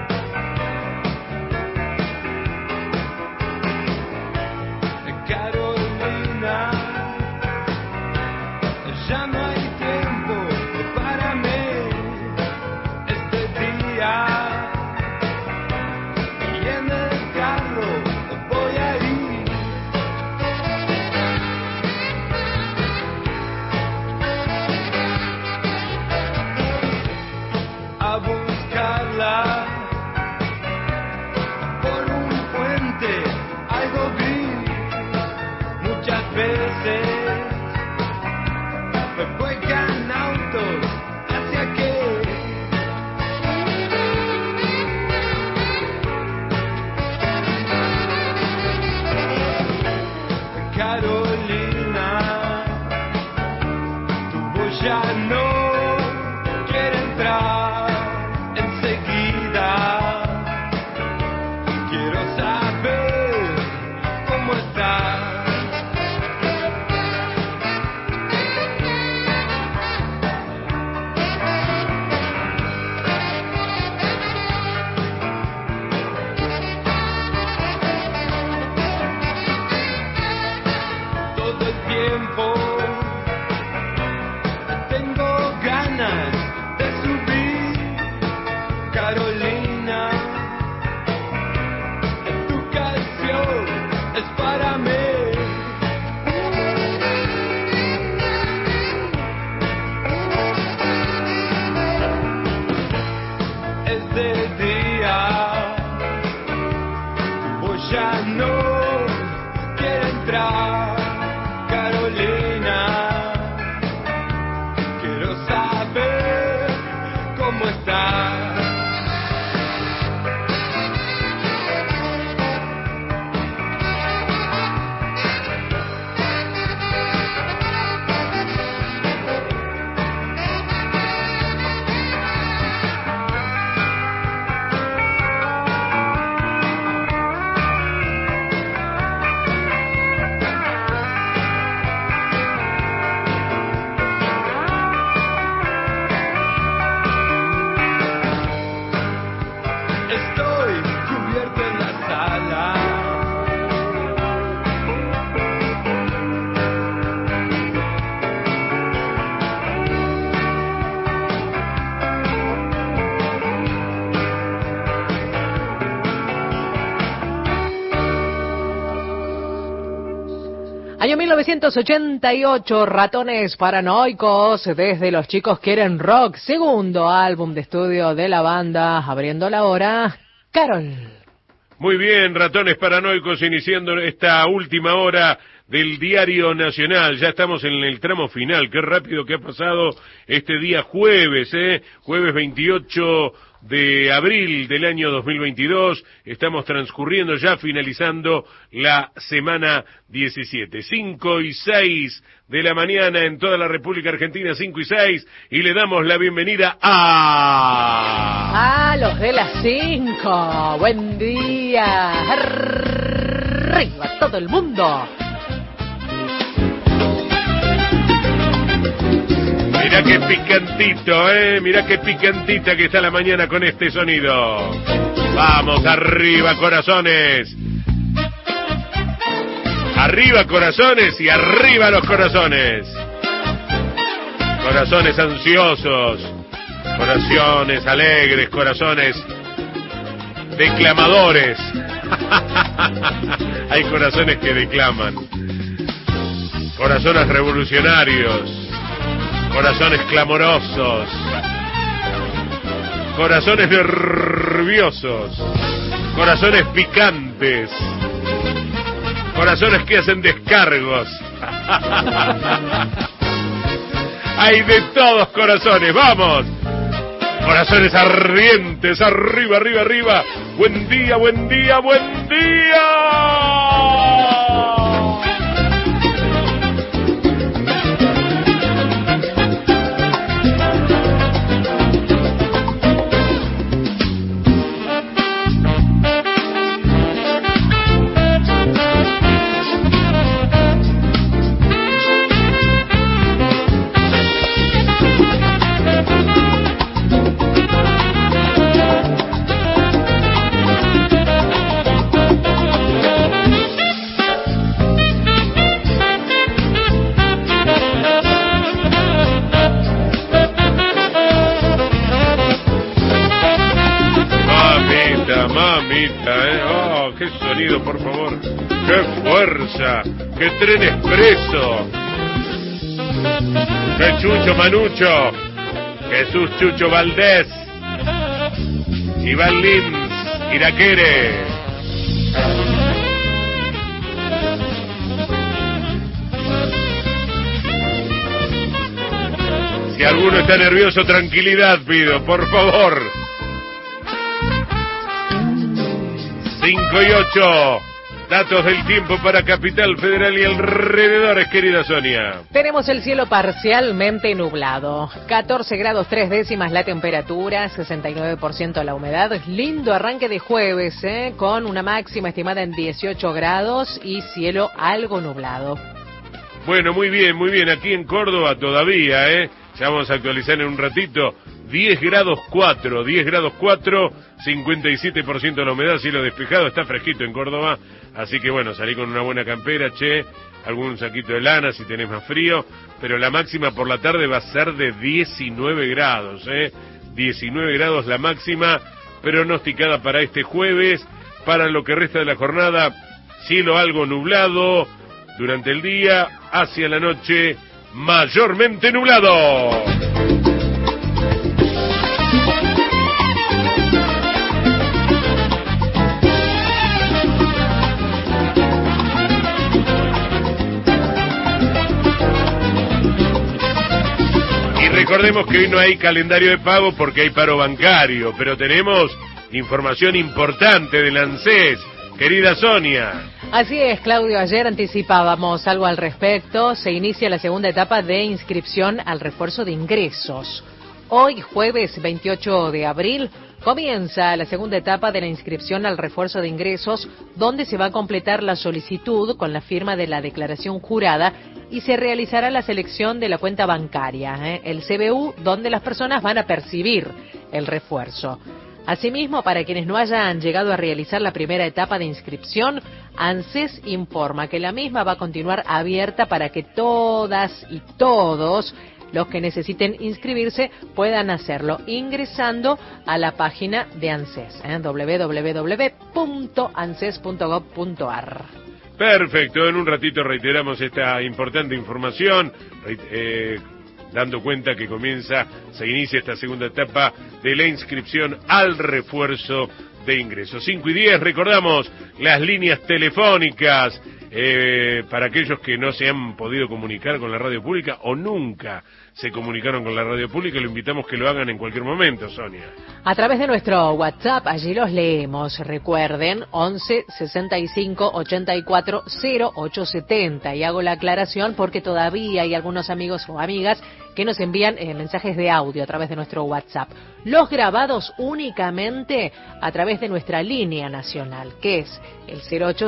Carolina. tiempo. Tengo ganas de subir, Carolina. Tu canción es para mí. Es de día, pues ya no quiero entrar, Carolina. Quiero saber cómo estás. Estoy cubierto en la sala. Año 1988, Ratones Paranoicos, desde Los Chicos Quieren Rock, segundo álbum de estudio de la banda, abriendo la hora, Carol. Muy bien, Ratones Paranoicos, iniciando esta última hora del Diario Nacional. Ya estamos en el tramo final. Qué rápido que ha pasado este día jueves, jueves 28 de abril del año 2022. Estamos transcurriendo ya, finalizando la semana 17. 5 y 6 de la mañana en toda la República Argentina, 5 y 6, y le damos la bienvenida a los de las 5. Buen día. Arriba todo el mundo. Mirá qué picantito, mirá qué picantita que está la mañana con este sonido. Vamos, arriba corazones. Arriba corazones y arriba los corazones. Corazones ansiosos, corazones alegres, corazones declamadores. Hay corazones que declaman. Corazones revolucionarios. Corazones clamorosos, corazones nerviosos, corazones picantes, corazones que hacen descargos. Hay de todos corazones, vamos. Corazones ardientes, arriba, arriba, arriba. Buen día, buen día, buen día. Oh, qué sonido, por favor. Qué fuerza. Qué tren expreso. Qué Chucho Manucho. Jesús Chucho Valdés. Iván Lins. Iraquere. Si alguno está nervioso, tranquilidad pido, por favor. 5 y 8, datos del tiempo para Capital Federal y alrededores, querida Sonia. Tenemos el cielo parcialmente nublado, 14 grados 3 décimas la temperatura, 69% la humedad. Lindo arranque de jueves, con una máxima estimada en 18 grados y cielo algo nublado. Bueno, muy bien, aquí en Córdoba todavía, ya vamos a actualizar en un ratito. 10 grados 4, 57% la humedad, cielo despejado, está fresquito en Córdoba, así que bueno, salí con una buena campera, algún saquito de lana si tenés más frío, pero la máxima por la tarde va a ser de 19 grados, 19 grados la máxima pronosticada para este jueves. Para lo que resta de la jornada, cielo algo nublado durante el día, hacia la noche mayormente nublado. Recordemos que hoy no hay calendario de pago porque hay paro bancario, pero tenemos información importante del ANSES. Querida Sonia. Así es, Claudio, ayer anticipábamos algo al respecto. Se inicia la segunda etapa de inscripción al refuerzo de ingresos. Hoy, jueves 28 de abril, comienza la segunda etapa de la inscripción al refuerzo de ingresos, donde se va a completar la solicitud con la firma de la declaración jurada y se realizará la selección de la cuenta bancaria, el CBU, donde las personas van a percibir el refuerzo. Asimismo, para quienes no hayan llegado a realizar la primera etapa de inscripción, ANSES informa que la misma va a continuar abierta para que todas y todos los que necesiten inscribirse puedan hacerlo ingresando a la página de ANSES, www.anses.gov.ar. Perfecto, en un ratito reiteramos esta importante información, dando cuenta que se inicia esta segunda etapa de la inscripción al refuerzo de ingresos. 5:10, recordamos las líneas telefónicas para aquellos que no se han podido comunicar con la radio pública o nunca se comunicaron con la radio pública, lo invitamos que lo hagan en cualquier momento, Sonia. A través de nuestro WhatsApp, allí los leemos, recuerden, 11 65 84 0870, y hago la aclaración porque todavía hay algunos amigos o amigas que nos envían mensajes de audio a través de nuestro WhatsApp. Los grabados únicamente a través de nuestra línea nacional, que es el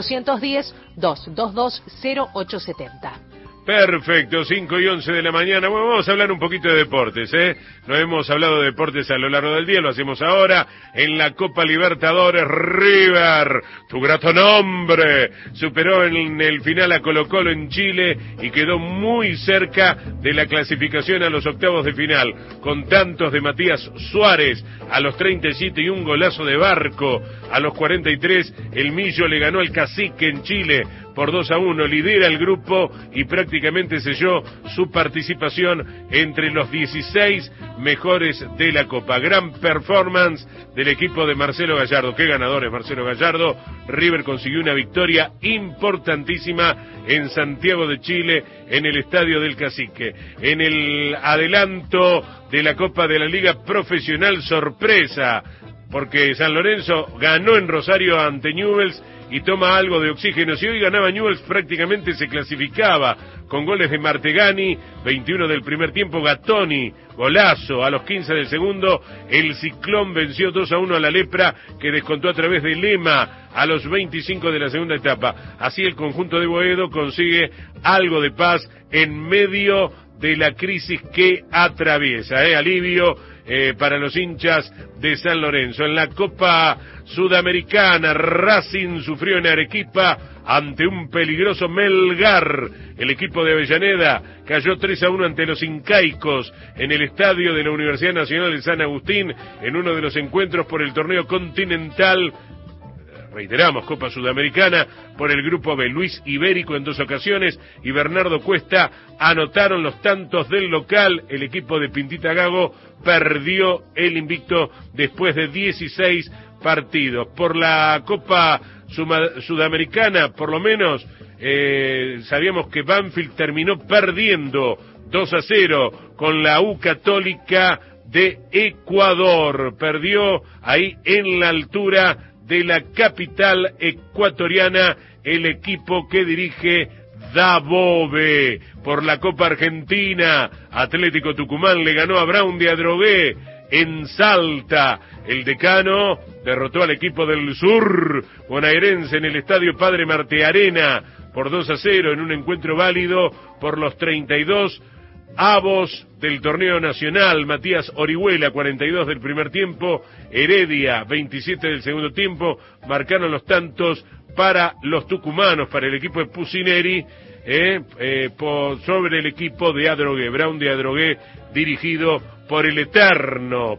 0810-222-0870. Perfecto, 5:11 de la mañana. Bueno, vamos a hablar un poquito de deportes, No hemos hablado de deportes a lo largo del día, lo hacemos ahora. En la Copa Libertadores, River, tu grato nombre, superó en el final a Colo-Colo en Chile y quedó muy cerca de la clasificación a los octavos de final, con tantos de Matías Suárez a los 37 y un golazo de Barco a los 43. El Millo le ganó al Cacique en Chile por 2-1, lidera el grupo y prácticamente selló su participación entre los 16 mejores de la Copa. Gran performance del equipo de Marcelo Gallardo. Qué ganador es Marcelo Gallardo. River consiguió una victoria importantísima en Santiago de Chile, en el Estadio del Cacique. En el adelanto de la Copa de la Liga Profesional, sorpresa, porque San Lorenzo ganó en Rosario ante Newell's y toma algo de oxígeno. Si hoy ganaba Newell's, prácticamente se clasificaba, con goles de Martegani, 21 del primer tiempo, Gattoni, golazo, a los 15 del segundo. El Ciclón venció 2-1 a la Lepra, que descontó a través de Lema a los 25 de la segunda etapa. Así el conjunto de Boedo consigue algo de paz en medio de la crisis que atraviesa, alivio para los hinchas de San Lorenzo. En la Copa Sudamericana, Racing sufrió en Arequipa ante un peligroso Melgar. El equipo de Avellaneda cayó 3-1 ante los incaicos en el estadio de la Universidad Nacional de San Agustín en uno de los encuentros por el torneo continental. Reiteramos, Copa Sudamericana por el grupo B. Luis Ibérico en 2 ocasiones y Bernardo Cuesta anotaron los tantos del local. El equipo de Pintita Gago perdió el invicto después de 16 partidos. Por la Copa Sudamericana, por lo menos, sabíamos que Banfield terminó perdiendo 2-0 con la U Católica de Ecuador. Perdió ahí en la altura de la capital ecuatoriana el equipo que dirige Dabove. Por la Copa Argentina, Atlético Tucumán le ganó a Brown de Adrogué en Salta. El Decano derrotó al equipo del sur bonaerense en el estadio Padre Martearena por 2-0 en un encuentro válido por los 32 avos del torneo nacional. Matías Orihuela, 42 del primer tiempo, Heredia, 27 del segundo tiempo, marcaron los tantos para los tucumanos, para el equipo de Pusineri, sobre el equipo de Adrogué, Brown de Adrogué, dirigido por el eterno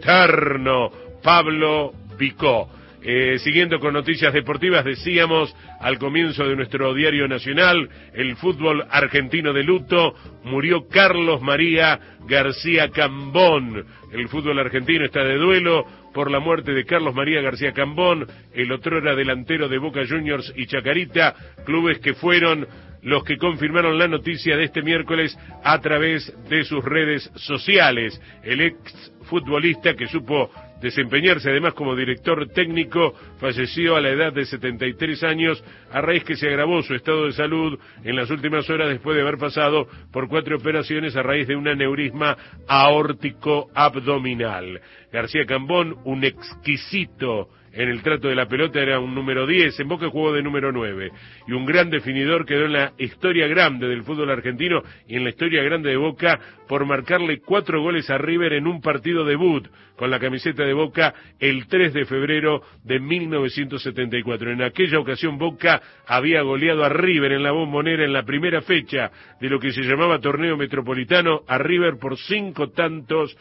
Pablo Picó. Siguiendo con noticias deportivas, decíamos al comienzo de nuestro diario nacional, el fútbol argentino de luto, murió Carlos María García Cambón. El fútbol argentino está de duelo por la muerte de Carlos María García Cambón, el otrora delantero de Boca Juniors y Chacarita, clubes que fueron los que confirmaron la noticia de este miércoles a través de sus redes sociales. El ex futbolista, que supo desempeñarse además como director técnico, falleció a la edad de 73 años a raíz que se agravó su estado de salud en las últimas horas después de haber pasado por 4 operaciones a raíz de un aneurisma aórtico abdominal. García Cambón, un exquisito en el trato de la pelota, era un número 10, en Boca jugó de número 9, y un gran definidor, quedó en la historia grande del fútbol argentino y en la historia grande de Boca por marcarle 4 goles a River en un partido debut con la camiseta de Boca el 3 de febrero de 1974. En aquella ocasión Boca había goleado a River en la Bombonera en la primera fecha de lo que se llamaba torneo metropolitano, a River por 5-2.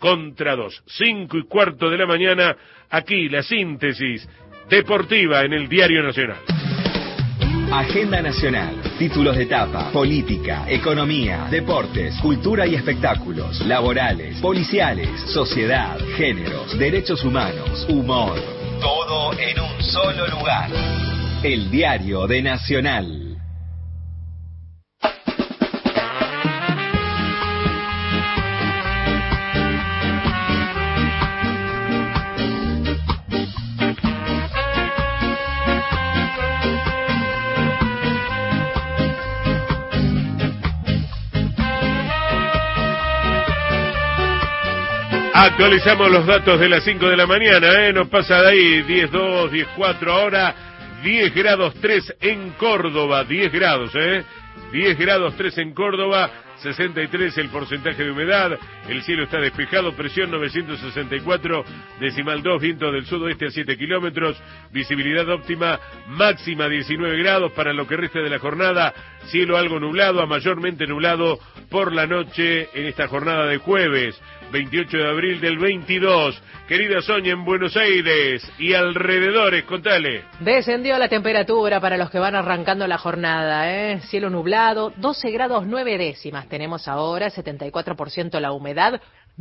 5:15 de la mañana, aquí la síntesis deportiva en el Diario Nacional. Agenda Nacional, títulos de etapa, política, economía, deportes, cultura y espectáculos, laborales, policiales, sociedad, géneros, derechos humanos, humor. Todo en un solo lugar. El Diario de Nacional. Actualizamos los datos de las 5 de la mañana, nos pasa de ahí, 10:02, 10:04 ahora, 10 grados 3 en Córdoba, 10 grados, 10 grados 3 en Córdoba, 63 el porcentaje de humedad, el cielo está despejado, presión 964,2, viento del sudoeste a 7 kilómetros, visibilidad óptima, máxima 19 grados para lo que resta de la jornada, cielo algo nublado a mayormente nublado por la noche en esta jornada de jueves, 28 de abril del 22. Querida Sonia, en Buenos Aires y alrededores, contale. Descendió la temperatura para los que van arrancando la jornada, cielo nublado, 12 grados 9 décimas tenemos ahora, 74% la humedad,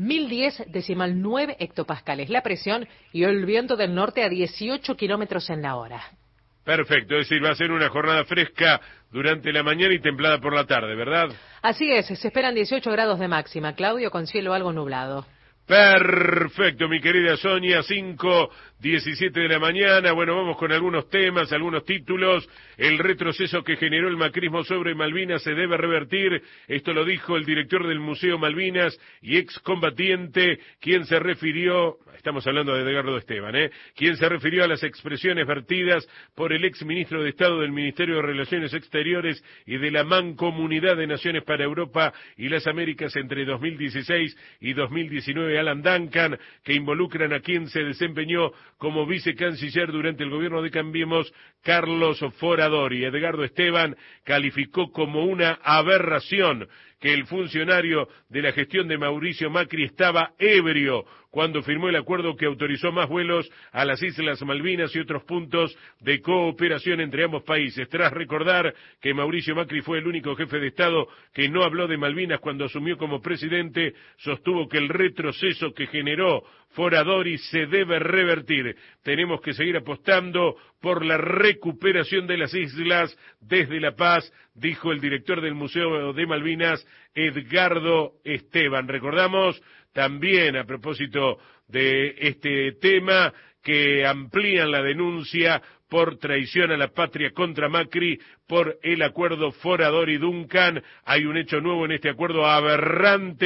1010,9 hectopascales la presión y el viento del norte a 18 kilómetros en la hora. Perfecto, es decir, va a ser una jornada fresca durante la mañana y templada por la tarde, ¿verdad? Así es, se esperan 18 grados de máxima, Claudio, con cielo algo nublado. Perfecto, mi querida Sonia, 5:17 de la mañana. Bueno, vamos con algunos temas, algunos títulos. El retroceso que generó el macrismo sobre Malvinas se debe revertir. Esto lo dijo el director del Museo Malvinas y excombatiente, quien se refirió, estamos hablando de Edgardo Esteban, quien se refirió a las expresiones vertidas por el exministro de Estado del Ministerio de Relaciones Exteriores y de la Mancomunidad de Naciones para Europa y las Américas entre 2016 y 2019, Alan Duncan, que involucran a quien se desempeñó como vicecanciller durante el gobierno de Cambiemos, Carlos Foradori. Edgardo Esteban calificó como una aberración que el funcionario de la gestión de Mauricio Macri estaba ebrio cuando firmó el acuerdo que autorizó más vuelos a las Islas Malvinas y otros puntos de cooperación entre ambos países. Tras recordar que Mauricio Macri fue el único jefe de Estado que no habló de Malvinas cuando asumió como presidente, sostuvo que el retroceso que generó Foradori se debe revertir. Tenemos que seguir apostando por la recuperación de las islas desde La Paz, dijo el director del Museo de Malvinas, Edgardo Esteban. Recordamos también, a propósito de este tema, que amplían la denuncia por traición a la patria contra Macri por el acuerdo Foradori-Duncan. Hay un hecho nuevo en este acuerdo aberrante que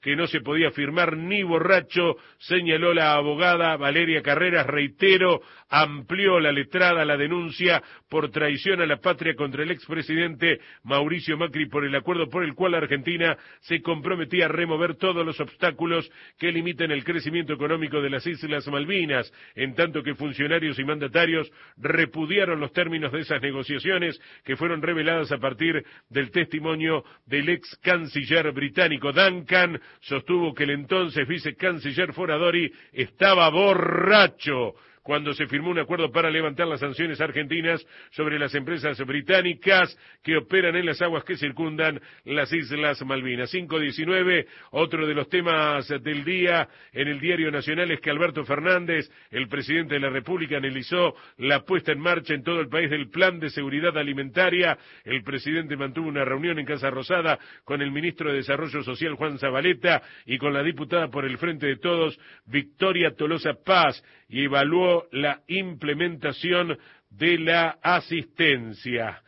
que no se podía firmar ni borracho, señaló la abogada Valeria Carreras. Reitero, amplió la letrada la denuncia por traición a la patria contra el expresidente Mauricio Macri por el acuerdo por el cual Argentina se comprometía a remover todos los obstáculos que limiten el crecimiento económico de las Islas Malvinas, en tanto que funcionarios y mandatarios repudiaron los términos de esas negociaciones que fueron reveladas a partir del testimonio del ex canciller británico. Duncan sostuvo que el entonces vicecanciller Foradori estaba borracho cuando se firmó un acuerdo para levantar las sanciones argentinas sobre las empresas británicas que operan en las aguas que circundan las Islas Malvinas. 5:19, otro de los temas del día en el Diario Nacional es que Alberto Fernández, el presidente de la República, analizó la puesta en marcha en todo el país del Plan de Seguridad Alimentaria. El presidente mantuvo una reunión en Casa Rosada con el ministro de Desarrollo Social, Juan Zabaleta, y con la diputada por el Frente de Todos, Victoria Tolosa Paz, y evaluó la implementación de la asistencia.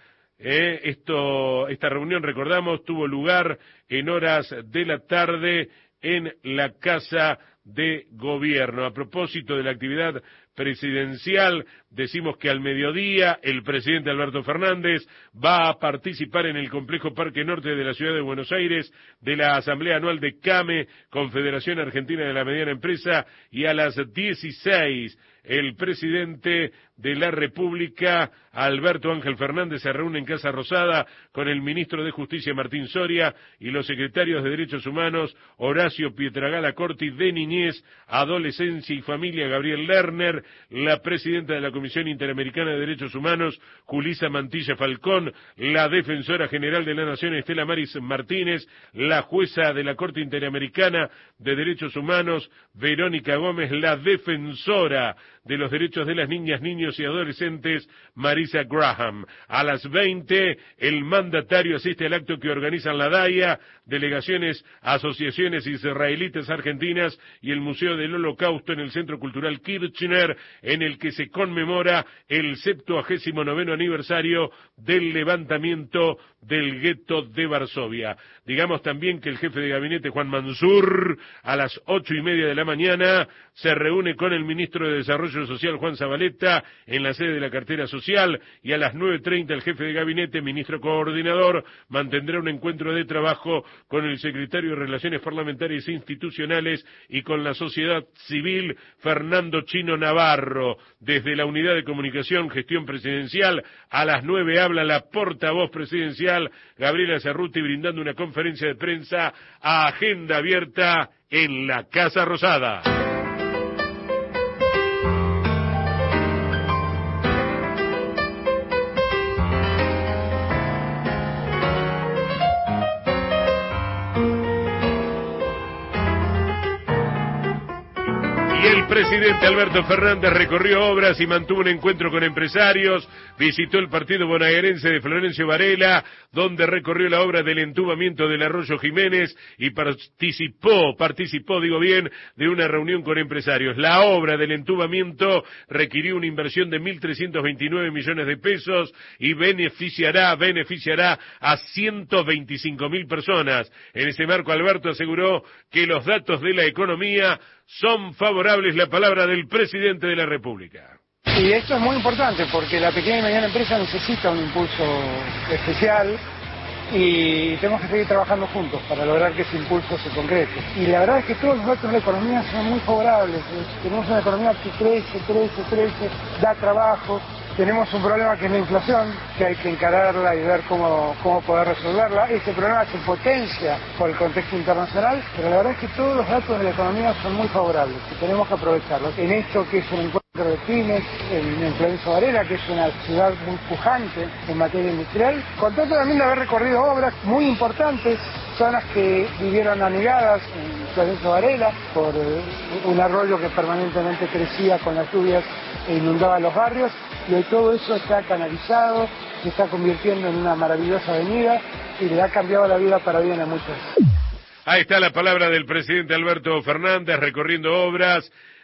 Esta reunión, recordamos, tuvo lugar en horas de la tarde en la Casa de Gobierno. A propósito de la actividad presidencial, decimos que al mediodía el presidente Alberto Fernández va a participar en el complejo Parque Norte de la ciudad de Buenos Aires de la Asamblea Anual de CAME, Confederación Argentina de la Mediana Empresa, y a las 16 el presidente de la República, Alberto Ángel Fernández, se reúne en Casa Rosada con el ministro de Justicia, Martín Soria, y los secretarios de Derechos Humanos, Horacio Pietragala Corti, de Niñez, Adolescencia y Familia, Gabriel Lerner, la presidenta de la Comisión Interamericana de Derechos Humanos, Julissa Mantilla Falcón, la defensora general de la Nación, Estela Maris Martínez, la jueza de la Corte Interamericana de Derechos Humanos, Verónica Gómez, la defensora de los derechos de las niñas, niños y adolescentes, Marisa Graham. A las 20, el mandatario asiste al acto que organizan la DAIA, delegaciones, asociaciones israelitas argentinas y el Museo del Holocausto en el Centro Cultural Kirchner, en el que se conmemora el 79º aniversario del levantamiento del gueto de Varsovia. Digamos también que el jefe de gabinete, Juan Mansur, a las 8:30 de la mañana, se reúne con el ministro de Desarrollo Social, Juan Zabaleta, en la sede de la cartera social, y a las 9:30 el jefe de gabinete, ministro coordinador, mantendrá un encuentro de trabajo con el secretario de Relaciones Parlamentarias e Institucionales y con la sociedad civil, Fernando Chino Navarro. Desde la Unidad de Comunicación, Gestión Presidencial, a las 9 habla la portavoz presidencial, Gabriela Cerruti, brindando una conferencia de prensa a agenda abierta en la Casa Rosada. El presidente Alberto Fernández recorrió obras y mantuvo un encuentro con empresarios, visitó el partido bonaerense de Florencio Varela, donde recorrió la obra del entubamiento del Arroyo Jiménez y participó, de una reunión con empresarios. La obra del entubamiento requirió una inversión de 1.329 millones de pesos y beneficiará a 125.000 personas. En ese marco, Alberto aseguró que los datos de la economía son favorables. La palabra del presidente de la República. Y esto es muy importante porque la pequeña y mediana empresa necesita un impulso especial y tenemos que seguir trabajando juntos para lograr que ese impulso se concrete. Y la verdad es que todos los datos de la economía son muy favorables. Tenemos una economía que crece, da trabajo. Tenemos un problema que es la inflación, que hay que encararla y ver cómo poder resolverla. Ese problema se potencia por el contexto internacional, pero la verdad es que todos los datos de la economía son muy favorables y tenemos que aprovecharlos. En esto que es un encuentro de pymes, en Florencio Varela, que es una ciudad muy pujante en materia industrial, contento también de haber recorrido obras muy importantes, zonas que vivieron anegadas en Florencio Varela por un arroyo que permanentemente crecía con las lluvias e inundaba los barrios, y hoy todo eso está canalizado, se está convirtiendo en una maravillosa avenida y le ha cambiado la vida para bien a muchos. Ahí está la palabra del presidente Alberto Fernández recorriendo obras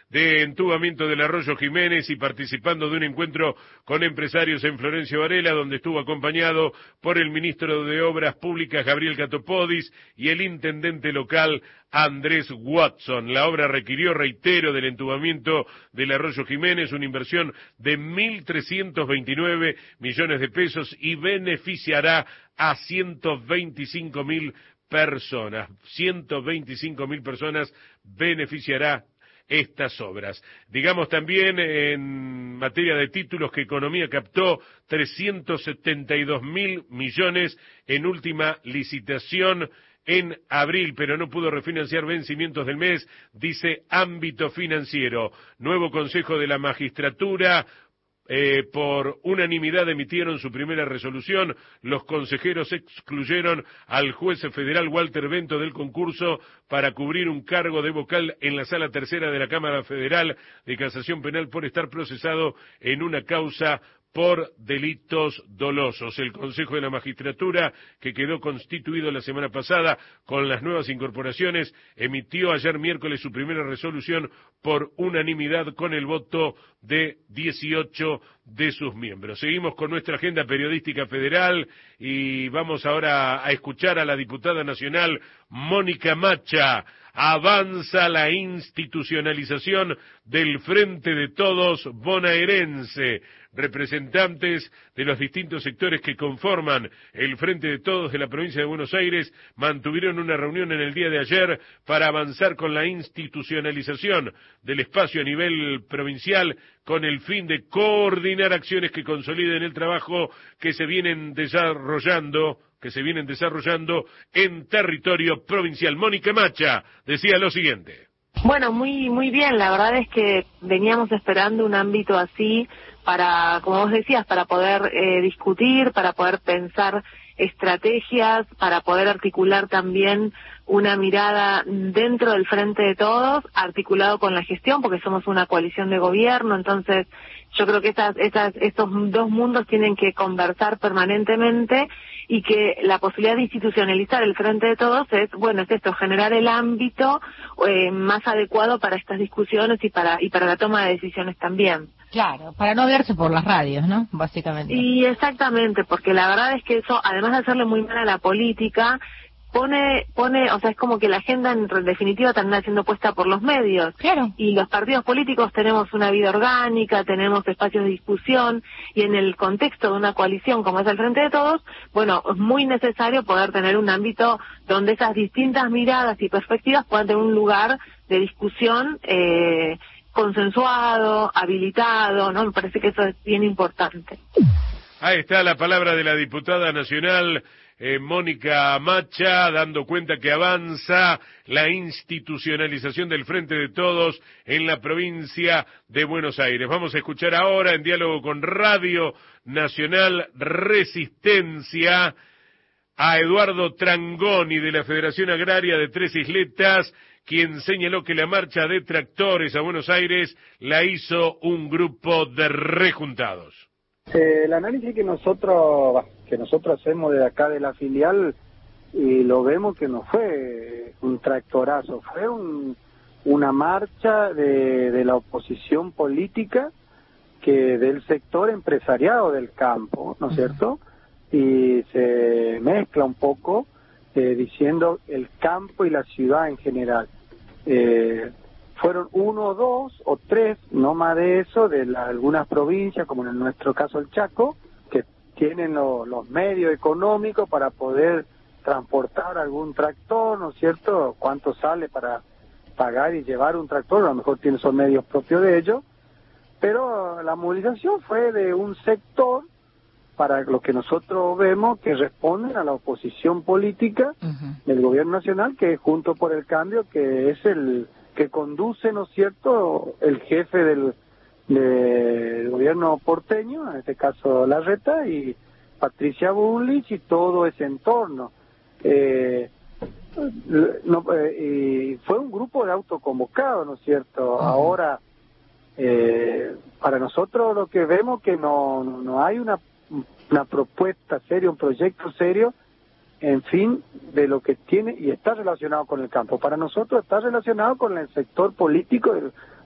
de entubamiento del Arroyo Jiménez y participando de un encuentro con empresarios en Florencio Varela, donde estuvo acompañado por el ministro de Obras Públicas, Gabriel Catopodis, y el intendente local, Andrés Watson. La obra requirió, reitero, del entubamiento del Arroyo Jiménez, una inversión de 1.329 millones de pesos y beneficiará a 125.000 personas. 125.000 personas beneficiará estas obras. Digamos también en materia de títulos que Economía captó 372.000 millones en última licitación en abril, pero no pudo refinanciar vencimientos del mes, dice Ámbito Financiero. Nuevo Consejo de la Magistratura, por unanimidad emitieron su primera resolución. Los consejeros excluyeron al juez federal Walter Bento del concurso para cubrir un cargo de vocal en la Sala Tercera de la Cámara Federal de Casación Penal por estar procesado en una causa por delitos dolosos. El Consejo de la Magistratura, que quedó constituido la semana pasada con las nuevas incorporaciones, emitió ayer miércoles su primera resolución por unanimidad con el voto de 18 de sus miembros. Seguimos con nuestra agenda periodística federal y vamos ahora a escuchar a la diputada nacional Mónica Macha. Avanza la institucionalización del Frente de Todos bonaerense. Representantes de los distintos sectores que conforman el Frente de Todos de la provincia de Buenos Aires mantuvieron una reunión en el día de ayer para avanzar con la institucionalización del espacio a nivel provincial con el fin de coordinar acciones que consoliden el trabajo que se vienen desarrollando en territorio provincial. Mónica Macha decía lo siguiente. Bueno, muy bien. La verdad es que veníamos esperando un ámbito así para, como vos decías, para poder discutir, para poder pensar estrategias, para poder articular también una mirada dentro del Frente de Todos, articulado con la gestión, porque somos una coalición de gobierno. Entonces yo creo que estos dos mundos tienen que conversar permanentemente y que la posibilidad de institucionalizar el Frente de Todos es esto, generar el ámbito más adecuado para estas discusiones y para la toma de decisiones también. Claro, para no verse por las radios, ¿no? Básicamente. Y exactamente, porque la verdad es que eso, además de hacerle muy mal a la política, pone, o sea, es como que la agenda en definitiva termina siendo puesta por los medios. Claro. Y los partidos políticos tenemos una vida orgánica, tenemos espacios de discusión, y en el contexto de una coalición como es el Frente de Todos, es muy necesario poder tener un ámbito donde esas distintas miradas y perspectivas puedan tener un lugar de discusión consensuado, habilitado, ¿no? Me parece que eso es bien importante. Ahí está la palabra de la diputada nacional Mónica Macha, dando cuenta que avanza la institucionalización del Frente de Todos en la provincia de Buenos Aires. Vamos a escuchar ahora, en diálogo con Radio Nacional Resistencia, a Eduardo Trangoni de la Federación Agraria de Tres Isletas, quien señaló que la marcha de tractores a Buenos Aires la hizo un grupo de rejuntados. El análisis que nosotros hacemos de acá de la filial, y lo vemos que no fue un tractorazo, fue una marcha de la oposición política que del sector empresariado del campo, ¿no es cierto? Y se mezcla un poco diciendo el campo y la ciudad en general. Fueron 1, 2 o 3, no más de eso, de algunas provincias, como en nuestro caso el Chaco, que tienen los medios económicos para poder transportar algún tractor, ¿no es cierto? ¿Cuánto sale para pagar y llevar un tractor? A lo mejor tienen esos medios propios de ellos, pero la movilización fue de un sector, para lo que nosotros vemos, que responden a la oposición política del gobierno nacional, que es Juntos por el Cambio, que es el que conduce, ¿no es cierto?, el jefe del gobierno porteño, en este caso Larreta, y Patricia Bullrich y todo ese entorno. Y fue un grupo de autoconvocados, ¿no es cierto? Ahora, para nosotros lo que vemos que no hay una propuesta seria, un proyecto serio, en fin, de lo que tiene y está relacionado con el campo. Para nosotros está relacionado con el sector político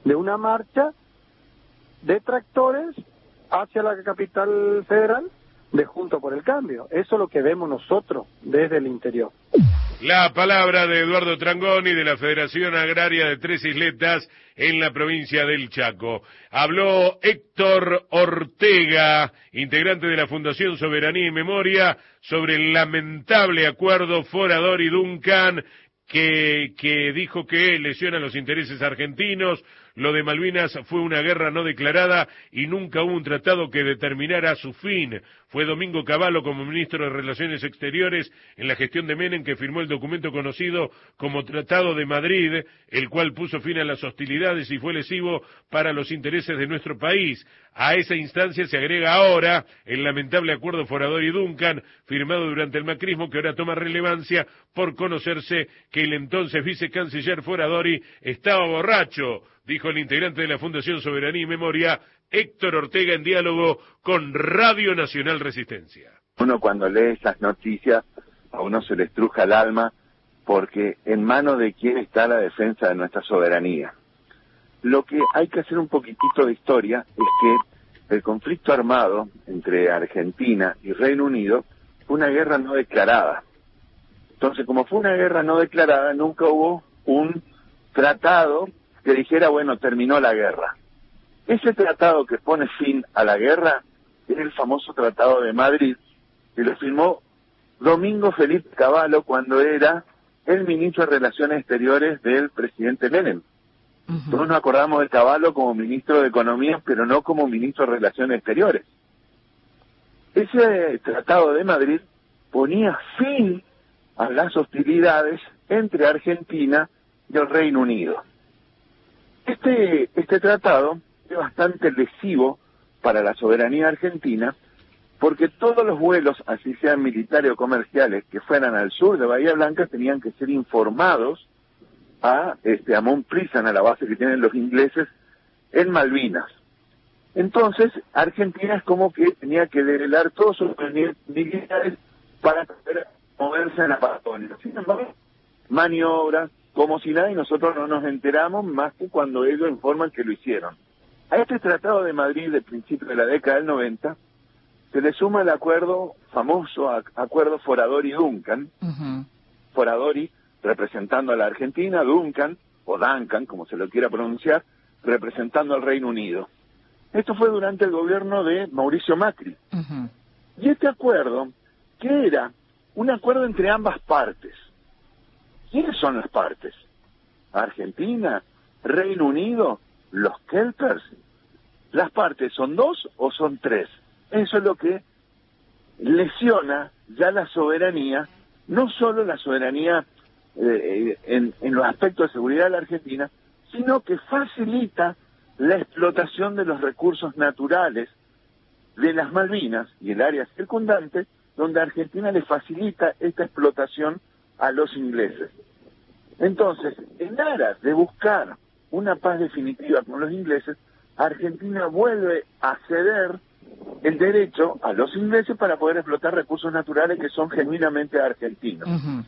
de una marcha de tractores hacia la capital federal de Juntos por el Cambio. Eso es lo que vemos nosotros desde el interior. La palabra de Eduardo Trangoni de la Federación Agraria de Tres Isletas en la provincia del Chaco. Habló Héctor Ortega, integrante de la Fundación Soberanía y Memoria, sobre el lamentable acuerdo Foradori-Duncan que dijo que lesiona los intereses argentinos. Lo de Malvinas fue una guerra no declarada y nunca hubo un tratado que determinara su fin. Fue Domingo Cavallo, como ministro de Relaciones Exteriores en la gestión de Menem, que firmó el documento conocido como Tratado de Madrid, el cual puso fin a las hostilidades y fue lesivo para los intereses de nuestro país. A esa instancia se agrega ahora el lamentable acuerdo Foradori-Duncan, firmado durante el macrismo, que ahora toma relevancia por conocerse que el entonces vicecanciller Foradori estaba borracho, dijo el integrante de la Fundación Soberanía y Memoria, Héctor Ortega, en diálogo con Radio Nacional Resistencia. Uno cuando lee esas noticias, a uno se le estruja el alma, porque en manos de quién está la defensa de nuestra soberanía. Lo que hay que hacer un poquitito de historia es que el conflicto armado entre Argentina y Reino Unido fue una guerra no declarada. Entonces, como fue una guerra no declarada, nunca hubo un tratado que dijera, bueno, terminó la guerra. Ese tratado que pone fin a la guerra es el famoso Tratado de Madrid, que lo firmó Domingo Felipe Cavallo cuando era el ministro de Relaciones Exteriores del presidente Menem. Todos nos acordamos de Cavallo como ministro de Economía, pero no como ministro de Relaciones Exteriores. Ese Tratado de Madrid ponía fin a las hostilidades entre Argentina y el Reino Unido. Este tratado es bastante lesivo para la soberanía argentina, porque todos los vuelos, así sean militares o comerciales, que fueran al sur de Bahía Blanca, tenían que ser informados a Mount Pleasant, a la base que tienen los ingleses en Malvinas. Entonces, Argentina es como que tenía que develar todos sus militares para poder moverse en la Patagonia. Sin embargo, maniobras, como si nada, y nosotros no nos enteramos más que cuando ellos informan que lo hicieron. A este Tratado de Madrid de principios de la década del 90 se le suma el famoso acuerdo Foradori-Duncan. Foradori representando a la Argentina, Duncan, o Duncan, como se lo quiera pronunciar, representando al Reino Unido. Esto fue durante el gobierno de Mauricio Macri. Y este acuerdo, que era un acuerdo entre ambas partes. ¿Quiénes son las partes? Argentina, Reino Unido, los Kelpers. ¿Las partes son 2 o son 3? Eso es lo que lesiona ya la soberanía, no solo la soberanía en los aspectos de seguridad de la Argentina, sino que facilita la explotación de los recursos naturales de las Malvinas y el área circundante, donde Argentina le facilita esta explotación a los ingleses. Entonces, en aras de buscar una paz definitiva con los ingleses, Argentina vuelve a ceder el derecho a los ingleses para poder explotar recursos naturales que son genuinamente argentinos.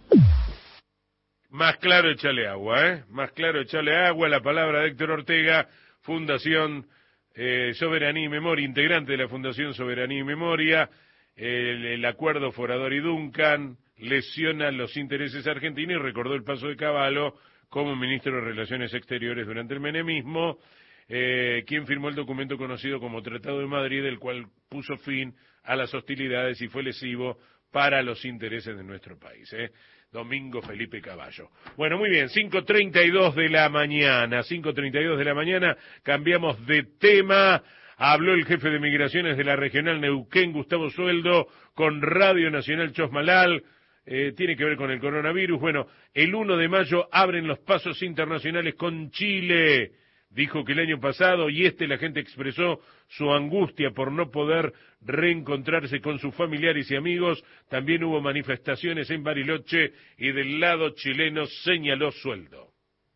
Más claro echarle agua, ¿eh? Más claro echarle agua. La palabra de Héctor Ortega, Fundación Soberanía y Memoria, integrante de la Fundación Soberanía y Memoria. El acuerdo Foradori-Duncan lesiona los intereses argentinos y recordó el paso de Cavallo como ministro de Relaciones Exteriores durante el menemismo, quien firmó el documento conocido como Tratado de Madrid, el cual puso fin a las hostilidades y fue lesivo para los intereses de nuestro país. Domingo Felipe Cavallo. Bueno, muy bien, 5:32 de la mañana, 5:32 de la mañana, cambiamos de tema. Habló el jefe de migraciones de la regional Neuquén, Gustavo Sueldo, con Radio Nacional Chosmalal. Tiene que ver con el coronavirus. Bueno, el 1 de mayo abren los pasos internacionales con Chile. Dijo que el año pasado la gente expresó su angustia por no poder reencontrarse con sus familiares y amigos. También hubo manifestaciones en Bariloche y del lado chileno, señaló Sueldo.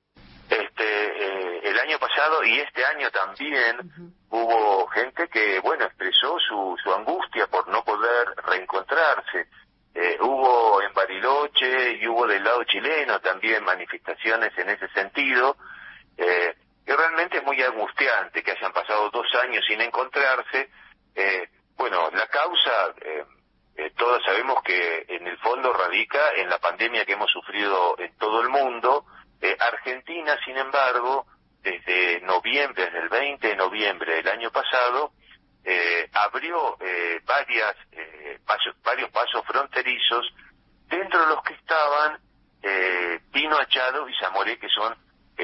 El año pasado y este año también hubo gente que, expresó su angustia por no poder reencontrarse. Hubo en Bariloche y hubo del lado chileno también manifestaciones en ese sentido. realmente es muy angustiante que hayan pasado 2 años sin encontrarse. Bueno, la causa, todos sabemos que en el fondo radica en la pandemia que hemos sufrido en todo el mundo. Argentina, sin embargo, desde el 20 de noviembre del año pasado, abrió varios pasos fronterizos, dentro de los que estaban Pino Achado y Zamoré, que son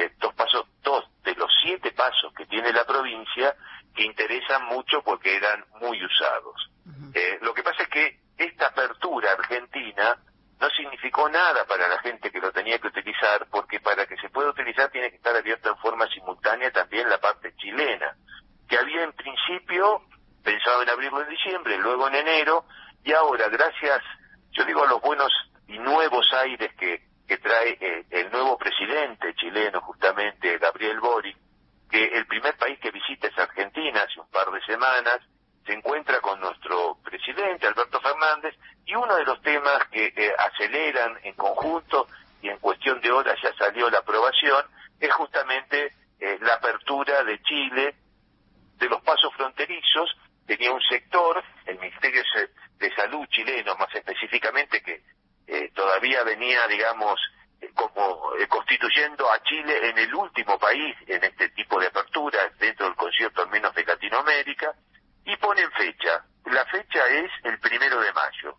dos de los 7 pasos que tiene la provincia, que interesan mucho porque eran muy usados. Lo que pasa es que esta apertura argentina no significó nada para la gente que lo tenía que utilizar, porque para que se pueda utilizar tiene que estar abierta en forma simultánea también la parte chilena, que había en principio pensado en abrirlo en diciembre, luego en enero, y ahora, gracias, yo digo, a los buenos y nuevos aires que trae el nuevo presidente chileno, justamente Gabriel Boric, que el primer país que visita es Argentina hace un par de semanas, se encuentra con nuestro presidente Alberto Fernández, y uno de los temas que aceleran en conjunto, y en cuestión de horas ya salió la aprobación, es justamente la apertura de Chile de los pasos fronterizos. Tenía un sector, el Ministerio de Salud chileno más específicamente, que todavía venía, digamos, como constituyendo a Chile en el último país en este tipo de apertura, dentro del concierto al menos de Latinoamérica, y ponen fecha. La fecha es el 1 de mayo.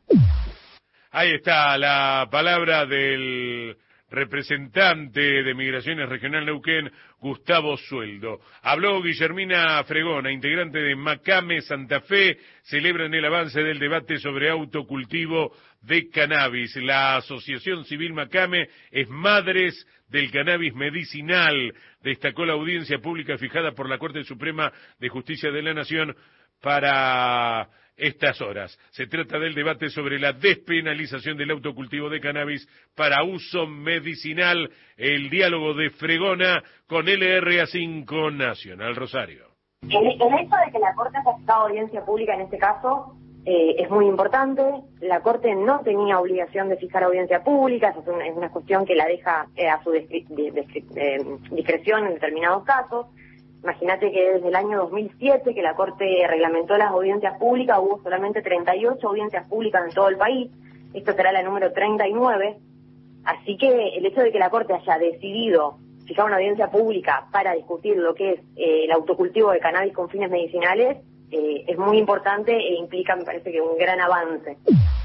Ahí está la palabra del representante de Migraciones Regional Neuquén, Gustavo Sueldo. Habló Guillermina Fregona, integrante de Macame Santa Fe, celebran el avance del debate sobre autocultivo de cannabis. La Asociación Civil Macame es Madres del Cannabis Medicinal. Destacó la audiencia pública fijada por la Corte Suprema de Justicia de la Nación para estas horas. Se trata del debate sobre la despenalización del autocultivo de cannabis para uso medicinal. El diálogo de Fregona con LRA5 Nacional Rosario. El hecho de que la Corte haya fijado audiencia pública en este caso es muy importante. La Corte no tenía obligación de fijar audiencia pública, es una cuestión que la deja a su discreción en determinados casos. Imagínate que desde el año 2007 que la Corte reglamentó las audiencias públicas, hubo solamente 38 audiencias públicas en todo el país. Esto será la número 39. Así que el hecho de que la Corte haya decidido fijar una audiencia pública para discutir lo que es el autocultivo de cannabis con fines medicinales es muy importante e implica, me parece, que un gran avance.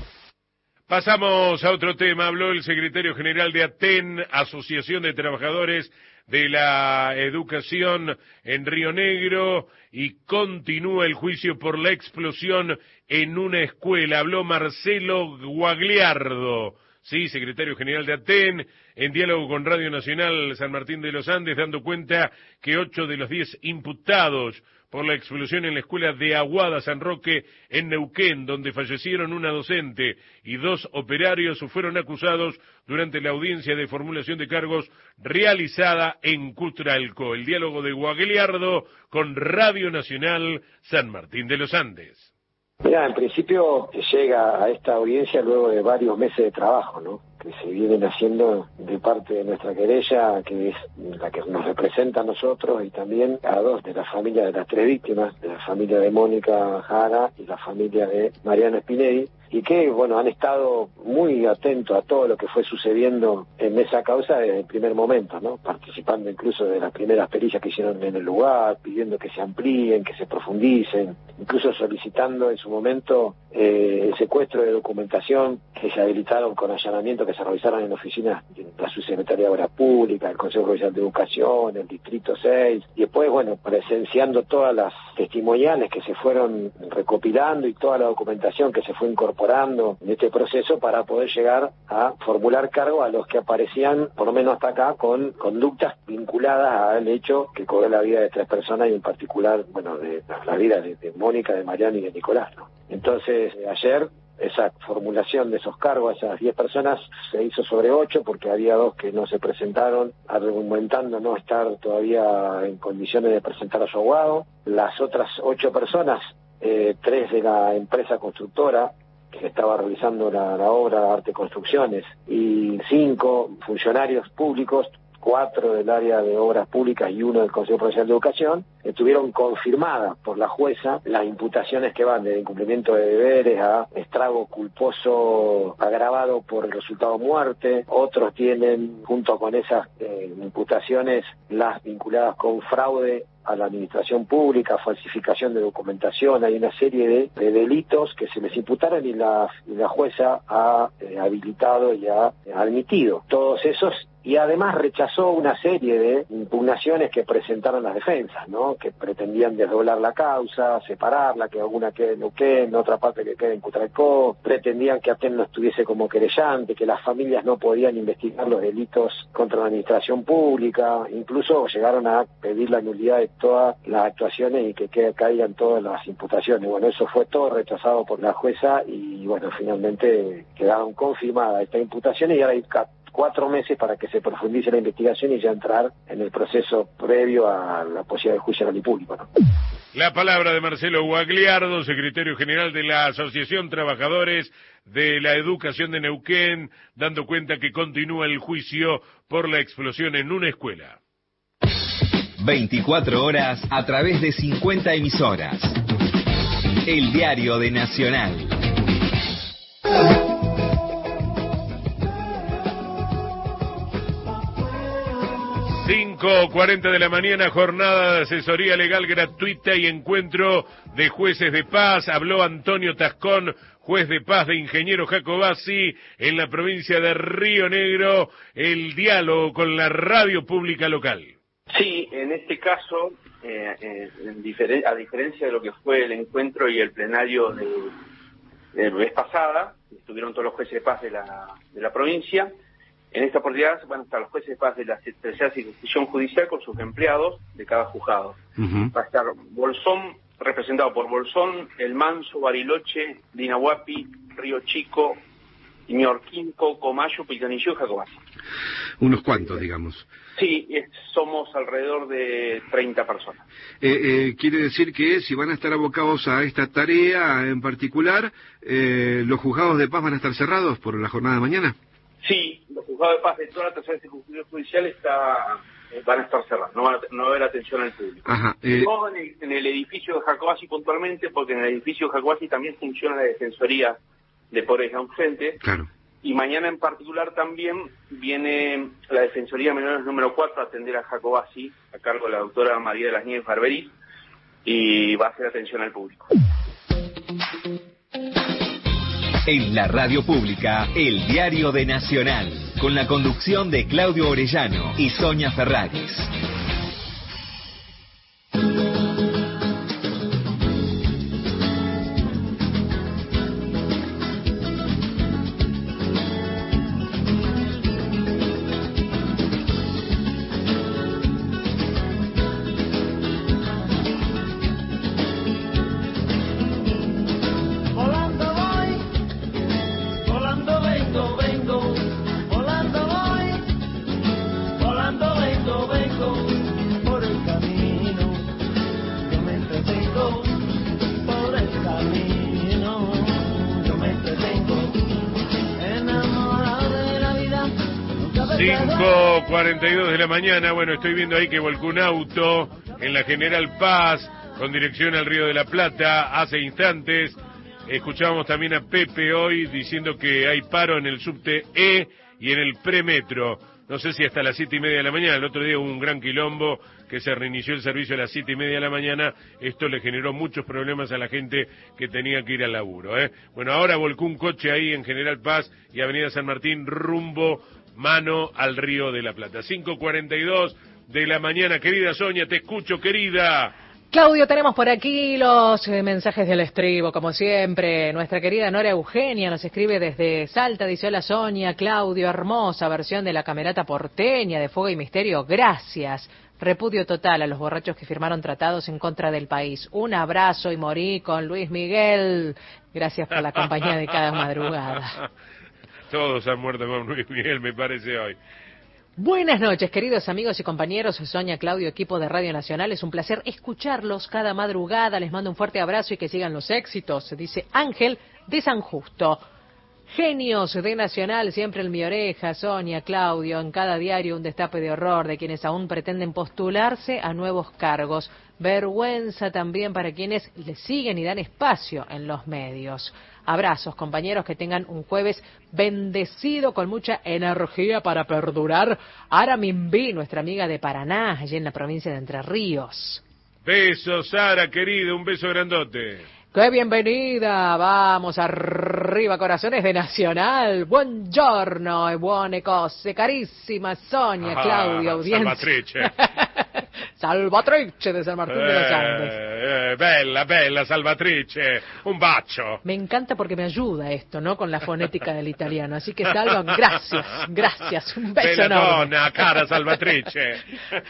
Pasamos a otro tema. Habló el secretario general de ATEN, Asociación de Trabajadores de la Educación en Río Negro, y continúa el juicio por la explosión en una escuela. Habló Marcelo Guagliardo, sí, secretario general de ATEN, en diálogo con Radio Nacional San Martín de los Andes, dando cuenta que 8 de los 10 imputados por la explosión en la escuela de Aguada San Roque en Neuquén, donde fallecieron una docente y 2 operarios, fueron acusados durante la audiencia de formulación de cargos realizada en Cutralco. El diálogo de Guagliardo con Radio Nacional San Martín de los Andes. Mira, en principio llega a esta audiencia luego de varios meses de trabajo, ¿no?, que se vienen haciendo de parte de nuestra querella, que es la que nos representa a nosotros, y también a 2 de las familias de las 3 víctimas, de la familia de Mónica Jara y la familia de Mariano Spinelli, y que, bueno, han estado muy atentos a todo lo que fue sucediendo en esa causa desde el primer momento, ¿no?, participando incluso de las primeras pericias que hicieron en el lugar, pidiendo que se amplíen, que se profundicen, incluso solicitando en su momento el secuestro de documentación que se habilitaron con allanamiento que se realizaron en oficinas de la Subsecretaría de Obras Públicas, el Consejo Provincial de Educación, el Distrito 6, y después, bueno, presenciando todas las testimoniales que se fueron recopilando y toda la documentación que se fue incorporando en este proceso para poder llegar a formular cargo a los que aparecían, por lo menos hasta acá, con conductas vinculadas al hecho que cobró la vida de 3 personas y en particular, bueno, de la vida de Mónica, de Mariano y de Nicolás, ¿no? Entonces, ayer esa formulación de esos cargos a esas 10 personas se hizo sobre 8 porque había 2 que no se presentaron, argumentando no estar todavía en condiciones de presentar a su abogado. Las otras 8 personas, 3 de la empresa constructora que estaba realizando la obra Arte Construcciones y 5 funcionarios públicos 4 del área de obras públicas y 1 del Consejo Provincial de Educación, estuvieron confirmadas por la jueza las imputaciones que van de incumplimiento de deberes a estrago culposo agravado por el resultado muerte. Otros tienen, junto con esas imputaciones, las vinculadas con fraude a la administración pública, falsificación de documentación. Hay una serie de delitos que se les imputaron y la jueza ha habilitado y ha admitido todos esos, y además rechazó una serie de impugnaciones que presentaron las defensas, ¿no? Que pretendían desdoblar la causa, separarla, que alguna quede en Neuquén, otra parte que quede en Cutralcó, pretendían que Aten no estuviese como querellante, que las familias no podían investigar los delitos contra la administración pública, incluso llegaron a pedir la nulidad de todas las actuaciones y que caigan todas las imputaciones. Bueno, eso fue todo rechazado por la jueza y bueno, finalmente quedaron confirmadas estas imputaciones y ahora hay 4 meses para que se profundice la investigación y ya entrar en el proceso previo a la posibilidad de juicio oral y público, ¿no? La palabra de Marcelo Guagliardo, secretario general de la Asociación Trabajadores de la Educación de Neuquén, dando cuenta que continúa el juicio por la explosión en una escuela. 24 horas a través de 50 emisoras. El diario de Nacional. 5:40 de la mañana, jornada de asesoría legal gratuita y encuentro de jueces de paz. Habló Antonio Tascón, juez de paz de Ingeniero Jacobacci en la provincia de Río Negro. El diálogo con la radio pública local. Sí, en este caso, a diferencia de lo que fue el encuentro y el plenario de vez pasada, estuvieron todos los jueces de paz de la provincia. En esta oportunidad van a estar los jueces de paz de la tercera circunscripción judicial con sus empleados de cada juzgado. Va a estar Bolsón, representado por Bolsón, El Manso, Bariloche, Dinahuapi, Río Chico, Ñorquinco, Comayo, Pilcanillo y Jacobacci. Unos cuantos, digamos. Sí, somos alrededor de 30 personas. Quiere decir que si van a estar abocados a esta tarea en particular, ¿los juzgados de paz van a estar cerrados por la jornada de mañana? Sí, los juzgados de paz de toda la tercera circunscripción judicial van a estar cerrados, no va a haber atención al público. Ajá, No en el edificio de Jacobacci puntualmente, porque en el edificio de Jacobacci también funciona la Defensoría de Pobres Ausentes. Claro. Y mañana en particular también viene la Defensoría de Menores número 4 a atender a Jacobacci, a cargo de la doctora María de las Nieves Barberí, y va a hacer atención al público. En la radio pública, el diario de Nacional, con la conducción de Claudio Orellano y Sonia Ferraris. Por el camino, yo me entretengo, por el camino, yo me entretengo, enamorado de la vida. 5:42 de la mañana, bueno, estoy viendo ahí que volcó un auto en la General Paz con dirección al Río de la Plata hace instantes. Escuchábamos también a Pepe hoy diciendo que hay paro en el subte E y en el premetro. No sé si hasta las 7:30 de la mañana. El otro día hubo un gran quilombo que se reinició el servicio a las 7:30 de la mañana. Esto le generó muchos problemas a la gente que tenía que ir al laburo, Bueno, ahora volcó un coche ahí en General Paz y Avenida San Martín rumbo mano al Río de la Plata. 5:42 de la mañana. Querida Sonia, te escucho, querida. Claudio, tenemos por aquí los mensajes del estribo, como siempre. Nuestra querida Nora Eugenia nos escribe desde Salta, dice: hola Sonia, Claudio, hermosa versión de la camerata porteña de Fuego y Misterio, gracias. Repudio total a los borrachos que firmaron tratados en contra del país. Un abrazo y morí con Luis Miguel. Gracias por la compañía de cada madrugada. Todos han muerto con Luis Miguel, me parece hoy. Buenas noches, queridos amigos y compañeros, Sonia, Claudio, equipo de Radio Nacional. Es un placer escucharlos cada madrugada. Les mando un fuerte abrazo y que sigan los éxitos, dice Ángel de San Justo. Genios de Nacional, siempre en mi oreja, Sonia, Claudio, en cada diario un destape de horror de quienes aún pretenden postularse a nuevos cargos. Vergüenza también para quienes le siguen y dan espacio en los medios. Abrazos, compañeros, que tengan un jueves bendecido con mucha energía para perdurar. Ara Mimbi, nuestra amiga de Paraná, allí en la provincia de Entre Ríos. Besos, Sara, querido, un beso grandote. ¡Qué bienvenida! Vamos arriba, corazones de Nacional. Buongiorno e buone cose, carissima Sonia, Claudio, audiencia. Salvatrice. Salvatrice de San Martín de los Andes. Bella, Salvatrice, un bacio. Me encanta porque me ayuda esto, ¿no? Con la fonética del italiano. Así que, Salva, gracias, un beso Bella enorme. donna, cara Salvatrice.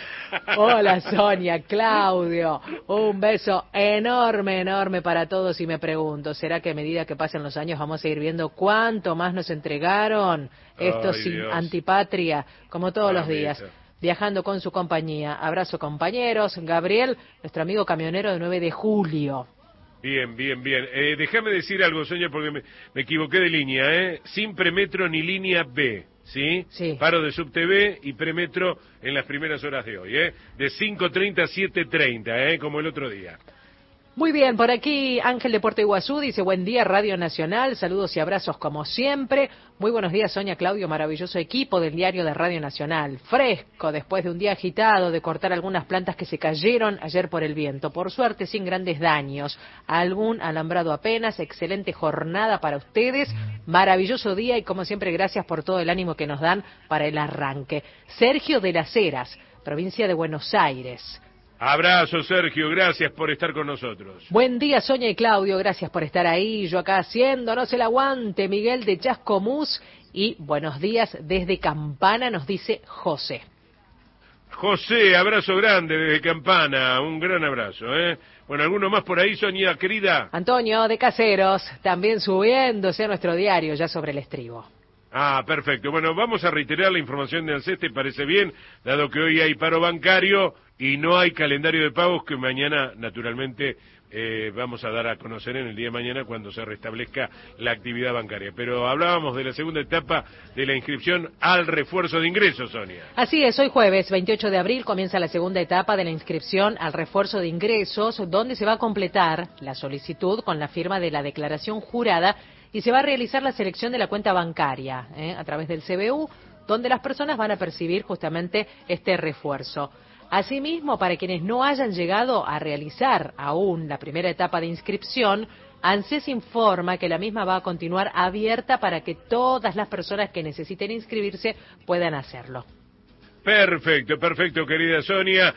Hola, Sonia, Claudio, un beso enorme para todos. Y me pregunto, ¿será que a medida que pasen los años vamos a ir viendo cuánto más nos entregaron estos Ay, sin Dios. antipatria, como todos los Mamita. días? Viajando con su compañía. Abrazo, compañeros. Gabriel, nuestro amigo camionero de 9 de julio. Bien. Déjame decir algo, Sonia, porque me equivoqué de línea, ¿eh? Sin premetro ni línea B, ¿sí? Sí. Paro de subtv y premetro en las primeras horas de hoy, ¿eh? De 5:30 a 7:30, como el otro día. Muy bien, por aquí Ángel de Puerto Iguazú dice, buen día Radio Nacional, saludos y abrazos como siempre. Muy buenos días, Sonia, Claudio, maravilloso equipo del diario de Radio Nacional. Fresco, después de un día agitado, de cortar algunas plantas que se cayeron ayer por el viento. Por suerte, sin grandes daños. Algún alambrado apenas, excelente jornada para ustedes, maravilloso día y como siempre, gracias por todo el ánimo que nos dan para el arranque. Sergio de las Heras, provincia de Buenos Aires. Abrazo, Sergio, gracias por estar con nosotros. Buen día, Sonia y Claudio, gracias por estar ahí. Yo acá haciéndonos el aguante, Miguel de Chascomús. Y buenos días desde Campana, nos dice José. José, abrazo grande desde Campana, un gran abrazo, ¿eh? Bueno, ¿alguno más por ahí, Sonia, querida? Antonio de Caseros, también subiéndose a nuestro diario ya sobre el estribo. Ah, perfecto. Bueno, vamos a reiterar la información de ANSES, ¿te parece bien? Dado que hoy hay paro bancario y no hay calendario de pagos que mañana, naturalmente, vamos a dar a conocer en el día de mañana cuando se restablezca la actividad bancaria. Pero hablábamos de la segunda etapa de la inscripción al refuerzo de ingresos, Sonia. Así es, hoy jueves 28 de abril comienza la segunda etapa de la inscripción al refuerzo de ingresos, donde se va a completar la solicitud con la firma de la declaración jurada y se va a realizar la selección de la cuenta bancaria a través del CBU, donde las personas van a percibir justamente este refuerzo. Asimismo, para quienes no hayan llegado a realizar aún la primera etapa de inscripción, ANSES informa que la misma va a continuar abierta para que todas las personas que necesiten inscribirse puedan hacerlo. Perfecto, querida Sonia,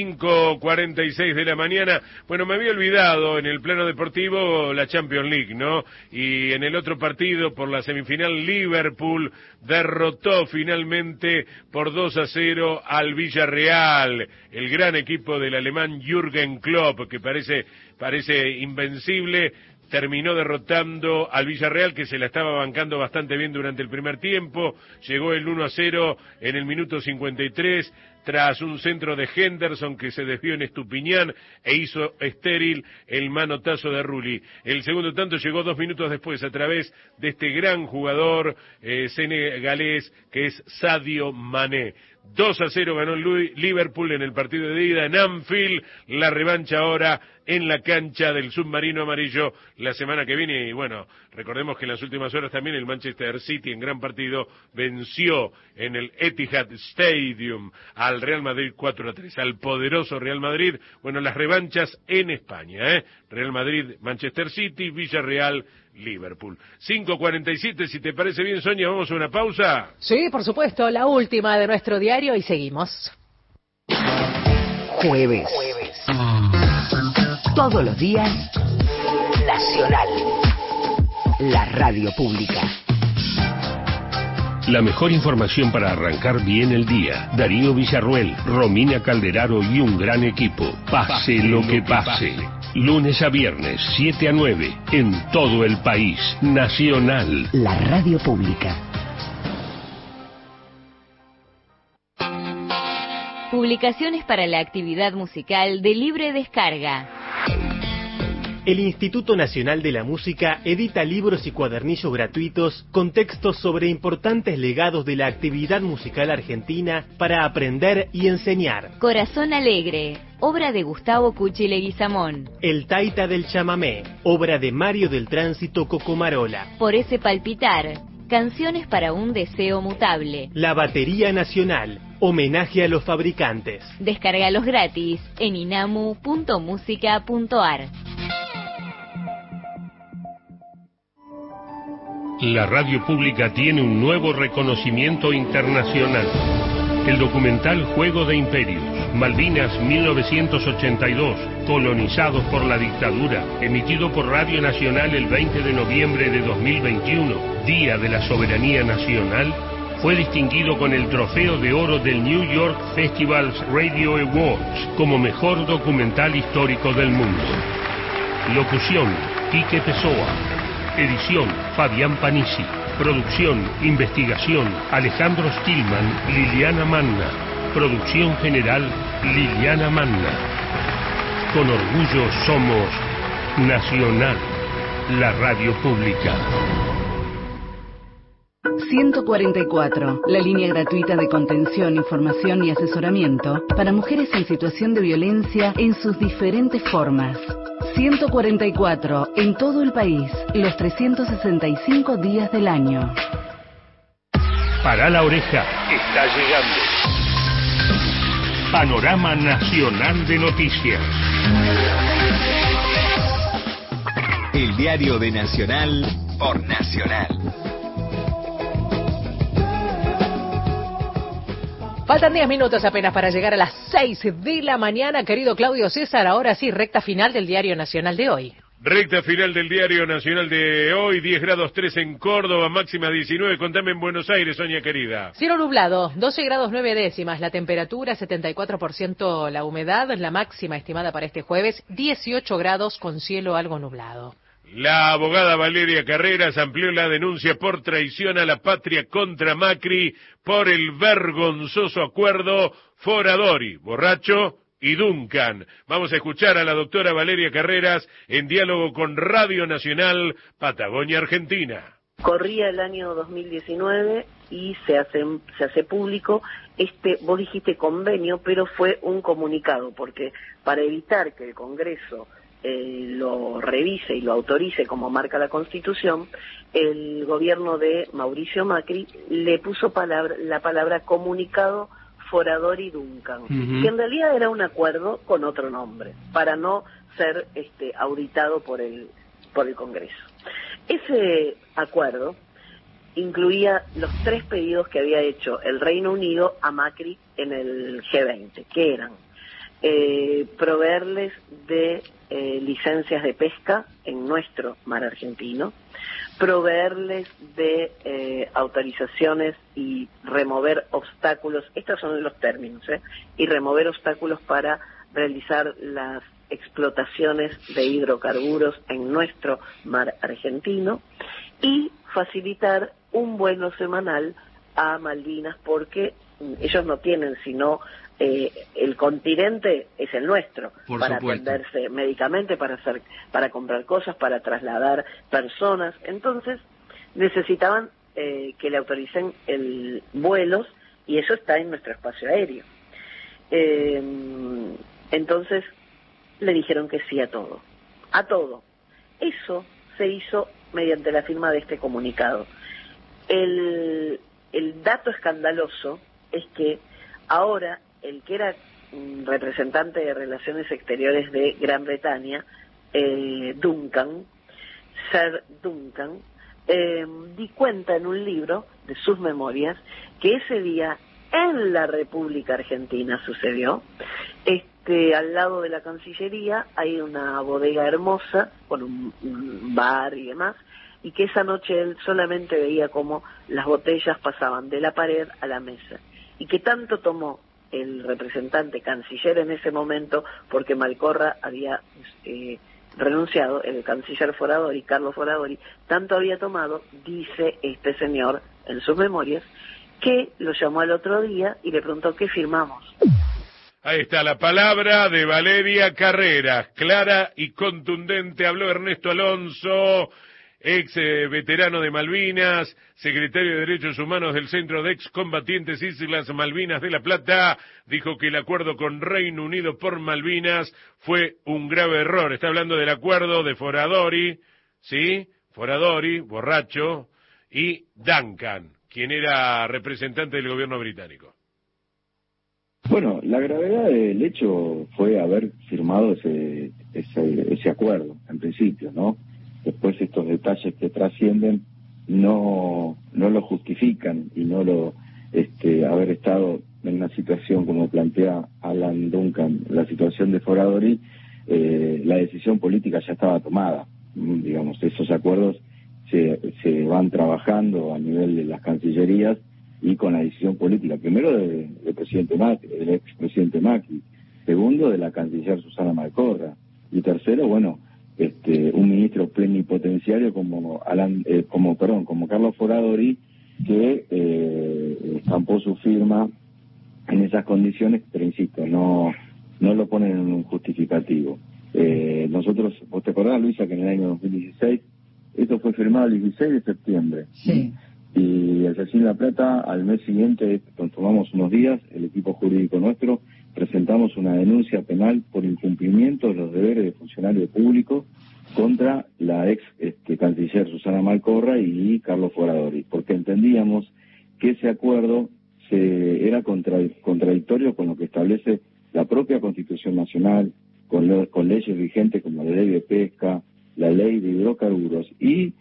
5:46 de la mañana. Bueno, me había olvidado en el plano deportivo la Champions League, ¿no? Y en el otro partido, por la semifinal, Liverpool derrotó finalmente por 2-0 al Villarreal, el gran equipo del alemán Jürgen Klopp, que parece invencible. Terminó derrotando al Villarreal, que se la estaba bancando bastante bien durante el primer tiempo. Llegó el 1-0 en el minuto 53, tras un centro de Henderson que se desvió en Estupiñán e hizo estéril el manotazo de Rulli. El segundo tanto llegó 2 minutos después a través de este gran jugador senegalés que es Sadio Mané. 2-0 ganó Liverpool en el partido de ida en Anfield, la revancha ahora en la cancha del submarino amarillo la semana que viene. Y bueno, recordemos que en las últimas horas también el Manchester City en gran partido venció en el Etihad Stadium al Real Madrid 4-3, al poderoso Real Madrid. Bueno, las revanchas en España, Real Madrid, Manchester City, Villarreal, Liverpool. 5:47, si te parece bien, Sonia, vamos a una pausa. Sí, por supuesto, la última de nuestro diario y seguimos. Jueves. Todos los días, Nacional. La radio pública. La mejor información para arrancar bien el día. Darío Villarruel, Romina Calderaro y un gran equipo. Pase lo que pase. Lunes a viernes, 7 a 9, en todo el país. Nacional. La radio pública. Publicaciones para la actividad musical de libre descarga. El Instituto Nacional de la Música edita libros y cuadernillos gratuitos con textos sobre importantes legados de la actividad musical argentina para aprender y enseñar. Corazón Alegre, obra de Gustavo Cuchi Leguizamón. El Taita del Chamamé, obra de Mario del Tránsito Cocomarola. Por ese palpitar, canciones para un deseo mutable. La Batería Nacional, homenaje a los fabricantes. Descárgalos gratis en inamu.musica.ar. La radio pública tiene un nuevo reconocimiento internacional. El documental Juego de Imperios, Malvinas 1982, colonizados por la dictadura, emitido por Radio Nacional el 20 de noviembre de 2021, Día de la Soberanía Nacional, fue distinguido con el Trofeo de Oro del New York Festivals Radio Awards como mejor documental histórico del mundo. Locución, Quique Pessoa. Edición, Fabián Panisi. Producción, investigación, Alejandro Stillman, Liliana Manna. Producción general, Liliana Manna. Con orgullo somos Nacional, la radio pública. 144, la línea gratuita de contención, información y asesoramiento para mujeres en situación de violencia en sus diferentes formas. 144, en todo el país, los 365 días del año. Para la oreja, está llegando. Panorama Nacional de Noticias. El diario de Nacional por Nacional. Faltan 10 minutos apenas para llegar a las 6 de la mañana, querido Claudio César. Ahora sí, recta final del Diario Nacional de hoy. Recta final del Diario Nacional de hoy, 10 grados 3 en Córdoba, máxima 19. Contame en Buenos Aires, Sonia querida. Cielo nublado, 12 grados 9 décimas, la temperatura 74% la humedad, la máxima estimada para este jueves, 18 grados con cielo algo nublado. La abogada Valeria Carreras amplió la denuncia por traición a la patria contra Macri por el vergonzoso acuerdo Foradori, Borracho y Duncan. Vamos a escuchar a la doctora Valeria Carreras en diálogo con Radio Nacional Patagonia Argentina. Corría el año 2019 y se hace público vos dijiste convenio, pero fue un comunicado, porque para evitar que el Congreso lo revise y lo autorice como marca la Constitución, el gobierno de Mauricio Macri le puso la palabra comunicado Foradori Duncan, que en realidad era un acuerdo con otro nombre, para no ser auditado por el Congreso. Ese acuerdo incluía los 3 pedidos que había hecho el Reino Unido a Macri en el G20, que eran proveerles de licencias de pesca en nuestro mar argentino, proveerles de autorizaciones y remover obstáculos, estos son los términos, y remover obstáculos para realizar las explotaciones de hidrocarburos en nuestro mar argentino, y facilitar un vuelo semanal a Malvinas, porque ellos no tienen sino el continente es el nuestro, para atenderse médicamente, para comprar cosas, para trasladar personas. Entonces necesitaban que le autoricen vuelos, y eso está en nuestro espacio aéreo. Entonces le dijeron que sí a todo. Eso se hizo mediante la firma de este comunicado. El dato escandaloso es que ahora el que era representante de Relaciones Exteriores de Gran Bretaña, Duncan, Sir Duncan, di cuenta en un libro de sus memorias que ese día en la República Argentina sucedió. Al lado de la Cancillería hay una bodega hermosa con un bar y demás, y que esa noche él solamente veía cómo las botellas pasaban de la pared a la mesa, y que tanto tomó el representante canciller en ese momento, porque Malcorra había renunciado, el canciller Foradori, Carlos Foradori, tanto había tomado, dice este señor en sus memorias, que lo llamó al otro día y le preguntó: ¿qué firmamos? Ahí está la palabra de Valeria Carreras, clara y contundente. Habló Ernesto Alonso, ex veterano de Malvinas, secretario de Derechos Humanos del Centro de Excombatientes Islas Malvinas de La Plata. Dijo que el acuerdo con Reino Unido por Malvinas fue un grave error. Está hablando del acuerdo de Foradori, ¿sí? Foradori, borracho, y Duncan, quien era representante del gobierno británico. Bueno, la gravedad del hecho fue haber firmado ese acuerdo, en principio, ¿no? Después estos detalles que trascienden no lo justifican y no lo haber estado en una situación como plantea Alan Duncan, la situación de Foradori, la decisión política ya estaba tomada. Digamos, esos acuerdos se van trabajando a nivel de las cancillerías y con la decisión política, primero del presidente Macri, del expresidente Macri, segundo de la canciller Susana Malcorra, y tercero, bueno, un ministro plenipotenciario como Carlos Foradori, que estampó su firma en esas condiciones, pero insisto, no lo ponen en un justificativo. Nosotros, ¿vos te acordás, Luisa, que en el año 2016, esto fue firmado el 16 de septiembre? Sí. Y el Yacín La Plata, al mes siguiente, nos tomamos unos días, el equipo jurídico nuestro, presentamos una denuncia penal por incumplimiento de los deberes de funcionario público contra la ex canciller Susana Malcorra y Carlos Foradori, porque entendíamos que ese acuerdo era contradictorio con lo que establece la propia Constitución Nacional, con leyes vigentes como la ley de pesca, la ley de hidrocarburos y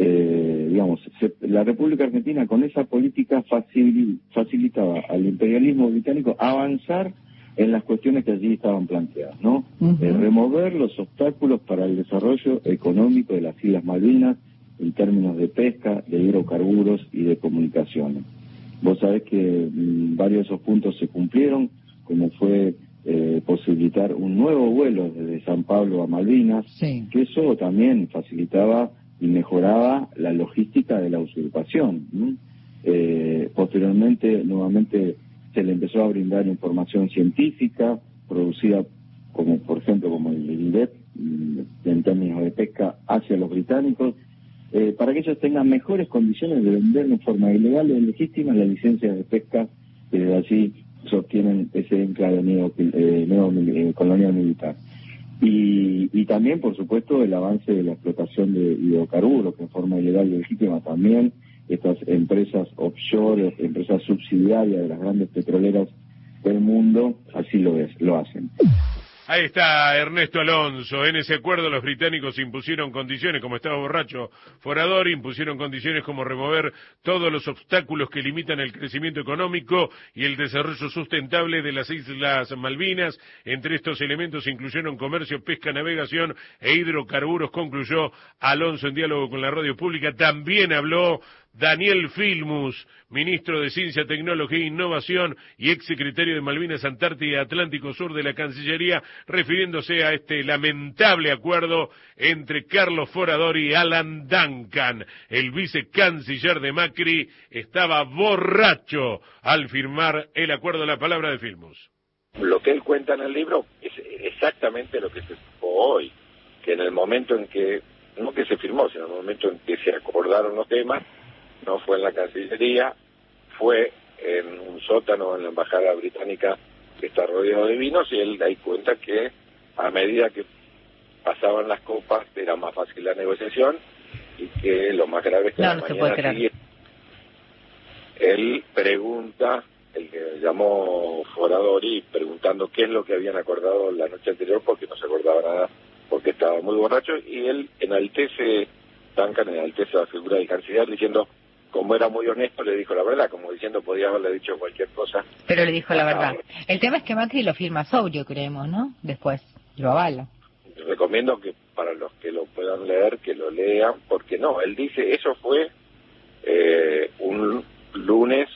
la República Argentina con esa política facilitaba al imperialismo británico avanzar en las cuestiones que allí estaban planteadas, ¿no? Remover los obstáculos para el desarrollo económico de las Islas Malvinas en términos de pesca, de hidrocarburos y de comunicaciones. Vos sabés que varios de esos puntos se cumplieron, como fue posibilitar un nuevo vuelo desde San Pablo a Malvinas, sí, que eso también facilitaba y mejoraba la logística de la usurpación. Posteriormente, nuevamente, se le empezó a brindar información científica producida, como por ejemplo, como el INDEP, en términos de pesca hacia los británicos, para que ellos tengan mejores condiciones de vender en forma ilegal y legítima las licencias de pesca que desde allí sostienen ese enclave colonial militar. Y también, por supuesto, el avance de la explotación de hidrocarburos, que en forma ilegal y legítima también estas empresas offshore, empresas subsidiarias de las grandes petroleras del mundo, así lo hacen. Ahí está Ernesto Alonso. En ese acuerdo los británicos impusieron condiciones, como estaba borracho Foradori, impusieron condiciones como remover todos los obstáculos que limitan el crecimiento económico y el desarrollo sustentable de las Islas Malvinas. Entre estos elementos se incluyeron comercio, pesca, navegación e hidrocarburos, concluyó Alonso en diálogo con la radio pública. También habló Daniel Filmus, ministro de Ciencia, Tecnología e Innovación y exsecretario de Malvinas, Antártida y Atlántico Sur de la Cancillería, refiriéndose a este lamentable acuerdo entre Carlos Foradori y Alan Duncan. El vicecanciller de Macri estaba borracho al firmar el acuerdo. La palabra de Filmus. Lo que él cuenta en el libro es exactamente lo que se supo hoy, que en el momento en que, no que se firmó, sino en el momento en que se acordaron los temas, no fue en la Cancillería, fue en un sótano en la Embajada Británica que está rodeado de vinos, y él da cuenta que a medida que pasaban las copas era más fácil la negociación, y que lo más grave es que la mañana siguiente él pregunta, el que llamó Foradori, preguntando qué es lo que habían acordado la noche anterior, porque no se acordaba nada, porque estaba muy borracho, y él enaltece la figura del canciller diciendo, como era muy honesto, le dijo la verdad, como diciendo podía haberle dicho cualquier cosa. Pero le dijo la verdad. El tema es que Macri lo firma sobrio, creemos, ¿no? Después lo avala. Recomiendo que para los que lo puedan leer, que lo lean, porque no, él dice, eso fue un lunes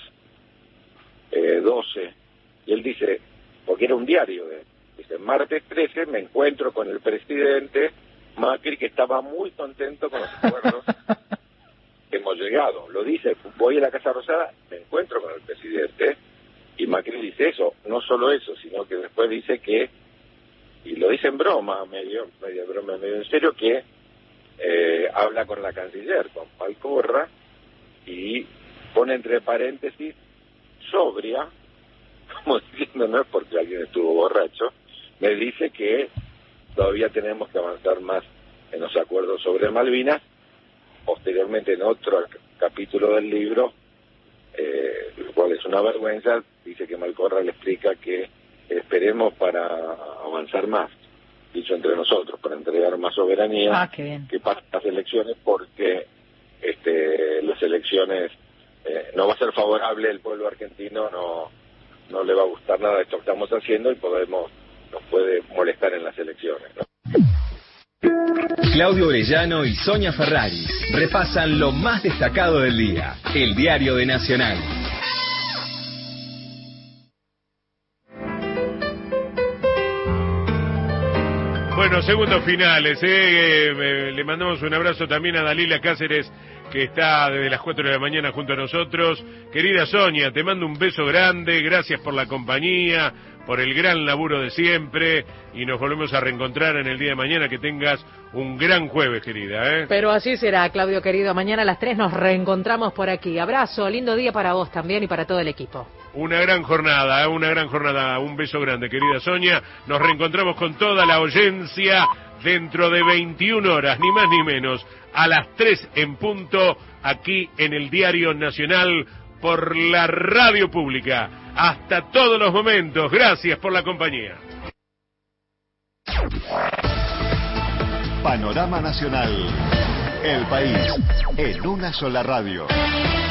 12, y él dice, porque era un diario, dice, martes 13 me encuentro con el presidente Macri, que estaba muy contento con los acuerdos que hemos llegado. Lo dice, voy a la Casa Rosada, me encuentro con el presidente, y Macri dice, dice eso, no solo eso, sino que después dice que, y lo dice en broma, medio broma, medio en serio, que habla con la canciller, con Malcorra, y pone entre paréntesis, sobria, como diciendo, no es porque alguien estuvo borracho, me dice que todavía tenemos que avanzar más en los acuerdos sobre Malvinas. Posteriormente, en otro capítulo del libro, lo cual es una vergüenza, dice que Malcorra le explica que esperemos para avanzar más, dicho entre nosotros, para entregar más soberanía, que pasen las elecciones, porque las elecciones no va a ser favorable, el pueblo argentino no le va a gustar nada de esto que estamos haciendo y nos puede molestar en las elecciones, ¿no? Claudio Orellano y Sonia Ferraris repasan lo más destacado del día. El Diario de Nacional. Bueno, segundos finales. Le mandamos un abrazo también a Dalila Cáceres, que está desde las 4 de la mañana junto a nosotros. Querida Sonia, te mando un beso grande, gracias por la compañía, por el gran laburo de siempre, y nos volvemos a reencontrar en el día de mañana. Que tengas un gran jueves, querida. Pero así será, Claudio querido. Mañana a las 3 nos reencontramos por aquí. Abrazo, lindo día para vos también y para todo el equipo. Una gran jornada, un beso grande, querida Sonia. Nos reencontramos con toda la audiencia dentro de 21 horas, ni más ni menos, a las 3 en punto, aquí en el Diario Nacional, por la radio pública. Hasta todos los momentos, gracias por la compañía. Panorama Nacional, el país en una sola radio.